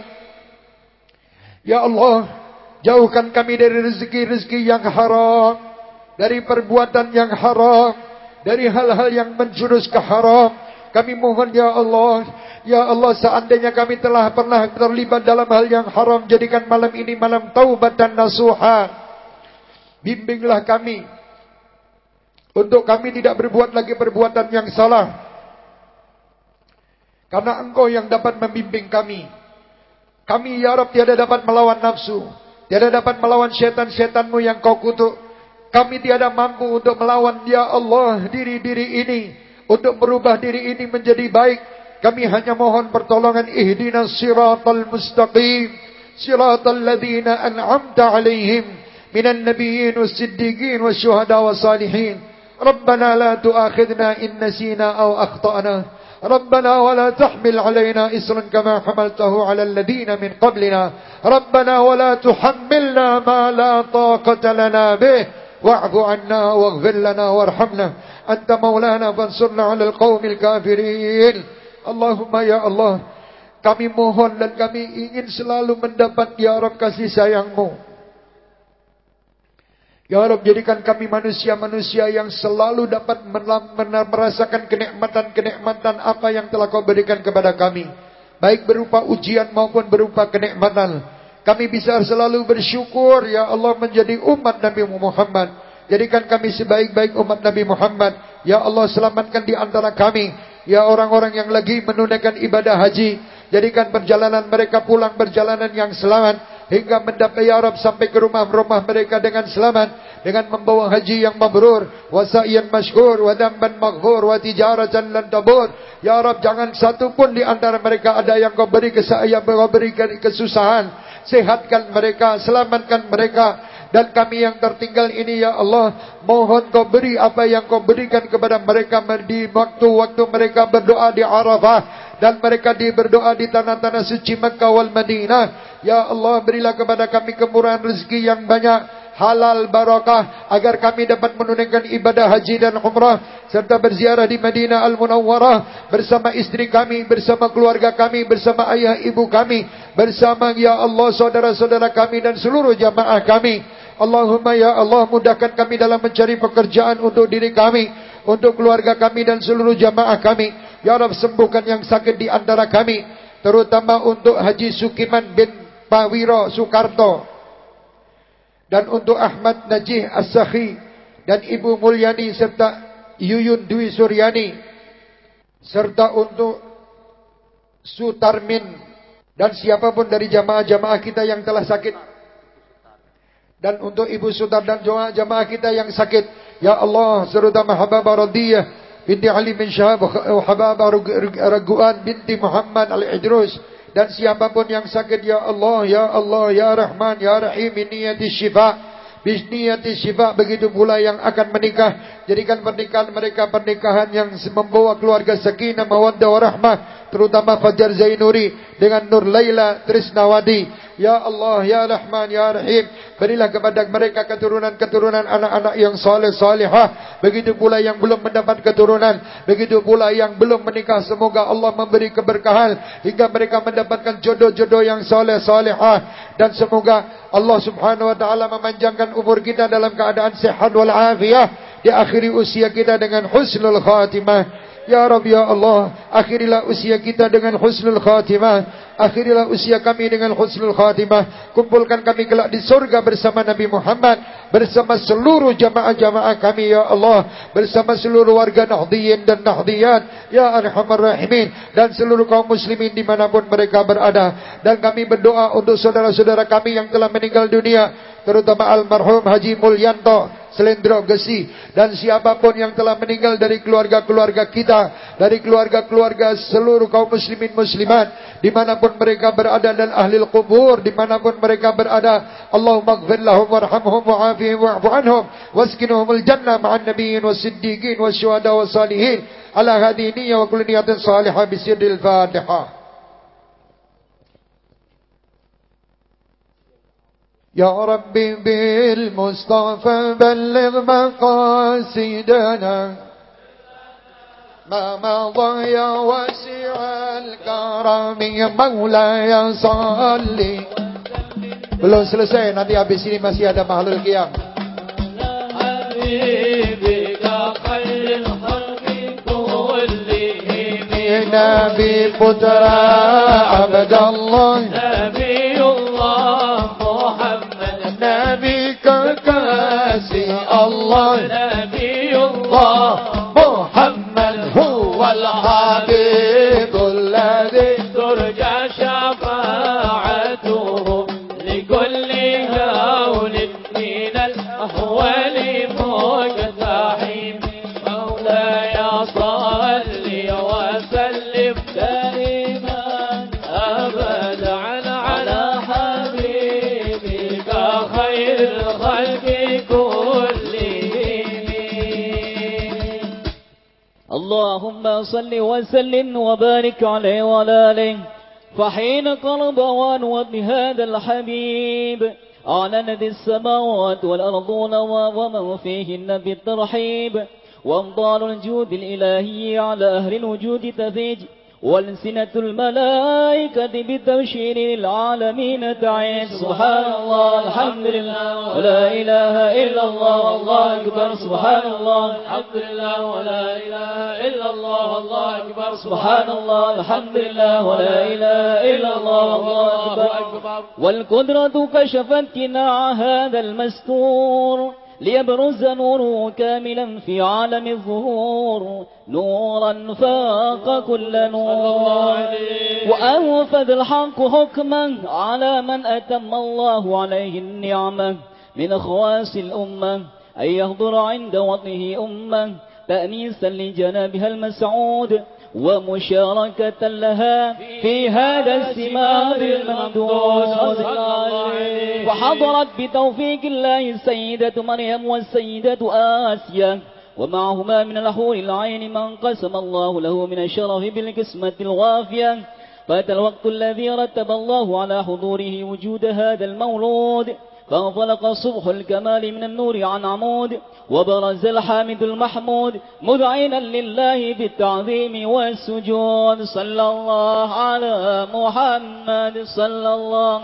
Ya Allah, jauhkan kami dari rezeki-rezeki yang haram, dari perbuatan yang haram, dari hal-hal yang menjurus ke haram. Kami mohon ya Allah, ya Allah, seandainya kami telah pernah terlibat dalam hal yang haram, jadikan malam ini malam taubat dan nasuha. Bimbinglah kami untuk kami tidak berbuat lagi perbuatan yang salah, karena Engkau yang dapat membimbing kami. Kami ya Rabb tiada dapat melawan nafsu, tiada dapat melawan syaitan-syaitanmu yang kau kutuk. Kami tiada mampu untuk melawan ya Allah diri-diri ini, untuk merubah diri ini menjadi baik. Kami hanya mohon pertolongan. Ihdinas siratal mustaqim, siratal ladzina an'amta alaihim minan nabiyyin was-siddiqin wasyuhada was-salihin. Rabbana la tu'akhidna in nasina aw akhtana. ربنا ولا تحمل علينا إصرا كما حملته على الذين من قبلنا ربنا ولا تحملنا ما لا طاقة لنا به واعف عنا واغفر لنا وارحمنا أنت مولانا فانصرنا على القوم الكافرين. Allahumma ya Allah, kami mohon dan kami ingin selalu mendapat ya Rabb kasih sayang-Mu. Ya Rabb, jadikan kami manusia-manusia yang selalu dapat merasakan kenikmatan-kenikmatan apa yang telah Kau berikan kepada kami, baik berupa ujian maupun berupa kenikmatan. Kami bisa selalu bersyukur, Ya Allah, menjadi umat Nabi Muhammad. Jadikan kami sebaik-baik umat Nabi Muhammad. Ya Allah, selamatkan di antara kami, ya orang-orang yang lagi menunaikan ibadah haji. Jadikan perjalanan mereka pulang perjalanan yang selamat, hingga mendapat, Ya Rabb, sampai ke rumah-rumah mereka dengan selamat, dengan membawa haji yang mabrur, wa sa'yan mashkur, wa damban maghfur, wa tijaratan lan tabur. Ya Rabb, jangan satu pun di antara mereka ada yang Kau beri berikan kesusahan. Sehatkan mereka, selamatkan mereka. Dan kami yang tertinggal ini, Ya Allah, mohon Kau beri apa yang Kau berikan kepada mereka di waktu-waktu mereka berdoa di Arafah, dan mereka berdoa di tanah-tanah suci Makkah wal Madinah. Ya Allah, berilah kepada kami kemurahan rezeki yang banyak, halal barakah, agar kami dapat menunaikan ibadah haji dan umrah, serta berziarah di Madinah Al-Munawwarah bersama istri kami, bersama keluarga kami, bersama ayah ibu kami, bersama, Ya Allah, saudara-saudara kami dan seluruh jamaah kami. Allahumma, Ya Allah, mudahkan kami dalam mencari pekerjaan untuk diri kami, untuk keluarga kami dan seluruh jamaah kami. Ya Rabb, sembuhkan yang sakit di antara kami, terutama untuk Haji Sukiman bin Pawiro Soekarto, dan untuk Ahmad Najih As-Sakhi, dan Ibu Mulyani serta Yuyun Dwi Suryani, serta untuk Sutarmin, dan siapapun dari jamaah-jamaah kita yang telah sakit, dan untuk Ibu Sutar dan jamaah kita yang sakit. Ya Allah, terutama Hababah Radiyah binti Ali bin Syahab, Hababah Raguan binti Muhammad Al-Idrus, dan siapapun yang sakit, Ya Allah, Ya Allah, Ya Rahman, Ya Rahim, biniyati syifa, biniyati syifa. Begitu pula yang akan menikah, jadikan pernikahan mereka pernikahan yang membawa keluarga sakinah, mawaddah warahmah, terutama Fajar Zainuri dengan Nur Laila Trisnawati. Ya Allah, Ya Rahman, Ya Rahim, berilah kepada mereka keturunan-keturunan anak-anak yang saleh salihah. Begitu pula yang belum mendapat keturunan, begitu pula yang belum menikah, semoga Allah memberi keberkahan hingga mereka mendapatkan jodoh-jodoh yang saleh salihah. Dan semoga Allah Subhanahu wa taala memanjangkan umur kita dalam keadaan sehat wal afiah, diakhiri usia kita dengan husnul khatimah. Ya Rabb, Ya Allah, akhirilah usia kita dengan husnul khatimah. Akhirilah usia kami dengan husnul khatimah. Kumpulkan kami kelak di surga bersama Nabi Muhammad, bersama seluruh jamaah-jamaah kami, Ya Allah, bersama seluruh warga Nahdliyin dan Nahdliyat, Ya Arhamar Rahimin, dan seluruh kaum muslimin dimanapun mereka berada. Dan kami berdoa untuk saudara-saudara kami yang telah meninggal dunia, terutama almarhum Haji Mulyanto Selendro Gesi, dan siapapun yang telah meninggal dari keluarga-keluarga kita, dari keluarga-keluarga seluruh kaum muslimin muslimat dimanapun mereka berada, dan ahli kubur dimanapun mereka berada. Allahumma ighfir lahum warhamhum wa'afihim wa'fu anhum waskinhumul jannah ma'an nabiyyin was-siddiqin wasyuhada was-salihin ala hadhihi niyyah wa kulli niyatin salihah bisirril Fatihah. Ya Rabbi bil Mustafa balligh maqasidana ma madha ya wasi'al karami ya Maulaya salli. Belum selesai, nanti habis ini masih ada mahlul qiyam. Habibika khairul khalqi kullihim, Nabi putra Abdallah, Nabiullah Nabi kekasih Allah, Nabiullah Muhammad huwal habibul ladzi turja syafa'atuhu likulli hawlin minal ahwali mujtahim. Maulaya salli wa sallim daiman abadan ala habibika khairil khalqi kullihim. اللهم صل وسلم وبارك عليه وعلى آله. فحين قرب أوان وابن هذا الحبيب أعلنت السماوات والأرض ومن فيهن بالترحيب، وأمطار الجود الإلهي على أهل الوجود تفيج، والسنة الملائكة بالتبشير للعالمين تعيش. سبحان الله الحمد لله ولا إله إلا الله والله أكبر. سبحان الله الحمد لله ولا إله إلا الله والله أكبر. سبحان الله الحمد لله ولا إله إلا الله والله أكبر. والقدرة كشفت كناع هذا المستور ليبرز نوره كاملا في عالم الظهور، نورا فاق كل نور. وأنفذ الحق حكما على من أتم الله عليه النعمة من خواص الأمة، أن يحضر عند وطنه أمة تأنيسا لجنابها المسعود ومشاركة لها في هذا السماد الممدود. وحضرت بتوفيق الله السيدة مريم والسيدة آسيا، ومعهما من الحور العين من قسم الله له من الشرف بالقسمة الوافية. فأتى الوقت الذي رتب الله على حضوره وجود هذا المولود، فانطلق صبح الكمال من النور عن عمود، وبرز الحامد المحمود مذعنا لله بالتعظيم والسجود. صلى الله على محمد صلى الله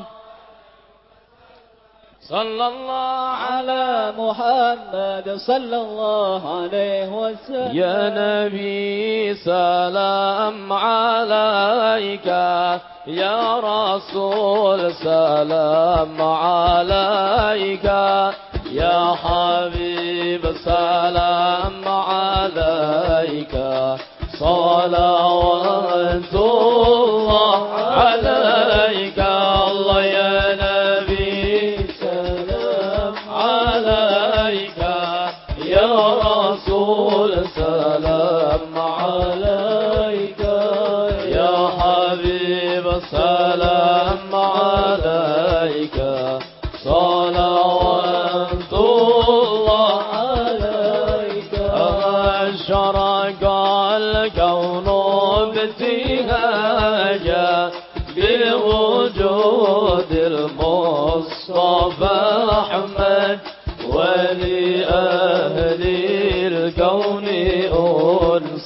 على محمد صلى الله عليه وسلم. يا نبي سلام عليك، يا رسول سلام عليك، يا حبيب سلام عليك، صلوات الله عليك. الله يا نبي سلام عليك، يا رسول سلام عليك، يا حبيب سلام عليك، صلوات الله عليك. أشرق الكون ابتهاجا بوجود المصطفى أحمد، ولأهل الكون أنس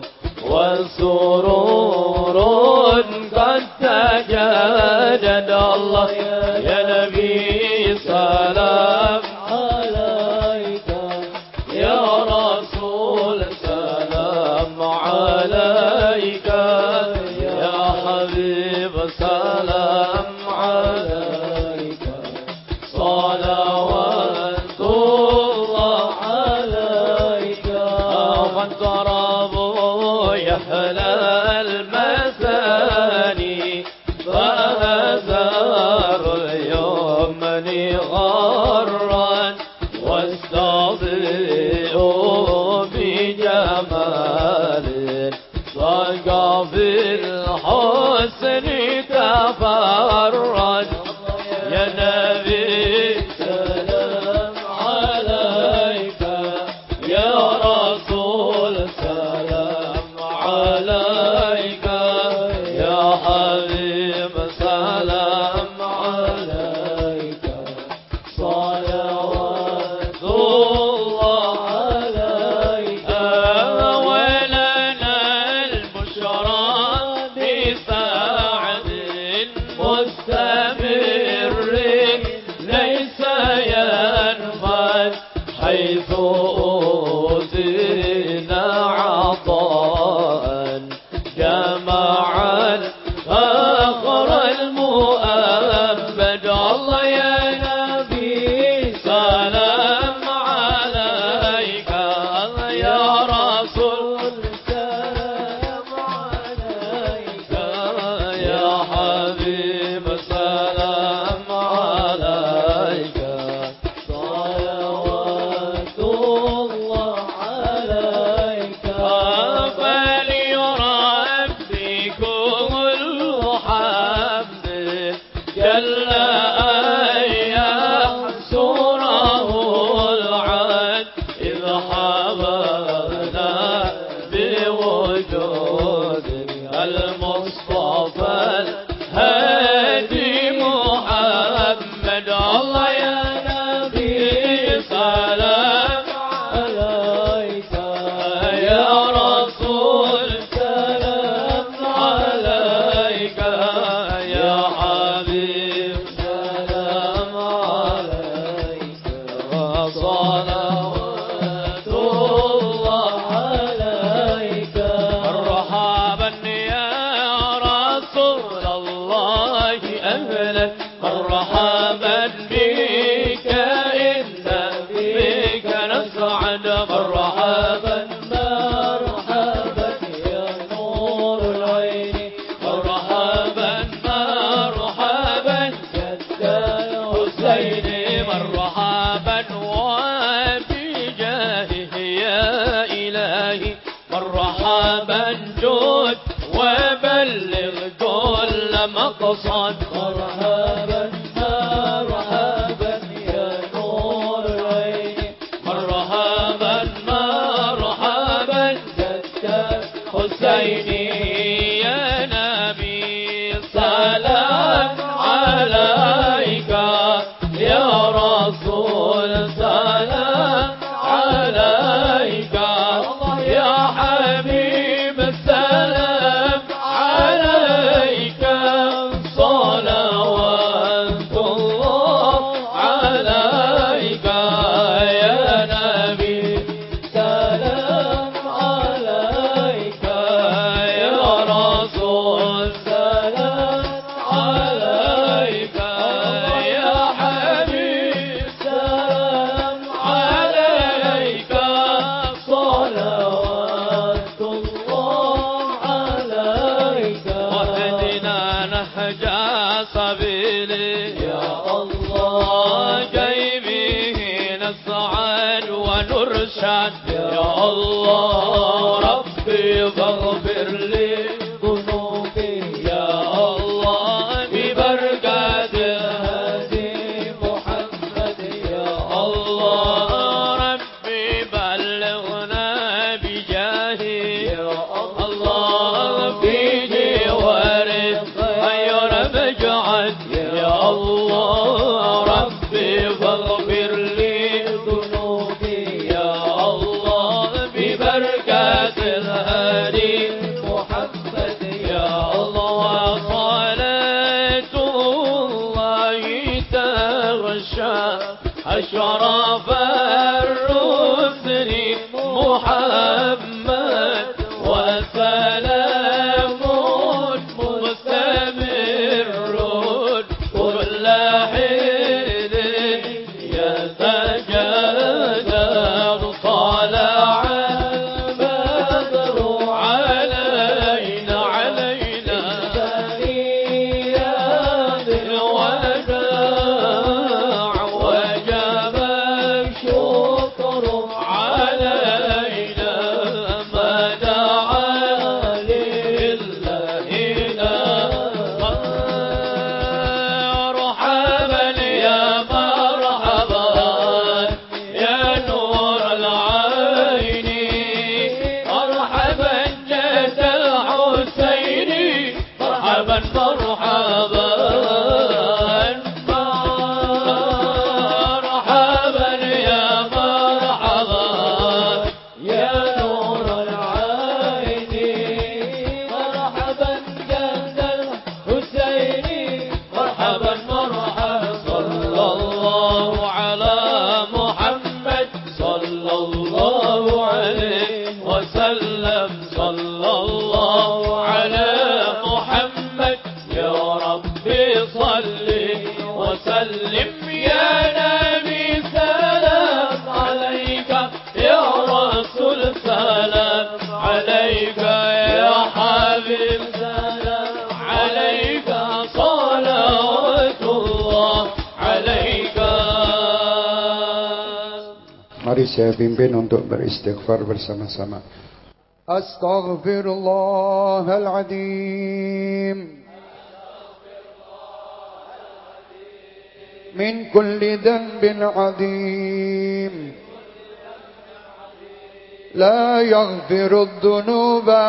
وسرور قد تجدد. الله يا نبي سلام عليك، يا رسول سلام عليك، يا حبيب سلام عليك، صلوات الله عليك. فانطربوا يحلى المثاني، فأزار اليمن غرا، واستضيئوا بجمال ضاق في الحسن تفرج. يا نبي سلام عليك، يا رسول سلام عليك، يا حبيب سلام عليك، صلوات الله عليك. ولنا البشرى بسعد مستمر ليس ينفد، حيث أوتينا عطاء جمعا آخر المؤبد. الله يا نبي سلام عليك، يا رسول سلام عليك، يا حبيب سلام عليك، صلوات الله عليك. فليربي كل حمد جل أن يحصره العد، إذ حببنا بوجود المصطفى الهادي محمد. الله يا نبي سلام عليك، يا رسول سلام مرحبا جود وبلغ كل مقصد مرحبا مرحبا يا نور العين مرحبا مرحبا جد حسيني يا نبي سلام عليك يا رسول سلام عليك يا حبيب السلام عليك صلوات الله عليك يا نبي سلام عليك يا رسول سلام عليك يا حبيب سلام عليك صلوات الله عليك واهدنا نهج سبيلي يا الله كي به نسعد ونرشد يا الله ربي فاغفر لي ذنوبي يا الله ببركة هدي محمد يا الله ربي بلغنا بجاهه يا الله في جواره خير مجعد يا الله ربي فاغفر لي ذنوبي يا الله ببركة الهادي محمد يا الله صلاة الله تغشى أشرف الرسل محمد وسلام مستمر كل حين يتجدد طلع البدر علينا علينا الوداع وجب الشكر علينا ما دعا لله مرحبا يا مرحبا يا نور العين مرحبا جد الحسين مرحبا مرحبا مرحبا يا مرحبا يا نور العين مرحبا جد الحسين مرحبا مرحبا صلى الله على محمد صلى الله عليه وسلم صلى الله على محمد يا ربي صل وسلم يا نبي سلام عليك يا رسول سلام عليك يا حبيب سلام عليك صلوات الله عليك. Mari saya pimpin untuk beristighfar bersama-sama. Astaghfirullahaladzim min kulli dhanbin azim la yaghfiru dhunuba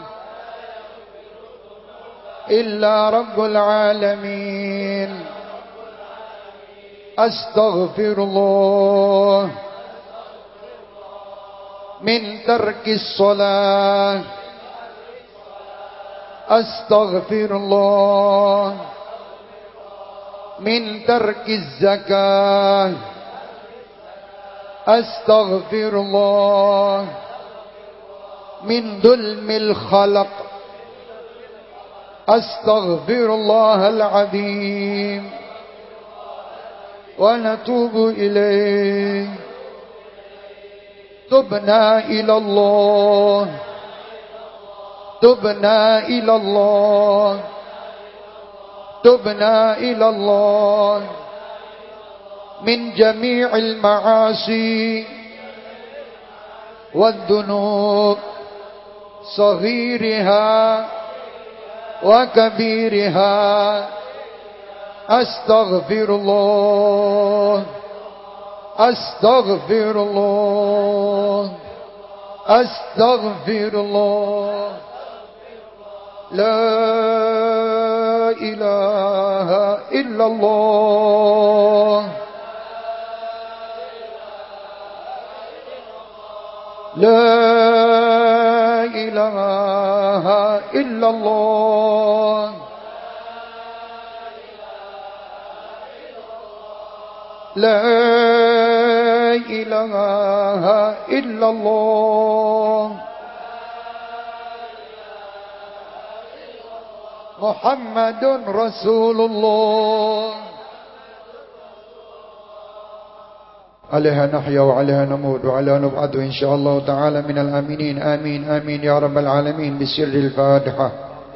illa rabbul alamin. Astaghfirullah min tarkis salat. Astaghfirullah min tarkiz zakah. Astaghfirullah min dhulmil khalaq. Astaghfirullahal azim wa natubu ilayh. Tubna ila Allah, tubna ila Allah, tubna ila Allah min jami'il ma'asi wad-dhunub صغيرها وكبيرها أستغفر الله أستغفر الله أستغفر الله لا إله إلا الله لا إله إلا الله لا إله إلا الله محمد رسول الله عليها نحيا وعليها نموت وعليها نبعث إن شاء الله تعالى من الآمنين آمين آمين يا رب العالمين بسر الفاتحة.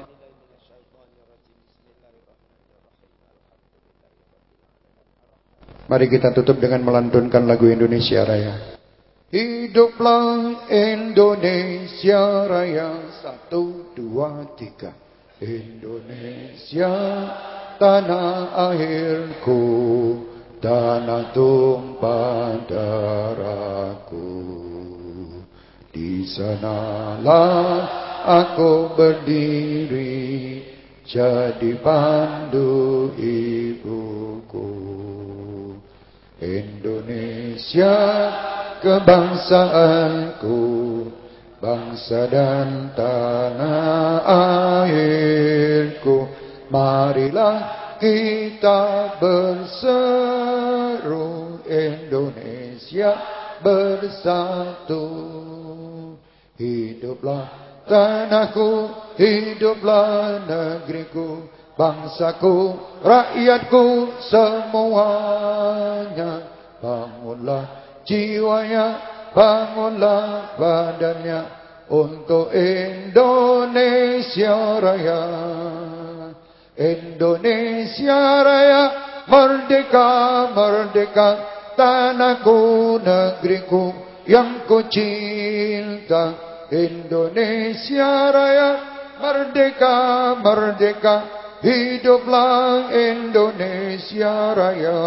Mari kita tutup dengan melantunkan lagu Indonesia Raya. Hiduplah Indonesia Raya, 1, 2, 3. Indonesia tanah airku, tanah tumpah darahku. Di sanalah aku berdiri, jadi pandu ibuku. Indonesia kebangsaanku, bangsa dan tanah airku. Marilah kita berseru, Indonesia bersatu. Hiduplah tanahku, hiduplah negeriku, bangsaku, rakyatku semuanya. Bangunlah jiwanya, bangunlah badannya untuk Indonesia Raya. Indonesia Raya, merdeka, merdeka, tanahku, negeriku yang ku cinta. Indonesia Raya, merdeka, merdeka, hiduplah Indonesia Raya.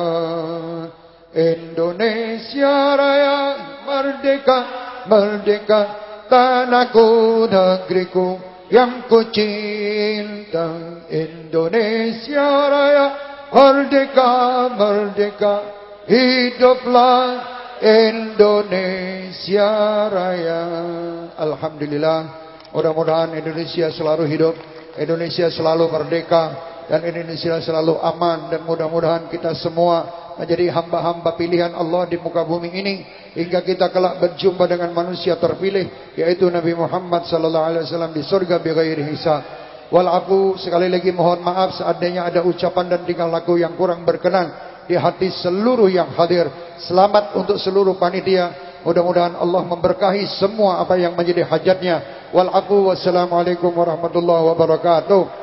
Indonesia Raya, merdeka, merdeka, tanahku, negeriku yang ku cinta. Indonesia Raya, merdeka, merdeka, hiduplah Indonesia Raya. Alhamdulillah, mudah-mudahan Indonesia selalu hidup, Indonesia selalu merdeka, dan Indonesia selalu aman. Dan mudah-mudahan kita semua menjadi hamba-hamba pilihan Allah di muka bumi ini, hingga kita kelak berjumpa dengan manusia terpilih, yaitu Nabi Muhammad sallallahu alaihi wasallam di surga bighairi hisab. Wal afu, sekali lagi mohon maaf seandainya ada ucapan dan tingkah laku yang kurang berkenan di hati seluruh yang hadir. Selamat untuk seluruh panitia. Mudah-mudahan Allah memberkahi semua apa yang menjadi hajatnya. Wal afu, wassalamualaikum warahmatullahi wabarakatuh.